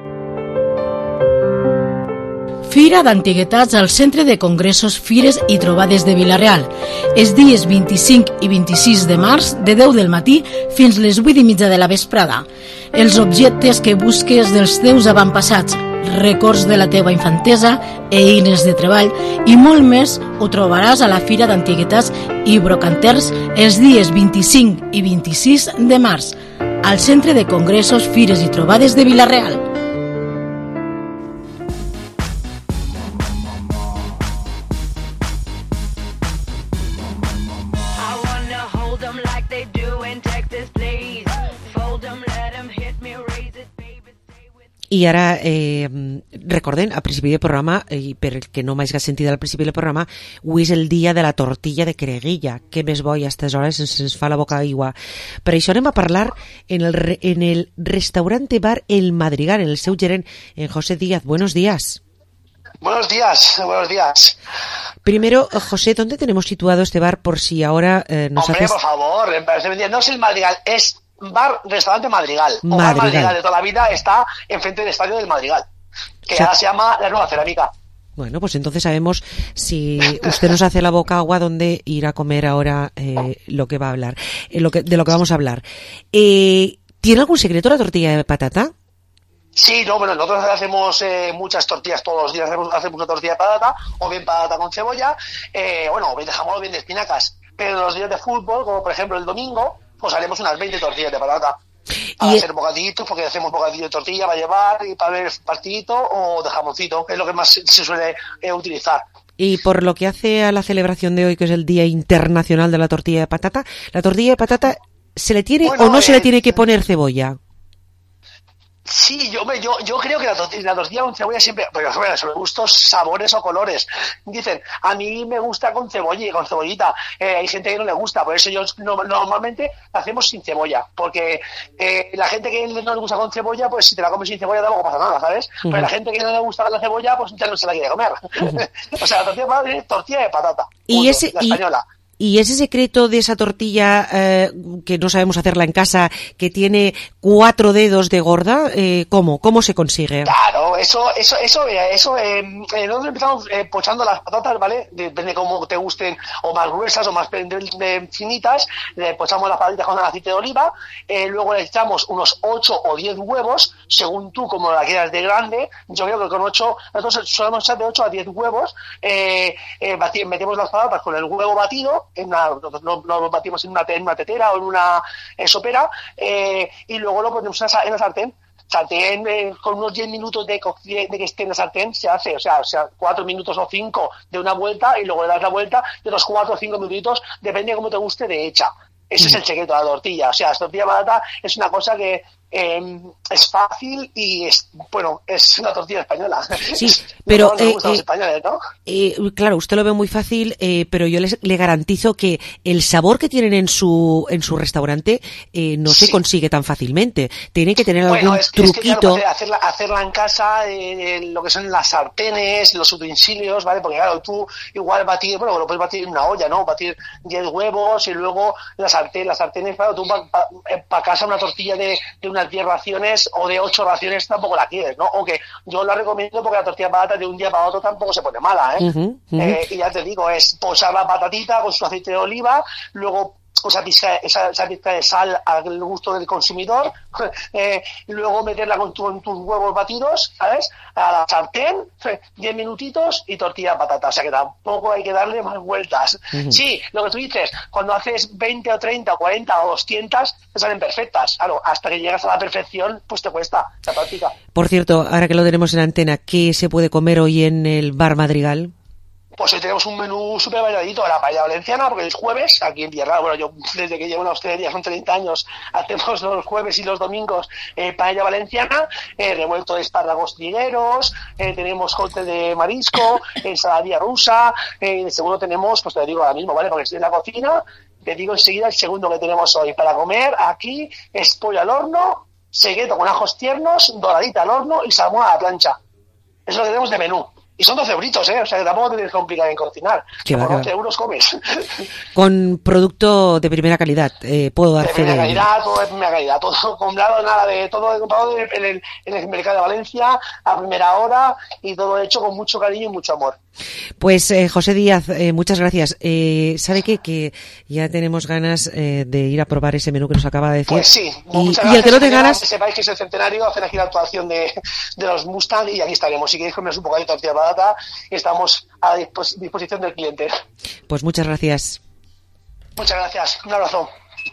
Fira d'Antiguitats al Centre de Congressos, Fires i Trobades de Vilarreal. Els dies vint-i-cinc i vint-i-sis de març, de deu del matí fins les vuit i mitja de la vesprada. Els objectes que busques dels teus avantpassats, records de la teva infantesa, eines de treball i molt més ho trobaràs a la Fira d'Antiguitats i Brocanters els dies vint-i-cinc i vint-i-sis de març al Centre de Congressos, Fires i Trobades de Vilarreal. I ara, eh, recorden, al principi del programa, i per el que no m'hagi sentit al principi del programa, avui és el dia de la tortilla de creguilla. Què més bo, i a aquestes hores ens, ens fa la boca aigua. Per això anem a parlar en el, en el restaurante bar El Madrigal, en el seu gerent, en José Díaz. Buenos días. Buenos días, buenos días. Primero, José, ¿dónde tenemos situado este bar por si ahora eh, nos Hombre, haces... por favor, no es el Madrigal, es... Bar, restaurante Madrigal, o Madrigal. Bar Madrigal de toda la vida, está enfrente del estadio del Madrigal, que o sea, ahora se llama La Nueva Cerámica. Bueno, pues entonces sabemos si usted nos hace la boca agua dónde ir a comer ahora eh, lo que va a hablar, eh, lo que, de lo que vamos a hablar. Eh, ¿Tiene algún secreto la tortilla de patata? Sí, no, bueno, nosotros hacemos eh, muchas tortillas todos los días, hacemos, hacemos una tortilla de patata, o bien patata con cebolla, eh, bueno, o bien de jamón o bien de espinacas, pero los días de fútbol, como por ejemplo el domingo, pues haremos unas veinte tortillas de patata para hacer bocadillitos, porque hacemos bocadillo de tortilla para llevar y para ver partidito o de jamoncito, es lo que más se suele eh, utilizar. Y por lo que hace a la celebración de hoy, que es el Día Internacional de la Tortilla de Patata, ¿la tortilla de patata se le tiene bueno, o no eh, se le tiene que poner cebolla? Sí, yo, yo, yo creo que la tortilla, la tortilla con cebolla siempre, pero bueno, sobre gustos, sabores o colores. Dicen, a mí me gusta con cebolla, con cebollita. Eh, hay gente que no le gusta, por eso yo no, normalmente la hacemos sin cebolla, porque eh, la gente que no le gusta con cebolla, pues si te la comes sin cebolla tampoco pasa nada, ¿sabes? Uh-huh. Pero la gente que no le gusta la cebolla, pues ya no se la quiere comer. Uh-huh. O sea, la tortilla de patata es tortilla de patata. Y punto, ese, la española. Y... Y ese secreto de esa tortilla eh, que no sabemos hacerla en casa, que tiene cuatro dedos de gorda, eh, ¿cómo? ¿Cómo se consigue? Claro, eso, eso, eso, eso, eh, nosotros empezamos eh, pochando las patatas, ¿vale? Depende de cómo te gusten, o más gruesas o más finitas, le pochamos las patatitas con aceite de oliva, eh, luego le echamos unos ocho o diez huevos, según tú como la quieras de grande. Yo creo que con ocho, nosotros solemos echar de ocho a diez huevos, eh, eh, bati, metemos las patatas con el huevo batido, en una, lo, lo batimos en una, en una tetera o en una eh, sopera, eh, y luego lo ponemos en la sartén. sartén eh, con unos diez minutos de, de, de que esté en la sartén se hace, o sea, o sea, cuatro minutos o cinco de una vuelta y luego le das la vuelta y otros cuatro o cinco minutitos, depende de cómo te guste de hecha. Ese es el secreto de la tortilla. O sea, la tortilla patata es una cosa que eh, es fácil y es, bueno, es una tortilla española. Sí, pero no, eh, eh, los españoles, ¿no? eh, claro, usted lo ve muy fácil, eh, pero yo les, le garantizo que el sabor que tienen en su en su restaurante eh, no sí. se consigue tan fácilmente. Tiene que tener bueno, algún es, truquito. Es que, claro, hacerla, hacerla en casa, eh, lo que son las sartenes, los utensilios, ¿vale? Porque claro, tú igual batir, bueno, lo puedes batir en una olla, ¿no? Batir diez huevos y luego la sartén, las sartenes, claro, tú para pa, pa casa una tortilla de, de unas diez raciones o de ocho raciones tampoco la quieres, ¿no? Aunque yo la recomiendo porque la tortilla de patata de un día para otro tampoco se pone mala, ¿eh? Uh-huh, uh-huh. eh y ya te digo, es pochar la patatita con su aceite de oliva, luego esa pizca, esa, esa pizca de sal al gusto del consumidor, eh, y luego meterla con, tu, con tus huevos batidos, ¿sabes? A la sartén, diez minutitos y tortilla de patata, o sea que tampoco hay que darle más vueltas. Uh-huh. Sí, lo que tú dices, cuando haces veinte o treinta o cuarenta o doscientas, te salen perfectas, claro, hasta que llegas a la perfección, pues te cuesta la práctica. Por cierto, ahora que lo tenemos en antena, ¿qué se puede comer hoy en el Bar Madrigal? Pues hoy tenemos un menú súper variadito, la paella valenciana, porque es jueves, aquí en Villarreal, bueno, yo desde que llevo una hostelería, son treinta años, hacemos los jueves y los domingos eh, paella valenciana, eh, revuelto de espárragos trigueros, eh, tenemos cóctel de marisco, ensaladilla rusa, eh, de seguro tenemos, pues te digo ahora mismo, ¿vale? Porque estoy en la cocina, te digo enseguida el segundo que tenemos hoy para comer aquí es pollo al horno, segueto con ajos tiernos, doradita al horno y salmón a la plancha. Eso es lo que tenemos de menú. Y son doce euritos, ¿eh? O sea, que tampoco te tienes que complicar en cocinar. Por doce euros comes. Con producto de primera calidad, eh, puedo dar fe de... De primera calidad, todo de primera calidad. Todo comprado, nada de... Todo de comprado en el, en el mercado de Valencia, a primera hora, y todo hecho con mucho cariño y mucho amor. Pues eh, José Díaz, eh, muchas gracias. Eh, ¿Sabe qué? Que ya tenemos ganas eh, de ir a probar ese menú que nos acaba de decir. Pues sí. Y, y el que no tenga ganas... Que sepáis que es el centenario, hacen aquí la actuación de, de los Mustang y aquí estaremos. Si queréis comer un bocadito de tortilla de patata, estamos a disposición del cliente. Pues muchas gracias. Muchas gracias. Un abrazo.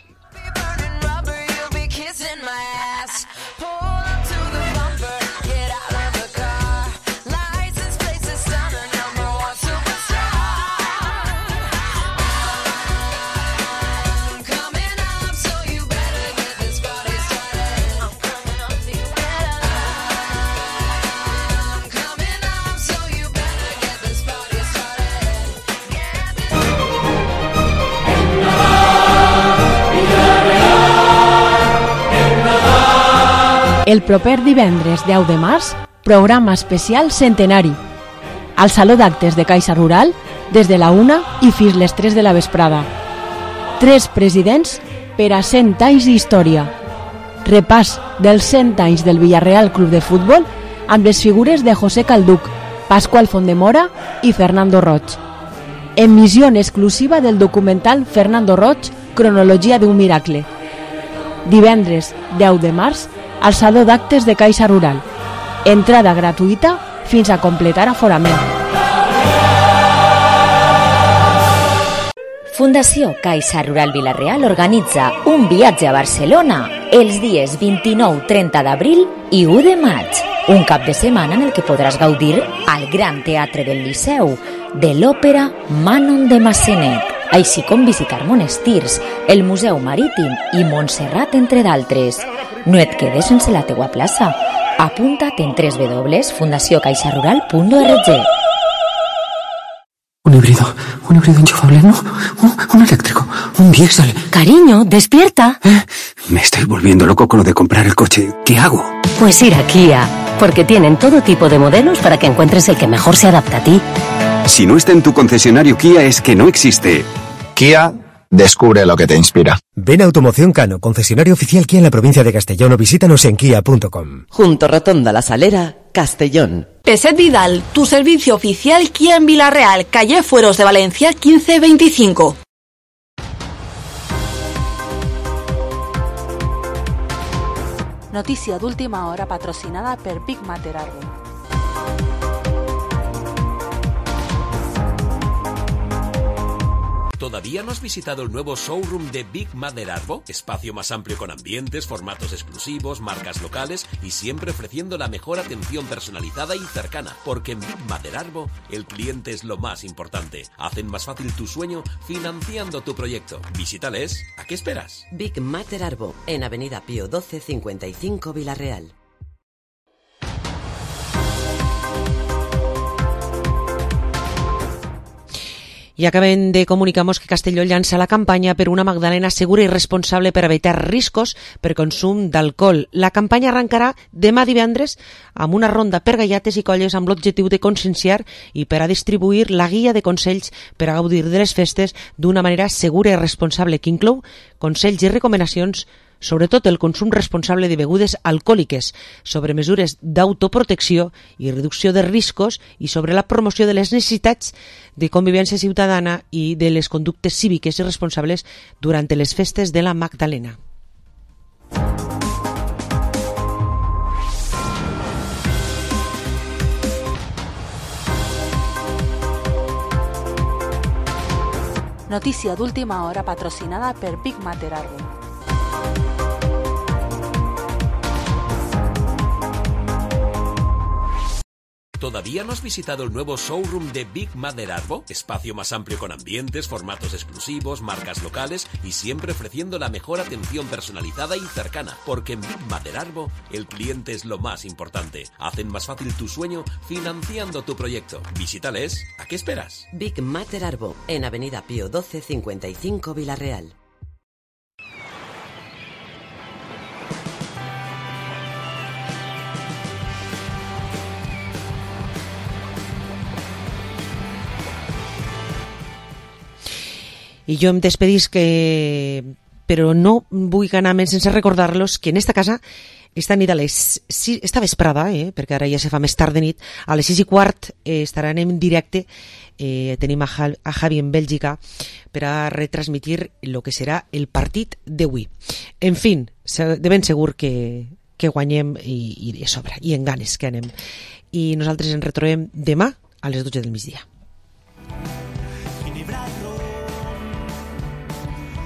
El proper divendres deu de març, programa especial centenari. Al Saló d'Actes de Caixa Rural, des de la una i fins les tres de la vesprada. Tres presidents per a cent anys d'història. Repàs dels cent anys del Villarreal Club de Futbol amb les figures de José Calduc, Pascual Fondemora i Fernando Roig. Emissió exclusiva del documental Fernando Roig, Cronologia d'un miracle. Divendres deu de març, al Saló d'Actes de Caixa Rural. Entrada gratuïta fins a completar aforament. Fundació Caixa Rural Vilareal organitza un viatge a Barcelona els dies vint-i-nou trenta d'abril i u de maig. Un cap de setmana en el que podràs gaudir al Gran Teatre del Liceu de l'òpera Manon de Massanet, així com visitar monestirs, el Museu Marítim i Montserrat, entre d'altres. No et quedes sense la teua plaça. Apunta't en doble u doble u doble u punt fundació caixa rural punt org. Un híbrido, un híbrido enchufable, no, un, un eléctrico, un diésel. Cariño, despierta. ¿Eh? Me estoy volviendo loco con lo de comprar el coche. ¿Qué hago? Pues ir a Kia, porque tienen todo tipo de modelos para que encuentres el que mejor se adapta a ti. Si no está en tu concesionario Kia es que no existe. Kia, descubre lo que te inspira. Ven a Automoción Cano, concesionario oficial Kia en la provincia de Castellón, o visítanos en kia punto com. Junto Rotonda La Salera, Castellón. Peset Vidal, tu servicio oficial Kia en Villarreal, calle Fueros de Valencia quince veinticinco. Notícia d'última hora patrocinada per Big Matter Arden. ¿Todavía no has visitado el nuevo showroom de Big Mother Arbo? Espacio más amplio con ambientes, formatos exclusivos, marcas locales y siempre ofreciendo la mejor atención personalizada y cercana. Porque en Big Mother Arbo el cliente es lo más importante. Hacen más fácil tu sueño financiando tu proyecto. Visítales. ¿A qué esperas? Big Mother Arbo, en Avenida Pío doce cincuenta y cinco Villarreal. I acabem de comunicar-nos que Castelló llança la campanya per una Magdalena segura i responsable per evitar riscos per consum d'alcohol. La campanya arrencarà demà divendres amb una ronda per gallates i colles amb l'objectiu de conscienciar i per a distribuir la guia de consells per a gaudir de les festes d'una manera segura i responsable, que inclou consells i recomanacions sobretot el consum responsable de begudes alcohòliques, sobre mesures d'autoprotecció i reducció de riscos i sobre la promoció de les necessitats de convivència ciutadana i de les conductes cíviques i responsables durant les festes de la Magdalena. Notícia d'última hora patrocinada per Big Mother Arbo. ¿Todavía no has visitado el nuevo showroom de Big Mother Arbo? Espacio más amplio con ambientes, formatos exclusivos, marcas locales y siempre ofreciendo la mejor atención personalizada y cercana. Porque en Big Mother Arbo el cliente es lo más importante. Hacen más fácil tu sueño financiando tu proyecto. Visítales. ¿A qué esperas? Big Mother Arbo, en Avenida Pío doce cincuenta y cinco Villarreal. I jo em despedís que... però no vull anar més sense recordar-los que en esta casa esta nit a les sis, esta vesprada, eh, perquè ara ja se fa més tard de nit, a les sis i quart eh, estaran en directe, eh, tenim a, ja, a Javi en Bèlgica per a retransmitir el que serà el partit d'avui. En fin, de ben segur que, que guanyem i, i de sobre, i en ganes que anem. I nosaltres ens retrobem demà a les dotze del migdia.